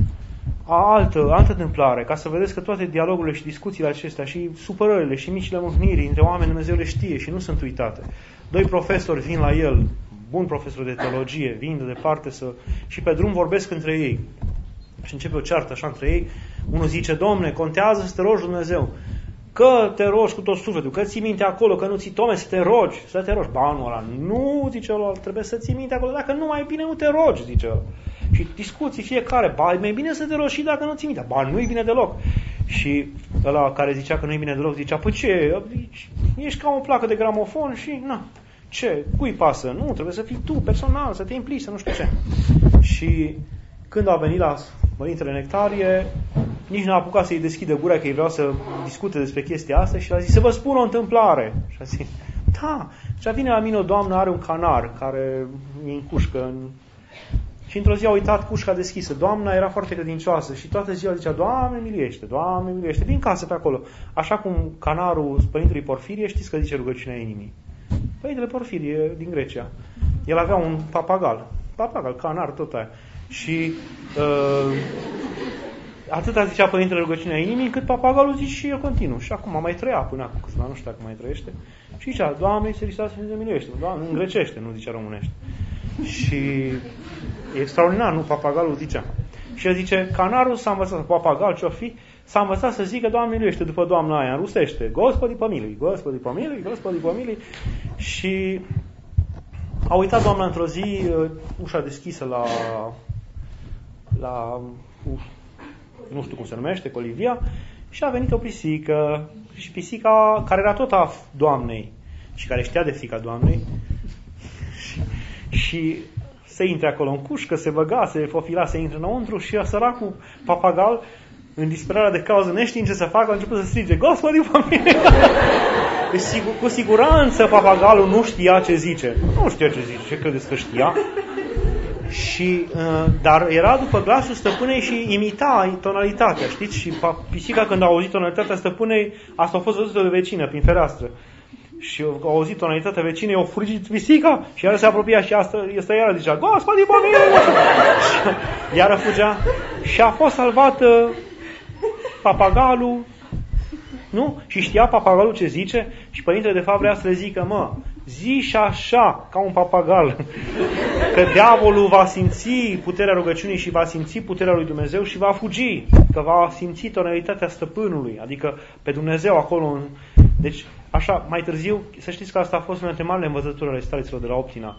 altă întâmplare, ca să vedeți că toate dialogurile și discuțiile acestea și supărările și micile mâhniri între oameni Dumnezeu le știe și nu sunt uitate. Doi profesori vin la el, bun profesor de teologie, vin de departe și pe drum vorbesc între ei. Și începe o ceartă așa între ei. Unul zice, Domne, contează să te rogi Dumnezeu. Că te rogi cu tot sufletul, că ții minte acolo, că nu ții tome, să te rogi. Ba, nu, ăla. Nu, zice ăla, trebuie să ții minte acolo. Dacă nu, mai bine nu te rogi, zice ăla. Și discuții fiecare. Ba, e mai bine să te rogi și dacă nu ții minte. Ba, nu e bine deloc. Și ăla care zicea că nu-i bine deloc, zicea, păi ce, ești ca o placă de gramofon și, na, ce, cui pasă? Nu, trebuie să fii tu, personal, să te implici, să nu știu ce. Și când a venit la Părintele Nectarie, nici n-a apucat să-i deschidă gura, că ei vreau să discute despre chestia asta și a zis, să vă spun o întâmplare. Și a zis, da. Și vine la mine o doamnă, are un canar care e în cușcă. Și într-o zi a uitat cușca deschisă. Doamna era foarte credincioasă și toată ziua zicea, Doamne miluiește, Doamne miluiește, din casă pe acolo. Așa cum canarul Părintelui Porfirie, știți că zice rugăciunea inimii. Părintele Porfirie din Grecia. El avea un papagal, canar, tot aia. Și atâta zicea Părintele rugăciunea inimii, cât papagalul zice și el continuu. Și acum mai trăia până acum câțiva, nu știu dacă mai trăiește. Și zicea, Doamne Iisuse Hristos, să ne miluiește. Doamne, în grecește, nu zicea românește. Și e extraordinar, nu? Papagalul zicea. Și el zice, canarul s-a învățat, papagal ce-o fi, s-a învățat să zică, Doamne miluiește, după doamna aia, în rusește, Gospodi pomilui, Gospodi pomilui, Gospodi pomilui. Și a uitat doamna într-o zi, ușa deschisă la nu știu cum se numește, colivia, și a venit o pisică. Și pisica, care era tot a doamnei și care știa de fiica doamnei, și se intre acolo în cușcă, se băga, se fofila, se intre înăuntru și săracul papagal, în disperarea de cauză, neștiind ce să facă, a început să strige, Gospodi pomilui. Deci, cu siguranță papagalul nu știa ce zice. Nu știa ce zice, ce credeți că știa? Și, dar era după glasul stăpânei și imita tonalitatea, știți? Și pisica, când a auzit tonalitatea stăpânei, asta a fost văzută de vecină prin fereastră. Și a auzit tonalitatea vecinei, o furgit pisica și iară se apropia și asta iară zicea, Gospodi pomilui! Și iară fugea și a fost salvată papagalul, nu? Și știa papagalul ce zice și părintele de fapt vrea să le zică, zi și așa, ca un papagal, că diavolul va simți puterea rugăciunii și va simți puterea lui Dumnezeu și va fugi, că va simți tonalitatea stăpânului, adică pe Dumnezeu acolo. Deci, așa, mai târziu, să știți că asta a fost una dintre marile învățături ale stareților de la Optina.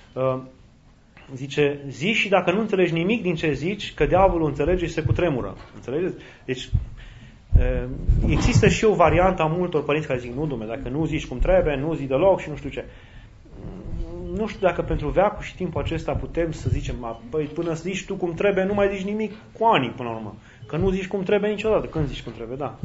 Zice, zi și dacă nu înțelegi nimic din ce zici, că diavolul înțelege și se cutremură. Înțelegeți? Deci, există și o variantă a multor părinți care zic, nu, Dumnezeu, dacă nu zici cum trebuie, nu zi deloc și nu știu ce. Nu știu dacă pentru veacul și timpul acesta putem să zicem, păi până să zici tu cum trebuie, nu mai zici nimic cu ani până la urmă. Că nu zici cum trebuie niciodată. Când zici cum trebuie, da.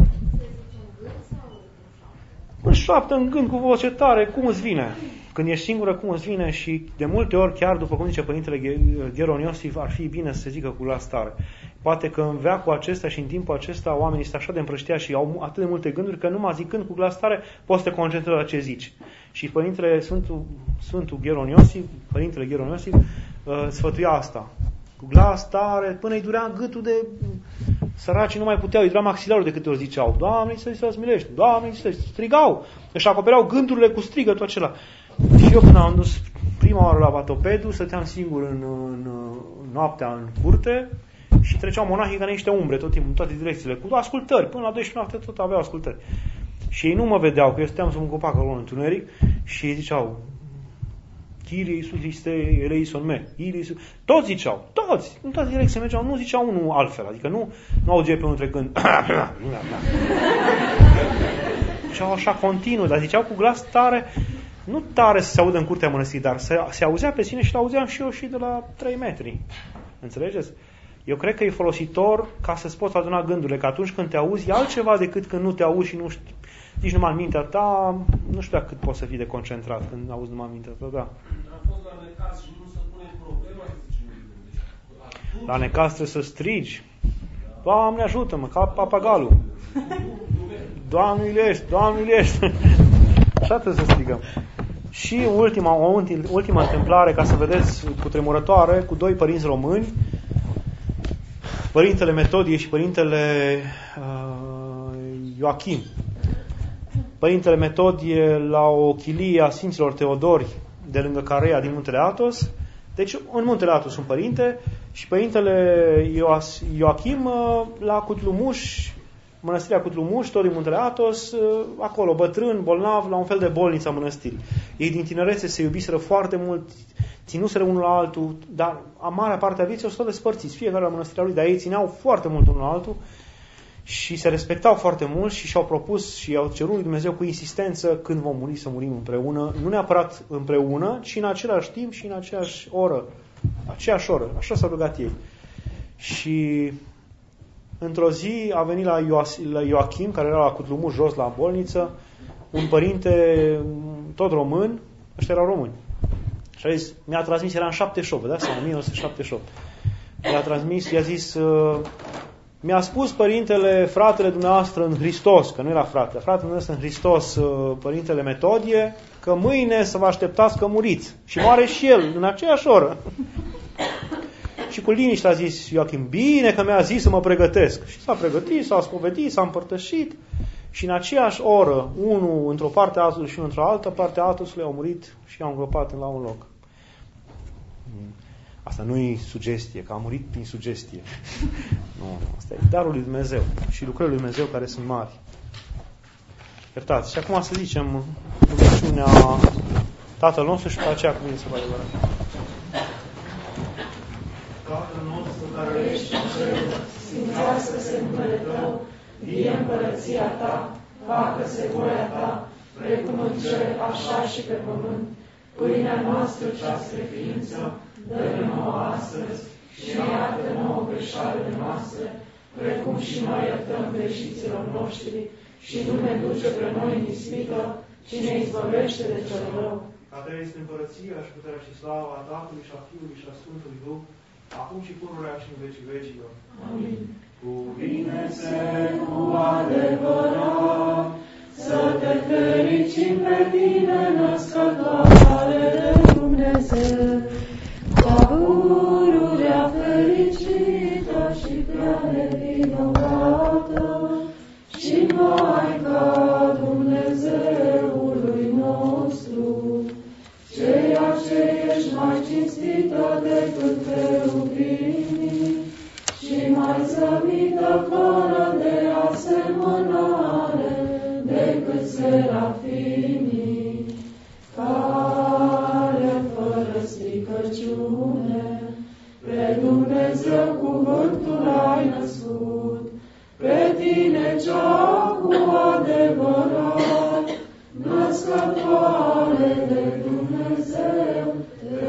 În șoaptă, în gând, cu voce tare, cum îți vine? Când ești singură, cum îți vine? Și de multe ori, chiar după cum zice Părintele Gheron Iosif, ar fi bine să se zică cu glas tare. Poate că în veacul acesta și în timpul acesta oamenii sunt așa de împrăștiați și au atât de multe gânduri că numai zicând cu glas tare poți să te concentrezi la ce zici. Și Părintele Sfântul Gheron Iosif, Părintele Gheron Iosif, sfătuia asta. Cu glas tare, până îi durea gâtul de... Săracii nu mai puteau, îi durea maxilarul de câte ori ziceau, Doamne, să-ți milești, Doamne, să-ți strigau. Își acopereau gândurile cu strigătul acela. Și eu când am dus prima oară la Vatopedul, stăteam singur în noaptea în curte și treceau monahii ca niște umbre tot timpul, în toate direcțiile, cu ascultări. Până la 12 noapte tot aveau ascultări. Și ei nu mă vedeau, că eu stăteam sub un copac acolo în întuneric și ei ziceau, Kyrie Iisus este eleison me. Toți ziceau, toți, în toate direcțiile mergeau, nu ziceau unul altfel, adică nu auzeai pe unul trecând. Ziceau așa continuu, dar ziceau cu glas tare, nu tare să se audă în curtea mănăstirii, dar se auzea pe sine și l-auzeam și eu și de la 3 metri. Înțelegeți? Eu cred că e folositor ca să-ți poți aduna gândurile, că atunci când te auzi e altceva decât când nu te auzi și nu știi, zici numai în mintea ta, nu știu dacă cât poți să fii de concentrat când auzi numai în mintea ta, da. A fost la necaz și nu se pune problema să zicem. La necaz trebuie să strigi. Doamne ajută-mă, ca papagalul. Doamne iubește, Doamne iubește. Așa trebuie să strigăm. Și ultima întâmplare, ca să vedeți, cutremurătoare, cu 2 părinți români, Părintele Metodie și Părintele Ioachim. Părintele Metodie la o chilie a Sfinților Teodori de lângă Carea din Muntele Athos. Deci în Muntele Athos sunt părinte și Părintele Ioachim la Cutlumuș, Mănăstirea Cutlumuș, tot din Muntele Athos, acolo bătrân, bolnav, la un fel de bolniță a mănăstirii. Ei din tinerețe se iubiseră foarte mult, ținuseră unul la altul, dar marea parte a vieții o să tot despărțiți, fiecare la mănăstirea lui, dar ei țineau foarte mult unul la altul. Și se respectau foarte mult și și-au propus și i-au cerut lui Dumnezeu cu insistență când vom muri să murim împreună, nu neapărat împreună, ci în același timp și în aceeași oră. Aceeași oră. Așa s-au rugat ei. Și într-o zi a venit la Ioachim, care era la Cutlumur jos la bolniță, un părinte tot român, ăștia erau români. Și a zis, mi-a transmis, era în 78, da? Sau în 1978. Mi-a transmis, i-a zis, mi-a spus părintele, fratele dumneavoastră în Hristos, că nu era fratele dumneavoastră în Hristos, părintele Metodie, că mâine să vă așteptați că muriți. Și moare și el, în aceeași oră. Și cu liniște a zis Ioachim, bine că mi-a zis să mă pregătesc. Și s-a pregătit, s-a spovedit, s-a împărtășit și în aceeași oră, unul într-o parte, altul și unul într-o altă parte, altul au murit și i-au îngropat la un loc. Asta nu e sugestie, că a murit prin sugestie. Nu, asta e darul lui Dumnezeu și lucrările lui Dumnezeu care sunt mari. Iertați. Și acum să zicem rugăciunea Tatăl nostru și pe aceea cuvinte să vă adevărat. Tatăl nostru care ești în cer, sfințească-se numele Tău, vie împărăția Ta, facă-se voia Ta, precum în cer, așa și pe pământ. Pâinea noastră cea spre ființă, dă-ne nouă astăzi și ne iartă nouă greșalele noastre, precum și noi iertăm greșiților noștri, și nu ne duce pe noi în ispită, ci ne izbăvește de cel rău. Ca Ta este împărăția și puterea și slava a Tatălui și a Fiului și a Sfântului Duh, acum și pururea și în vecii vecilor. Amin. Cuvine-se cu adevărat, să te fericim pe Tine, născătoare de Dumnezeu, ca pururea fericită și prea nevinovată, și Maica Dumnezeului nostru, ceea ce ești mai cinstită decât cherubinii și mai zămită fără de asemănare decât serafimii, care fără stricăciune pe Dumnezeu cuvântul ai născut, pe Tine cea cu adevărat, născătoare de Dumnezeu, te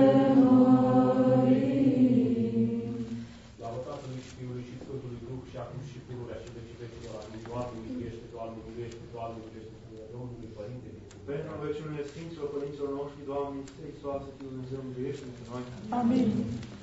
mărim. Slavă Tatălui și Fiului și Sfântului Duh și acum și pururea și vecii vecilor. Amin. Doamne miluiește, Doamne miluiește, Doamne miluiește, Domnului Părinte din Dumnezeu. Pentru rugăciunile Sfinților Părinților noștri, Doamne, Iisuse Hristoase, Fiul Dumnezeu, miluiește-ne pe noi. Amin.